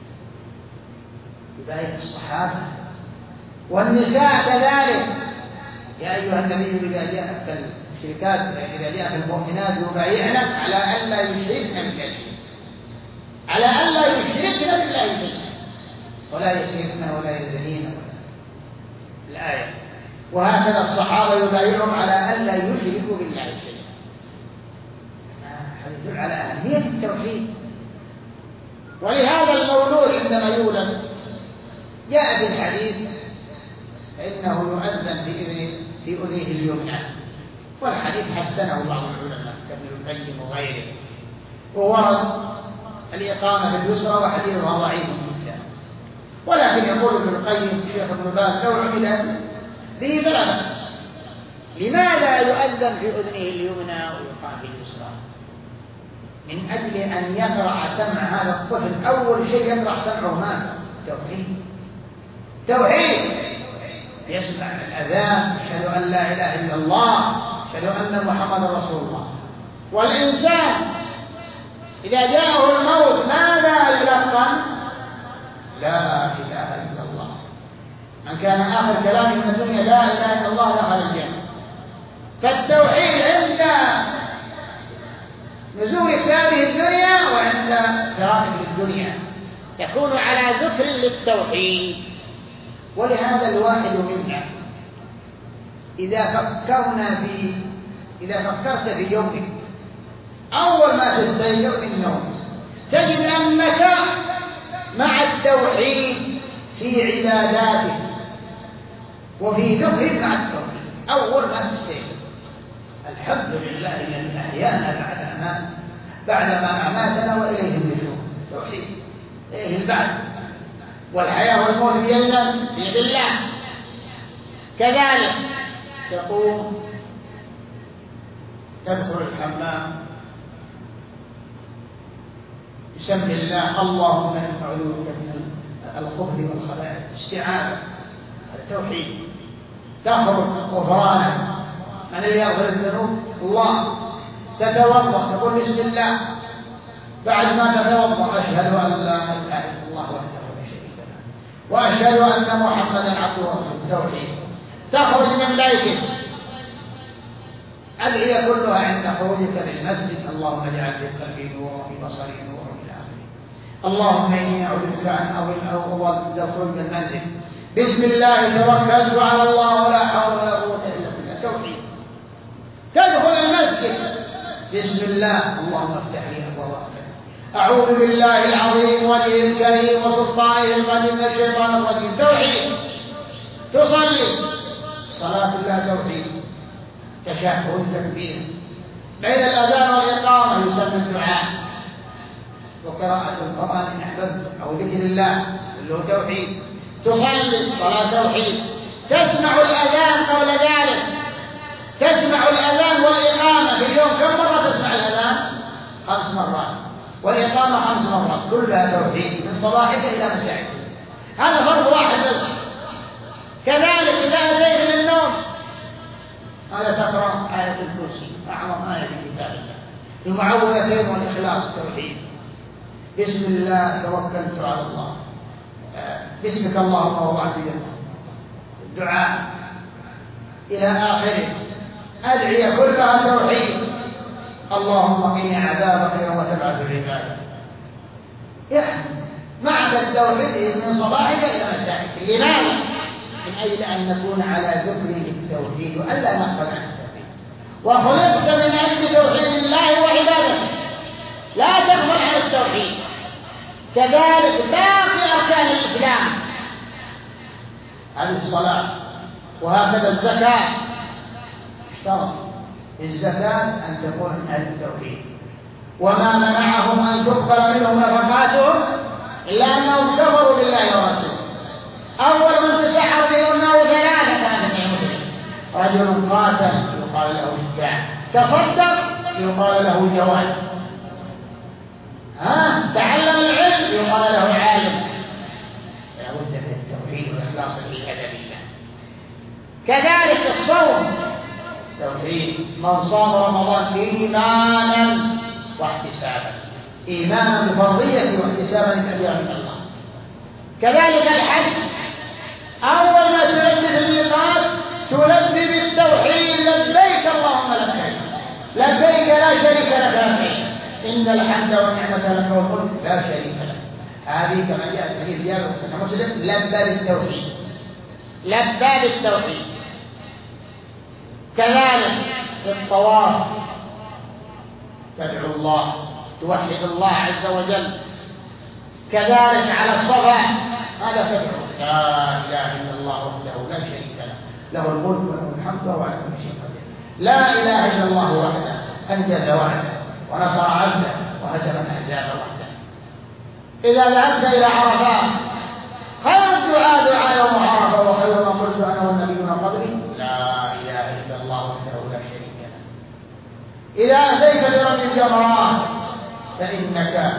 يبايع الصحابة والنساء كذلك. يا أيها النبي إذا جاءك الشركات إذا جاءك المؤمنات يبايعنك على أن لا يشركن بالله شيئا، على أن لا يشركن بالله شيئا، ولا يسرقن ولا يزنين الآية. وهكذا الصحابة يبايعهم على أن لا يشركوا بالله شيئا. هذا يدل على أهمية التوحيد. ولهذا المولود عندما يولد جاء في الحديث فإنه يؤذن في أذنه في أذنه اليمنى، والحديث حسنه بعض العلماء كابن القيم وغيره، وورد الإقامة باليسرى وحديثها ضعيف جدا. ولكن يقول ابن القيم الشيخ ابن باز لو عمل به فلا بأس. لماذا يؤذن في أذنه اليمنى ويقام باليسرى؟ من أجل أن يقرع سمع هذا الطفل. أول شيء يقرع سمعه ماذا؟ توحيد. توحيد يسمع الأذان أشهد أن لا إله إلا الله أشهد أن محمد رسول الله. والإنسان إذا جاءه الموت ماذا يلقن؟ لا إله إلا الله. من كان آخر كلامه من الدنيا لا إله إلا الله دخل الجنة. فالتوحيد عند نزول هذه الدنيا وعند فراقه الدنيا يكون على ذكر للتوحيد. ولهذا الواحد منا إذا فكرنا في إذا فكرت في يومك أول ما تستيقظ من النوم تجد أنك مع التوحيد في عباداتك وفي ذكرك مع التوحيد. أول ما تستيقظ الحمد لله الذي أحيانا بعد أمان بعدما أماتنا وإليه النشور. توحيد إليه البعث والحياة والموت بيد بيد الله. كذلك تقوم تدخل الحمام بسم الله اللهم إني أعوذ بك من الخبث والخبائث. استعاذة التوحيد. تخرج غفرانك من الذي يغفر الذنوب؟ الله. تتوضأ تقول بسم الله. بعد ما تتوضأ أشهد أن لا إله إلا الله وحده لا شريك له وأشهد أن محمدا عبده ورسوله. توحيد. تخرج من بيتك أدعية كلها عند خروجك للمسجد اللهم اجعل في قلبي نورا وفي بصري نورا إلى آخره. اللهم إني أعوذ بك أن أضل أو أضل الخروج من المنزل بسم الله توكلت على الله ولا حول ولا قوة إلا بالله. توحيد. تدخل المسجد بسم الله اللهم افتح لي أبواب رحمتك أعوذ بالله العظيم وجهه الكريم وسلطانه القديم من الشيطان الرجيم. توحيد. تصلي صلاة الله توحيد. تشهد تكبير بين الأذان والإقامة يسمى الدعاء وقراءة القرآن إن أحببت أو ذكر الله اللي هو توحيد. تصلي صلاة توحيد. تسمع الأذان قبل ذلك. تسمع الأذان والإقامة في اليوم كم مرة تسمع الأذان؟ خمس مرات والإقامة خمس مرات كلها توحيد من صباحك إلى مسائك. هذا فرض واحد بس. كذلك إذا أتيت من النوم هذا تقرأ آية الكرسي أعظم آية في كتاب الله، المعوذتين والإخلاص التوحيد، بسم الله توكلت على الله، باسمك اللهم وضعت يدي، الدعاء إلى آخره، أدعية كلها توحيد. اللهم قني عذابك يوم تبعث العباد. يعني معك التوحيد من صباحك إلى مسائك. لماذا؟ من أجل أن نكون على ذكر التوحيد وألا نغفل عن التوحيد. وخلقت من أجل توحيد الله وعبادته، لا تغفل عن التوحيد. كذلك باقي أركان الإسلام، هذه الصلاة، وهكذا الزكاة. اشترط الزكاة أن تكون من أهل التوحيد. وما منعهم أن تقبل منهم نفقاتهم إلا أنهم كفروا بالله ورسوله. أول من تسحر به أنه ثلاثة كانت مسلم: رجل قاتل يقال له شجاع، تصدق يقال له جواد، ها تعلم العلم يقال له عالم. لا بد من التوحيد والإخلاص في أدب الله. كذلك الصوم توحيد. من صام رمضان إيمانا واحتسابا، إيمانا بفرضيته واحتسابا لتأجير من الله. كذلك الحج، أول ما تلبي الميقات تلبي بالتوحيد: لبيك اللهم لبيك، لبيك لا شريك لك لبيك، إن الحمد والنعمة لك والملك لا شريك لك. هذه كما جاء في حديث جابر بن صحيح مسلم: لبى بالتوحيد، لبى بالتوحيد. كذلك في الطواف تدعو الله، توحد الله عز وجل. كذلك على الصفا هذا تدعو: لا اله الا الله وحده لا شريك له، له الملك وله الحمد وهو على كل شيء قدير. لا اله الا الله وحده انجز وعده ونصر عبده وهزم الاحزاب وحده. اذا ذهبت الى عرفات خير الدعاء دعاء يوم عرفه، وخير ما قلت انا والنبيون قبلي: لا اله الا الله وحده لا شريك له. اذا اتيت برمي الجمرات فانك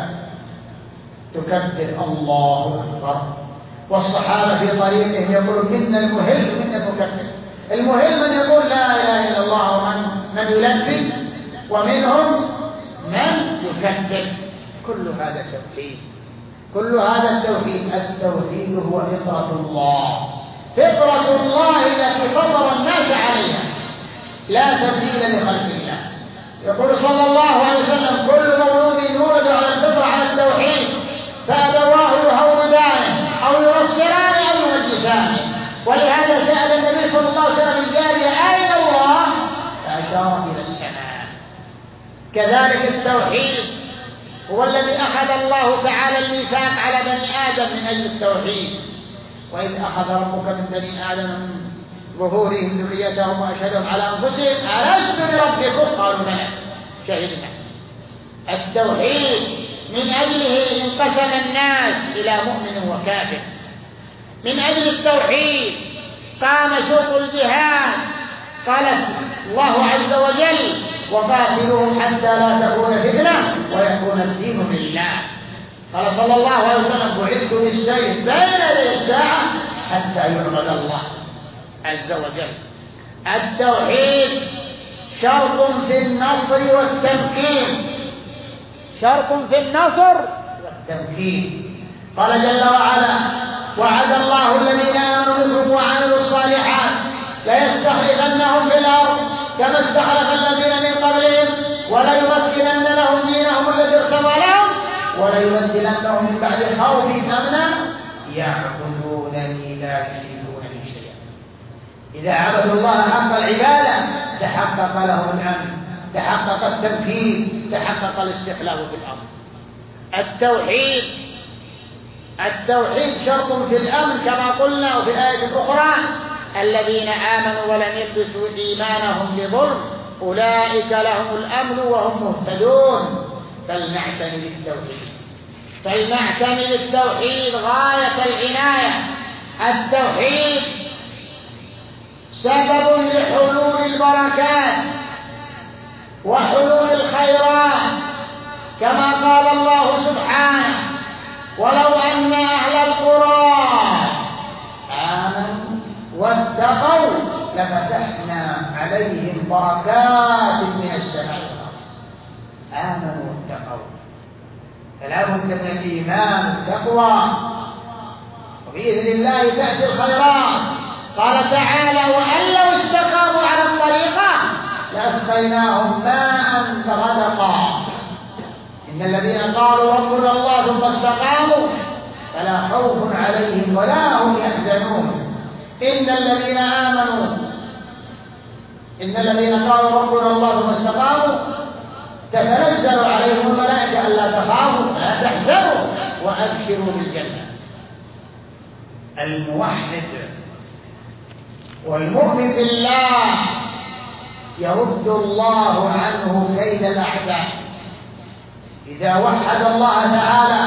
تكبر الله اكبر. والصحابه في طريقهم يقولون: منا المهل منا المكبر. المهل من يقول لا اله الا الله ومن من يلبي، ومنهم من يكبر. كل هذا توحيد، كل هذا التوحيد. التوحيد هو فطرة الله، فطرة الله التي فطر الناس عليها، لا تبديل لخلق الله. يقول صلى الله عليه وسلم: كل مولود يولد على الفطرة، على التوحيد، فأبواه يهودانه أو ينصرانه أو يمجسانه. ولهذا سأل النبي صلى الله عليه وسلم الجارية: أين الله؟ فأشار إلى السماء. كذلك التوحيد هو الذي أخذ الله تعالى الميثاق على بني آدم من أجل التوحيد: وإذ أخذ ربك من بني آدم من ظهورهم ذريتهم وأشهدهم على أنفسهم ألست بربكم؟ قالوا بلى شهدنا. التوحيد من أجله انقسم الناس إلى مؤمن وكافر. من أجل التوحيد قام سوق الجهاد. قال الله عز وجل: وقاتلوهم حتى لا تكون فتنة ويكون الدين لله. قال صلى الله عليه وسلم: بعثت بالسيف بين يدي الساعة حتى يعبد الله عز وجل. التوحيد شرط في النصر والتمكين، شرط في النصر والتمكين. قال جل وعلا: وعد الله الذين آمنوا منكم وعملوا الصالحات ليستخلفنهم في الأرض كما استخلف الذين من قبلهم وليمكنن لهم دينهم الذي ارتضى لهم وليبدلنهم من بعد خوفهم أمنا يعبدونني لا يشركون بي شيئا. إذا عبدوا الله حق العبادة تحقق لهم الأمن، تحقق التمكين، تحقق الاستخلاف في الأرض. التوحيد التوحيد شرط في الأمن كما قلنا. وفي الآية الأخرى: الذين آمنوا ولم يلبسوا إيمانهم بظلم أولئك لهم الأمن وهم مهتدون. فلنعتني بالتوحيد، فلنعتني بالتوحيد غاية العناية. التوحيد سبب لحلول البركات وحلول الخيرات، كما قال الله سبحانه: ولو أن أهل القرى آمنوا واتقوا لفتحنا عليهم بركات من السماء والأرض. آمنوا واتقوا، فلا بد من الإيمان والتقوى، وبإذن الله تأتي الخيرات. قال تعالى: وأن لو استقاموا على الطريقة لأسقيناهم ماء غدقا. إن الذين قالوا ربنا الله ثم استقاموا فلا خوف عليهم ولا هم يحزنون. إن الذين آمنوا إن الذين قالوا ربنا الله ثم استقاموا تتنزل عليهم الملائكة ألا تخافوا ولا تحزنوا وأبشروا بالجنة. الموحد والمؤمن بالله يرد الله عنه كيد الأعداء. إذا وحد الله تعالى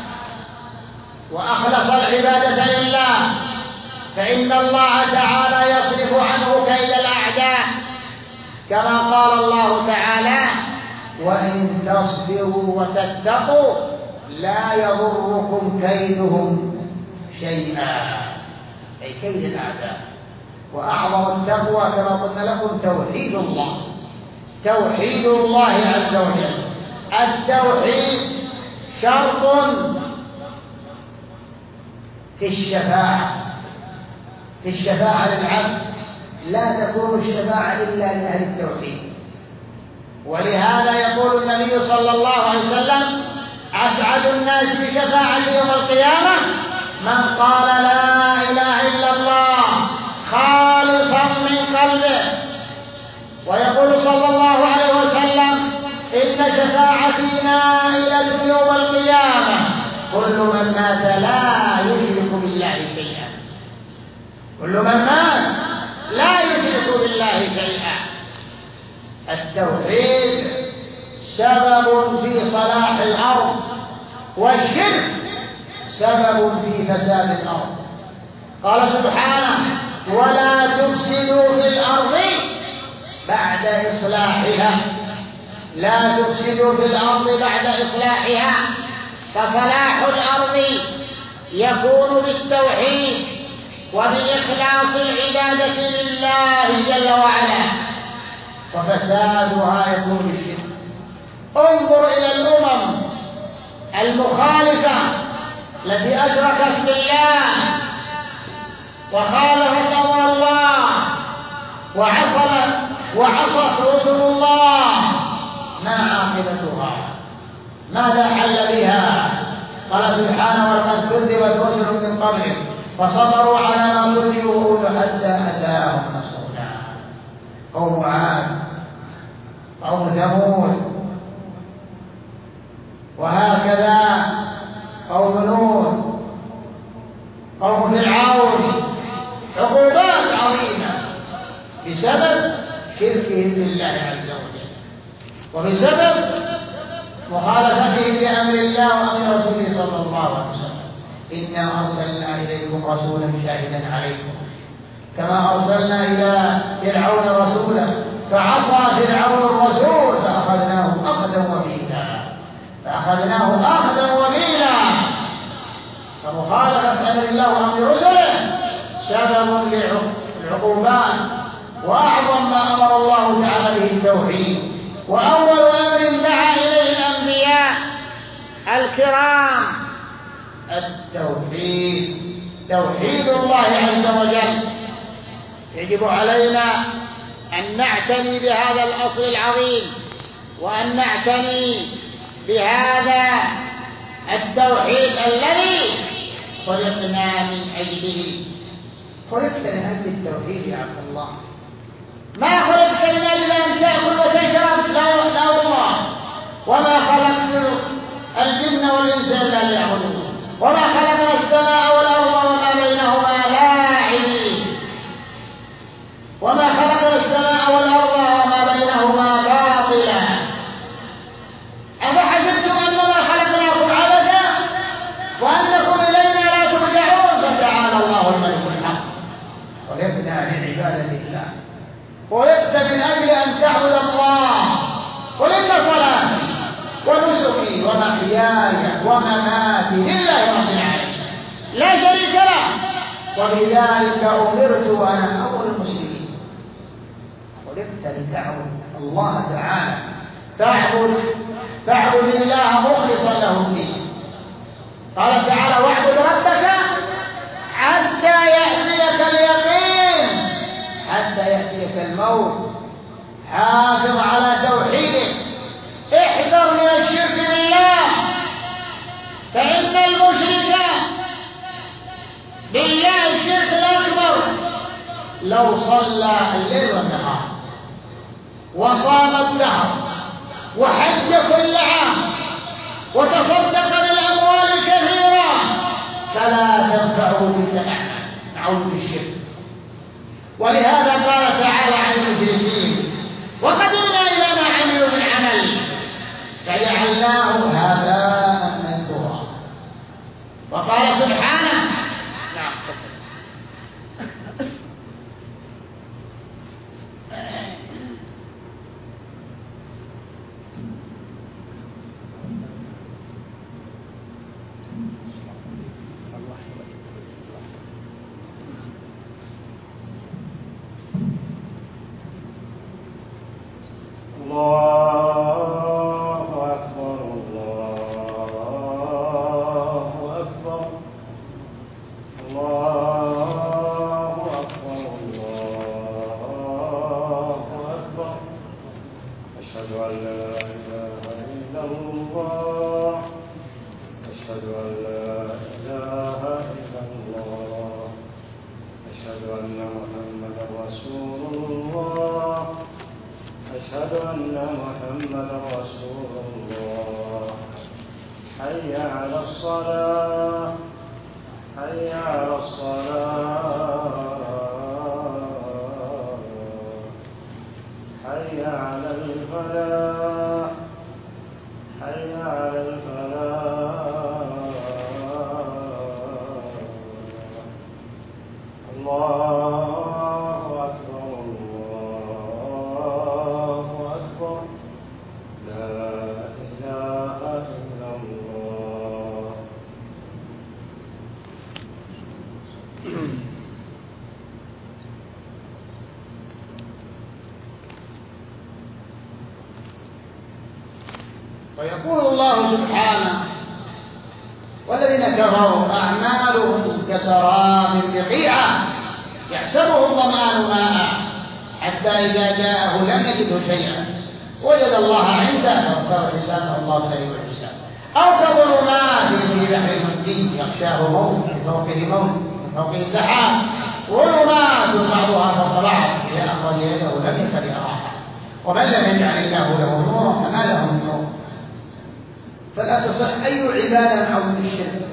وأخلص العبادة لله فإن الله تعالى يصرف عنه كيد الأعداء، كما قال الله تعالى: وإن تصبروا وتتقوا لا يضركم كيدهم شيئا، أي كيد الأعداء. وأعظم التقوى كما قلنا لكم توحيد الله، توحيد الله عز وجل. التوحيد شرط في الشفاعة، في الشفاعة للعبد لا تكون الشفاعة إلا لأهل التوحيد. ولهذا يقول النبي صلى الله عليه وسلم: أسعد الناس بشفاعة يوم القيامة من قال لا إله إلا الله خالصا من قلبه. ويقول صلى الله عليه وسلم: إن شفاعتي نائلة يوم القيامة كل من مات لا يشرك بالله شيئا، كل من مات لا يشرك بالله شيئا. التوحيد سبب في صلاح الأرض، والشرك سبب في فساد الأرض. قال سبحانه: ولا تفسدوا في الأرض بعد إصلاحها. لا تفسدوا في الأرض بعد إصلاحها. فصلاح الأرض يكون بالتوحيد وبإخلاص العبادة لله جل وعلا، وفسادها يكون بالشرك. انظر إلى الأمم المخالفة التي أشركت بالله وخالفت أمر الله وعصت وعصت رسل الله، ما عاقبتها؟ ماذا حل بها؟ قال سبحانه: ولقد كذبت رسل من قبلك فصبروا على ما كذبوا وأوذوا حتى أتاهم نصرنا. قوم عاد، قوم ثمود، وهكذا قوم نوح، قوم فرعون. عقوبات عظيمة بسبب شركهم بالله عز وجل وبسبب مخالفتهم لأمر الله وأمر رسوله صلى الله عليه وسلم. إنا أرسلنا إليكم رسولا شاهدا عليكم كما أرسلنا إلى فرعون رسولا فعصى فرعون الرسول فأخذناه أخذا وبيلا فأخذناه أخذا وبيلا. فمخالفة أمر الله وأمر رسله سبب للعقوبات، وأعظم ما أمر الله تعالى به التوحيد. وأول أمر دعا إليه الأنبياء الكرام التوحيد، توحيد الله عز وجل. يجب علينا أن نعتني بهذا الأصل العظيم، وأن نعتني بهذا التوحيد الذي خلقنا من أجله. خلقت لأجل التوحيد يا عبد الله، ما خلقت من أجل أن تأكل وتشرب، لا والله. وما خلقت الجن والإنس إلا ليعبدون، وما خلقنا السماء والأرض وما بينهما لاعبين، وما خلقنا السماء والأرض وما بينهما باطلا. أفحسبتم أنما خلقناكم عبثا وأنكم إلينا لا ترجعون؟ فتعالى الله الملك الحق. خلقنا لعبادة الله، خلقت من أجل أن تعبد الله. قل إن صلاتي ونسكي ومحياي ومماتي لله رب العالمين لا شريك له وبذلك أمرت وأنا أول المسلمين. أنت تعبد الله تعالى، تعبد تعبد الله مخلصا له الدين. قال تعالى: واعبد ربك حتى يأتيك اليقين، حتى يأتيك الموت. حافظ على توحيدك، احذر من الشرك بالله، فإن المشرك بالله الشرك الأكبر لو صلى الليل والنهار وصام الدهر وحج كل عام وتصدق بالأموال الكثيرة فلا تنفعه تلك الأعمال. نعوذ بالشرك. ولهذا قال تعالى عن المشركين: وقدمنا إلى ما عملوا من عمل فجعلناه هباء منثورا. وقال سبحانه: نعم ويقول الله سبحانه: والذين كفروا أعمالهم كسراب بقيعة يحسبه الظمآن ماء حتى إذا جاءه لم يجده شيئا وجد الله عنده فوفاه حسابه الله سريع الحساب. أو كظلمات في بحر مجيد يغشاه موج من فوقه موج من فوقه سحاب ظلمات بعضها فوق بعض إذا أخرج يده لم يكد يراها ومن لم يجعل الله له نورا فما له من نور. فلا تصح أي عبادة مع وجود الشرك،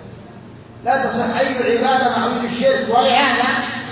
لا تصح أي عبادة مع وجود الشرك. ولهذا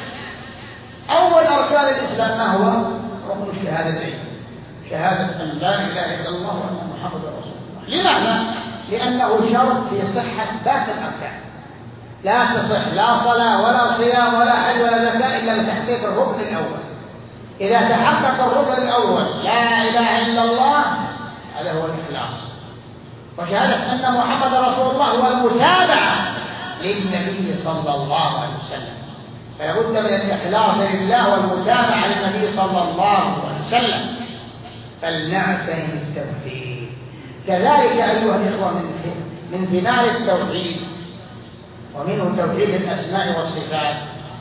أول أركان الإسلام ما هو؟ ركن الشهادتين، شهادة أن لا إله إلا الله وأن محمدا رسول الله. لماذا؟ لأنه شرط في صحة باقي الأركان. لا تصح لا صلاة ولا صيام ولا حج ولا زكاة إلا بتحقيق الركن الأول. إذا تحقق الركن الأول لا إله إلا الله هذا هو الإخلاص، وشهادة أن محمد رسول الله هو المتابعة للنبي صلى الله عليه وسلم. فلا بد من الإخلاص لله والمتابعة للنبي صلى الله عليه وسلم. فلنعتني بالتوحيد. كذلك أيها الإخوة من ثمار التوحيد ومنه توحيد الأسماء والصفات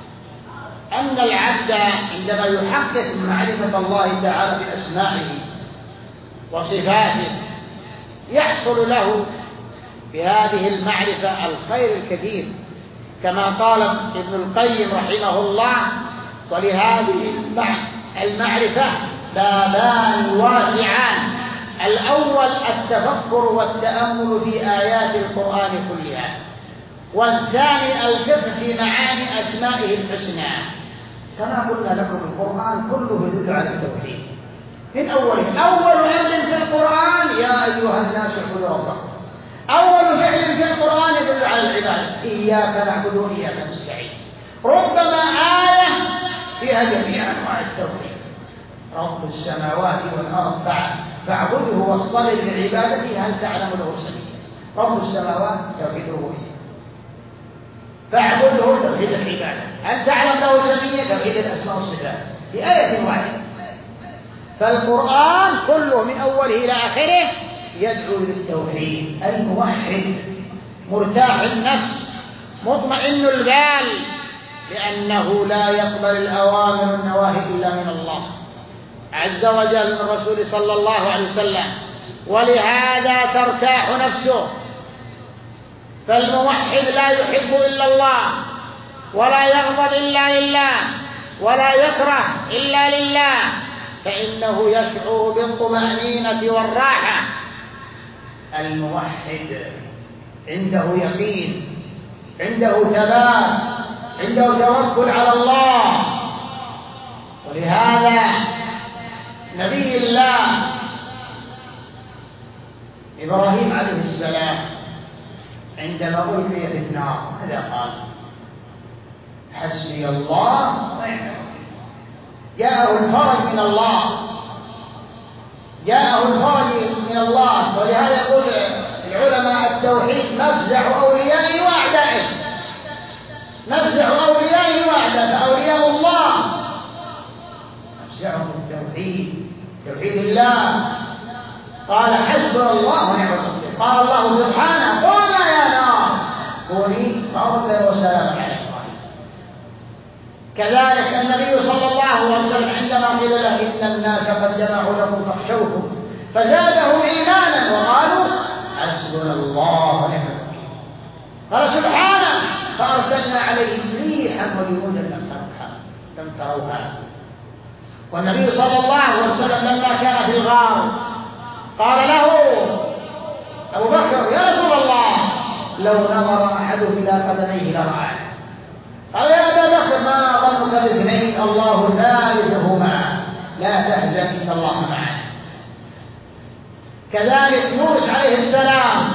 أن العبد عندما يحقق معرفة الله تعالى بأسمائه وصفاته يحصل له بهذه المعرفة الخير الكثير، كما قال ابن القيم رحمه الله: ولهذه المعرفة بابان واسعان، الأول التفكر والتأمل في آيات القرآن كلها، والثاني الفقه في معاني أسمائه الحسنى. كما قلنا لكم القرآن كله يدل على التوحيد من أوله. أول أمر في القرآن يا أيها الناس اعبدوا ربكم. أول فعل في القرآن يدل على العبادة، إياك نعبد وإياك نستعين. ربما آية فيها جميع أنواع التوحيد: رب السماوات والأرض فاعبده واصطبر لعبادته هل تعلم له سبيلا. رب السماوات توحيد الربوبية، فاعبده توحيد العبادة، هل تعلم له سبيلا توحيد الأسماء والصفات، في آية واحدة. فالقرآن كله من أوله إلى آخره يدعو للتوحيد. الموحد مرتاح النفس مطمئن البال، لأنه لا يقبل الأوامر والنواهي إلا من الله عز وجل من الرسول صلى الله عليه وسلم، ولهذا ترتاح نفسه. فالموحد لا يحب إلا الله، ولا يغضب إلا لله، ولا يكره إلا لله، فإنه يشعر بالطمأنينة والراحة. الموحد عنده يقين، عنده ثبات، عنده توكل على الله. ولهذا نبي الله إبراهيم عليه السلام عندما ألقي في النار ماذا قال؟ حسبي الله ونعم الوكيل. جاءه الفرج من الله، جاءه الفرج من الله. ولهذا يقول العلماء التوحيد مفزع أوليائه وأعدائه، مفزع أوليائه وأعدائه. فأولياء الله مفزعهم التوحيد، توحيد الله. قال حسبنا الله ونعم الوكيل. قال الله سبحانه قلنا يا نار كوني بردا وسلاما على إبراهيم. كذلك النبي صلى الله عليه وسلم عندما قيل له إن الناس قد جمعوا لكم فاخشوهم فزادهم إيمانا وقالوا حسبنا الله ونعم الوكيل. قال سبحانه فأرسلنا عليهم ريحا وجنودا لم تروها لم تروها. والنبي صلى الله عليه وسلم لما كان في الغار قال له أبو بكر يا رسول الله لو نظر أحد إلى قدميه لرآه. قال يا أبا بكر ما ظنك باثنين الله ثالثهما لا تحزن إن الله معنا. كذلك يونس عليه السلام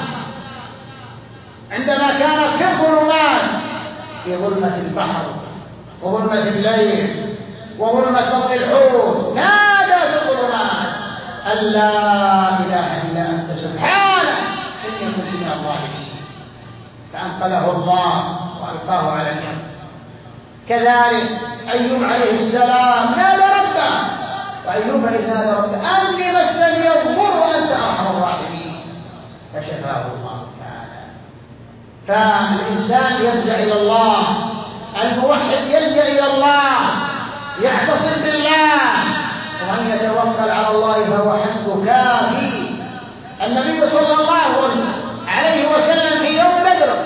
عندما كان في الظلمات، في ظلمة البحر وظلمة الليل وظلمة بطن الحوت، نادى في الظلمات أن لا إله إلا أنت سبحانك إني كنت من الظالمين، فأنقذه الله وألقاه على اليم. كذلك أيوب عليه السلام نادى ربه، وأيوب إذ نادى ربه أني مسني الضر وأنت أرحم الراحمين فشفاه الله تعالى. فالإنسان يلجأ إلى الله، الموحد يلجأ إلى الله، يعتصم بالله، ومن يتوكل على الله فهو حسبه كافي. النبي صلى الله عليه وسلم في يوم بدر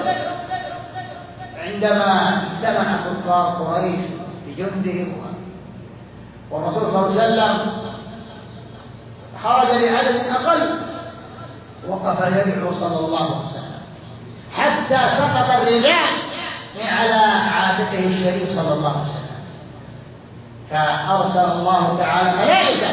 عندما اجتمع كفار قريش بجندهم والرسول صلى الله عليه وسلم خرج بعدد أقل، وقف يدعو صلى الله عليه وسلم حتى سقط الرداء من على عاتقه الشريف صلى الله عليه وسلم. فأرسل الله تعالى ملائكة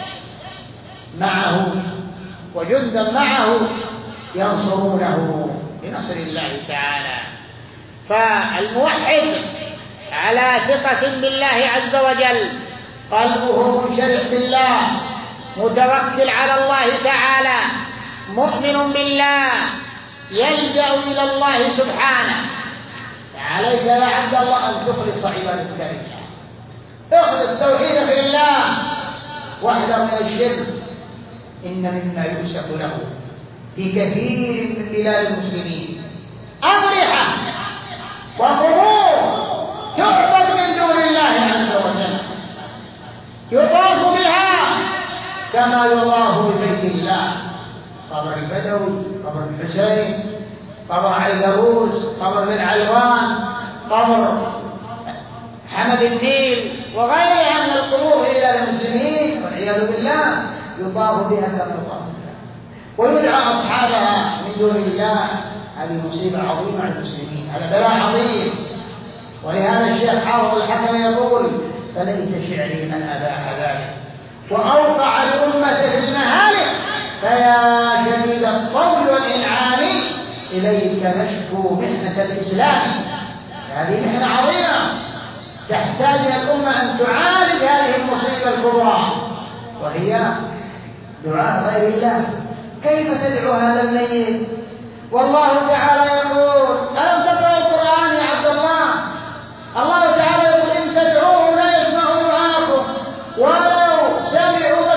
معه وجندا معه ينصرونه بنصر الله تعالى. فالموحد على ثقة بالله عز وجل، قلبه منشرح بالله، متوكل على الله تعالى، مؤمن بالله، يلجأ إلى الله سبحانه. عليك يا عبد الله أن تخلص عبادتك لله، اخلص توحيدك لله واحذر من الشرك. إن مما يؤسف له في كثير من بلاد المسلمين أضرحة وقبور تعبد من دون الله عز وجل، يطاف بها كما يطاف ببيت الله. قبر البدوي، قبر الحسين، قبر عيدروس، قبر بن علوان، قبر حمد النيل وغيرها من القبور إلى المسلمين والعياذ بالله، يطاف بها كما يطاف بها ويدعى أصحابها من دون الله. هذه مصيبة عظيمة على المسلمين، هذا بلاء عظيم. ولهذا الشيخ حافظ الحكم يقول فليت شعري من أباح ذلك وأوقع الأمة في المهالك، فيا جديد الطول والإنعام إليك نشكو محنة الإسلام. هذه محنة عظيمة تحتاج الأمة أن تعالج هذه المصيبة الكبرى، وهي دعاء غير الله. كيف تدعو هذا الميت؟ والله تعالى يقول ألم تقرأ القرآن يا عبد الله؟ الله تعالى يقول إن تدعوه لا يسمعوا دعاءكم ولو سمعوا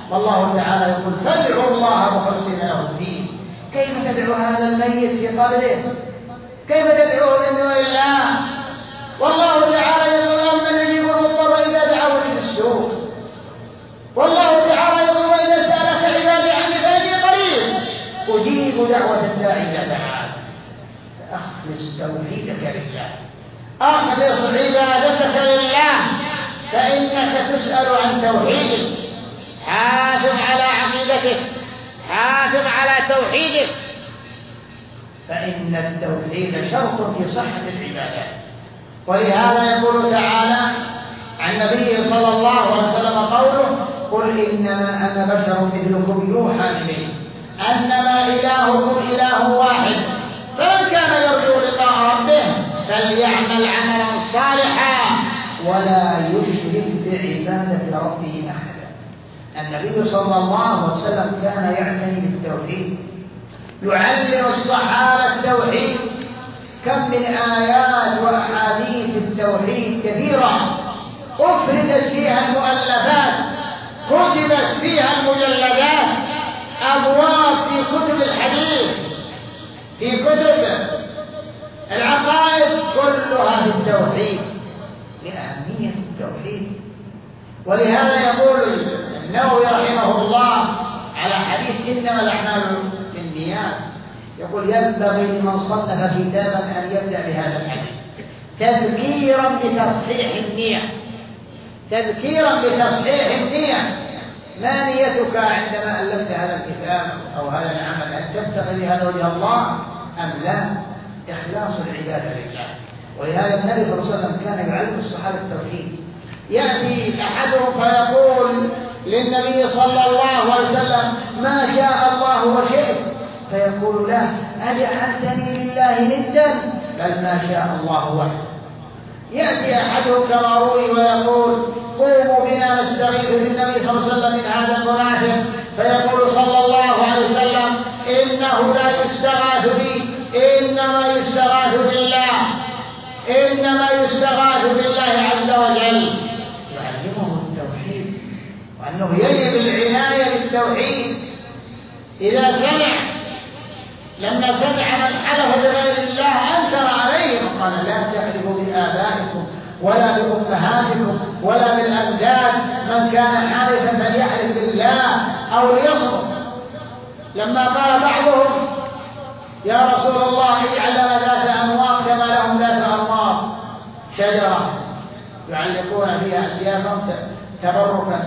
والله تعالى يقول فادعوا الله مخلصين له الدين. كيف تدعو هذا الميت في قبره؟ كيف تدعوه من دون الله؟ والله تعالى يقول أمن يجيب المضطر إذا دعوه للسوء. والله تعالى يقول وإذا سألك عبادي عني فإني قريب أجيب دعوة الداعي إذا دعان. فأخلص توحيدك لله، أخلص عبادتك لله، فإنك تسأل عن توحيدك. حافظ على عقيدتك، حافظ على توحيدك، فإن التوحيد شرط في صحة العبادات. ولهذا يقول تعالى عن النبي صلى الله عليه وسلم قوله قل إنما أنا بشر مثلكم يوحى إلي أنما إلهكم إله واحد فمن كان يرجو لقاء ربه فليعمل عملا صالحا ولا يشرك بعبادة ربه أحدا. النبي صلى الله عليه وسلم كان يعتني بالتوحيد، يعلم الصحابة التوحيد. كم من آيات وأحاديث التوحيد كثيرة أفردت فيها المؤلفات، كتبت فيها المجلدات، أبواب في كتب الحديث، في كتب العقائد، كلها في التوحيد لأهمية التوحيد. ولهذا يقول النووي رحمه الله على حديث إنما الأعمال بالنيات، يقول ينبغي لمن صنف كتابا أن يبدأ بهذا الحديث تذكيرا بتصحيح النية، تذكيرا بتصحيح النية. ما نيتك عندما ألفت هذا الكتاب أو هذا العمل؟ أن تبتغي بهذا وجه الله أم لا؟ إخلاص العبادة لله. ولهذا النبي صلى الله عليه وسلم كان يعلم الصحابة التوحيد. يأتي أحدهم فيقول للنبي صلى الله عليه وسلم ما شاء الله وشئت، فيقول له أجعلتني لله ندا؟ بل ما شاء الله وحده. يأتي أحدهم كما روي ويقول قوموا بنا نستغيث بالنبي صلى الله عليه وسلم من هذا المنافق، فيقول صلى الله عليه وسلم إنه لا يستغاث بي إنما يستغاث بالله، إنما يستغاث بالله عز وجل. يعلمه التوحيد وأنه يجب العناية بالتوحيد. إذا سمع لما سمع من حلف بغير الله أنكر عليهم قال لا تحلفوا بآبائكم ولا بأمهاتكم ولا بالأنداد، من كان حالفا فليحلف بالله أو ليصمت. لما قال بعضهم يا رسول الله اجعل لنا ذات أنواط كما لهم ذات أنواط، شجرة يعلقون فيها أسيافهم تبركا،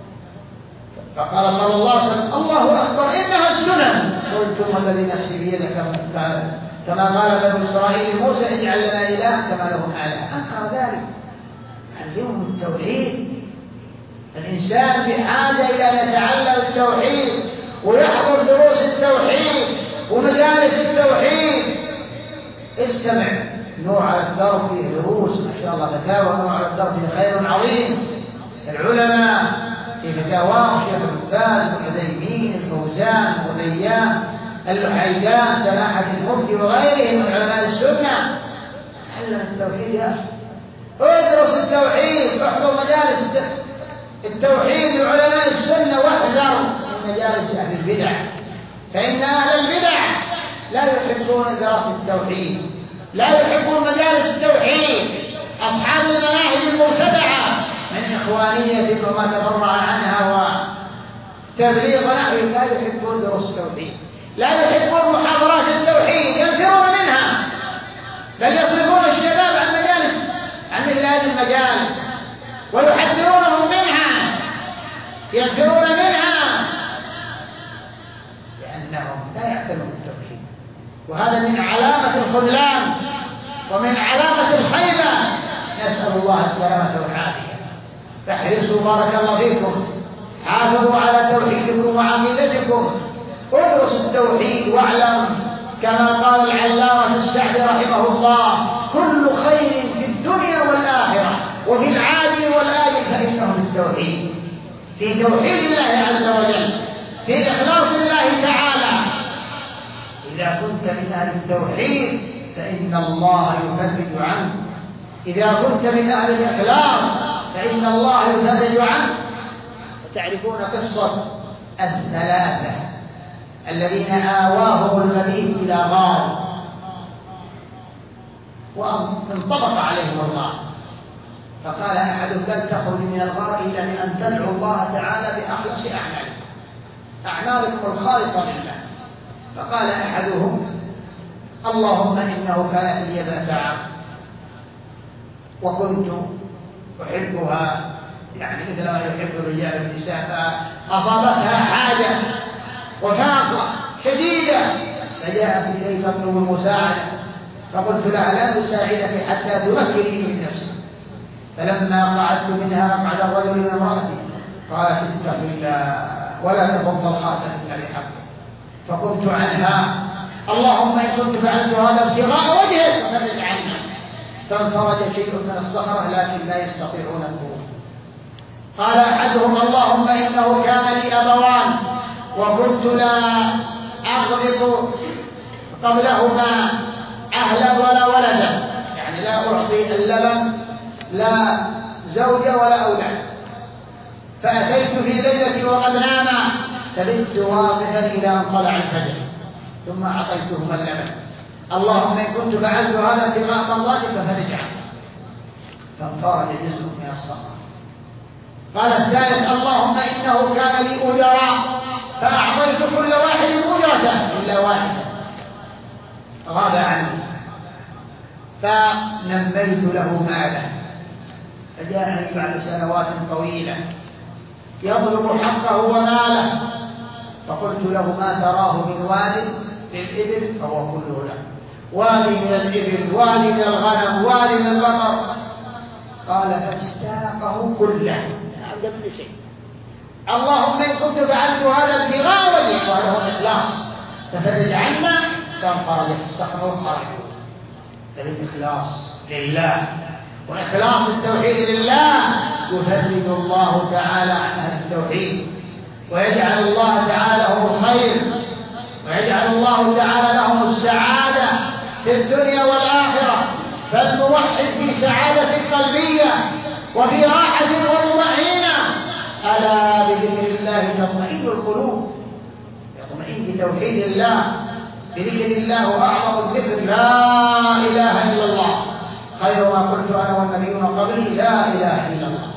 فقال صلى الله عليه وسلم الله أكبر إنها السنن، قلت الذي نفسي بيدك كما قال بنو إسرائيل موسى اجعل لنا إله كما لهم آله، أنكر ذلك. علمهم التوحيد. الإنسان بحاجة إلى أن يتعلم التوحيد ويحضر دروس التوحيد ومجالس التوحيد. استمع، نوع على الدرب فيه دروس ما شاء الله، فتاوى نوع على الدرب فيه خير عظيم. العلماء في فتاواهم شيخ ابن باز والعثيمين الفوزان والريان اللحيدان سماحة المفتي وغيرهم من علماء السنة. علم التوحيد يا أخي، ادرس التوحيد، احضر مجالس التوحيد لعلماء السنة واحذر من مجالس أهل البدع، فإن أهل البدع لا يحبون دراسة التوحيد، لا يحبون مجالس التوحيد. أصحاب المناهج المبتدعة من إخوانية وما تفرع عنها وتبليغ نحوه لا يحبون دروس التوحيد، لا يحبون محاضرات التوحيد، ينفرون منها، بل يصرفون الشباب عن مجالس عن مثل هذه المجالس ويحذرونهم منها، ينفرون منها لأنهم لا يعتنون بالتوحيد. وهذا من علامة الخذلان ومن علامة الخيبة، نسأل الله السلامة والعافية. فاحرصوا بارك الله فيكم، حافظوا على توحيدكم وعقيدتكم، ادرسوا التوحيد واعلم كما قال العلامة السعدي رحمه الله كل خير في الدنيا والآخرة وفي العاجل والآجل فإنه التوحيد، في توحيد الله عز وجل، في إخلاص الله تعالى. إذا كنت من أهل التوحيد فإن الله يفرج عنك، إذا كنت من أهل الإخلاص فإن الله يفرج عنك. تعرفون قصة الثلاثة الذين آواهم المبيت إلى غار وانطبق عليهم الغار، فقال أحدهم لن تخرج من الغار إلا بأن تدعو الله تعالى بأخلص أعمالكم، أعمالكم الخالصة لله. فقال أحدهم اللهم إنه كانت لي ابنة عم وكنت أحبها يعني مثل ما يحب الرجال النساء، فأصابتها حاجة وفاقة شديدة فجاءت إلي تطلب المساعدة، فقلت لها لا أساعدك حتى تمكني من نفسي. فلما قعدت منها قعد الرجل من امرأتي قالت اتق الله ولا تفض الخاتم إلا بحقه، فقمت عنها اللهم إن كنت فعلت هذا ابتغاء وجهك ففرج عني، فانفرج شيء من الصخرة لكن لا يستطيعون الخروج. قال أحدهم اللهم إنه كان لي أبوان وكنت لا أغرق قبلهما أهلا ولا ولدا، يعني لا أعطي اللبن لا زوجة ولا أولاد، فأتيت في ليلتي وقد ناما فبت واقفا إلى أن طلع الفجر ثم أعطيتهما اللبن، اللهم إن كنت فعلت هذا ابتغاء مرضاتك ففرج عني، فانفرج جزء من الصخرة. قال الثالث اللهم إنه كان لي أجراء فأعطيت كل واحد أجرته إلا واحدا غاب عني فنميت له ماله، فجاءني بعد سنوات طويلة يطلب حقه وماله، فقلت له ما تراه من واد للإبل فهو كله له، وادي من الإبل وادي من الغنم وادي من البقر، قال فاستاقه كله عند كل شيء. اللهم إن كنت فعلت هذا ابتغاء وجهك وهذا هو الإخلاص ففرج عنا، فانفرجت الصخرة وخرجوا. فالإخلاص لله وإخلاص التوحيد لله يفرج الله تعالى عن أهل التوحيد ويجعل الله تعالى لهم الخير ويجعل الله تعالى لهم السعادة في الدنيا والآخرة. فالموحد في سعادة قلبية وفي راحة وطمأنينة، ألا بذكر الله تطمئن القلوب، يطمئن بتوحيد الله بذكر الله، وأعظم الذكر لا إله إلا الله، خير ما قلت أنا والنبيون قبلي لا إله إلا الله.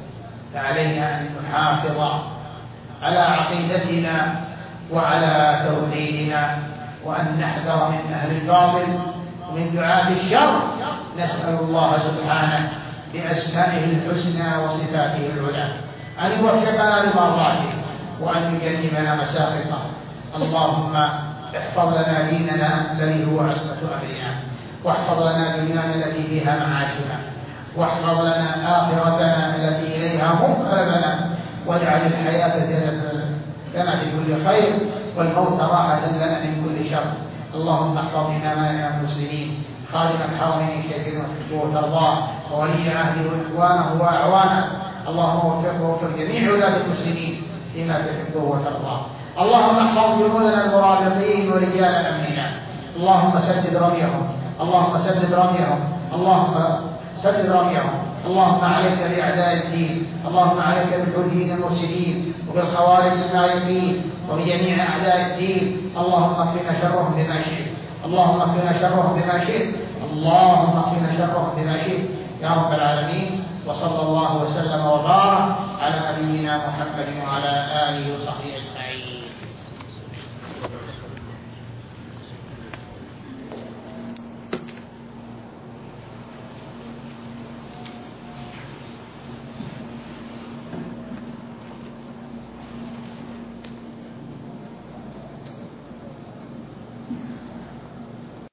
فعلينا أن نحافظ على عقيدتنا وعلى توحيدنا، وأن نحذر من أهل الباطل ومن دعاة الشر. نسأل الله سبحانه بأسمائه الحسنى وصفاته العلى أن يوفقنا لمرضاته وأن يجنبنا مساخطه. اللهم احفظ لنا ديننا الذي هو عصمة أمرنا، واحفظ لنا دنيانا التي فيها معاشنا، واحفظ لنا آخرتنا التي إليها منقلبنا، واجعل الحياة زيادة لنا في كل خير والموت راحة لنا من كل شر. اللهم احفظ إمامنا المسلمين خادم الحرمين الشريفين وتحبه وترضاه وولي عهده وإخوانه وأعوانه، اللهم وفقه ووفق جميع ولاة المسلمين فيما تحبه وترضاه. اللهم احفظ جنودنا المرابطين ورجال أمننا، اللهم سدد رميهم، اللهم سدد رميهم، اللهم سدد رميهم. اللهم عليك بأعداء الدين، اللهم عليك بالحوثيين المرسلين وبالخوارج المارقين وبجميع أعداء الدين، اللهم اكفنا شرهم بما شئت، اللهم اكفنا شرهم بما شئت، اللهم اكفنا شرهم بما شئت يا رب العالمين. وصلى الله وسلم وبارك على نبينا محمد وعلى آله وصحبه أجمعين.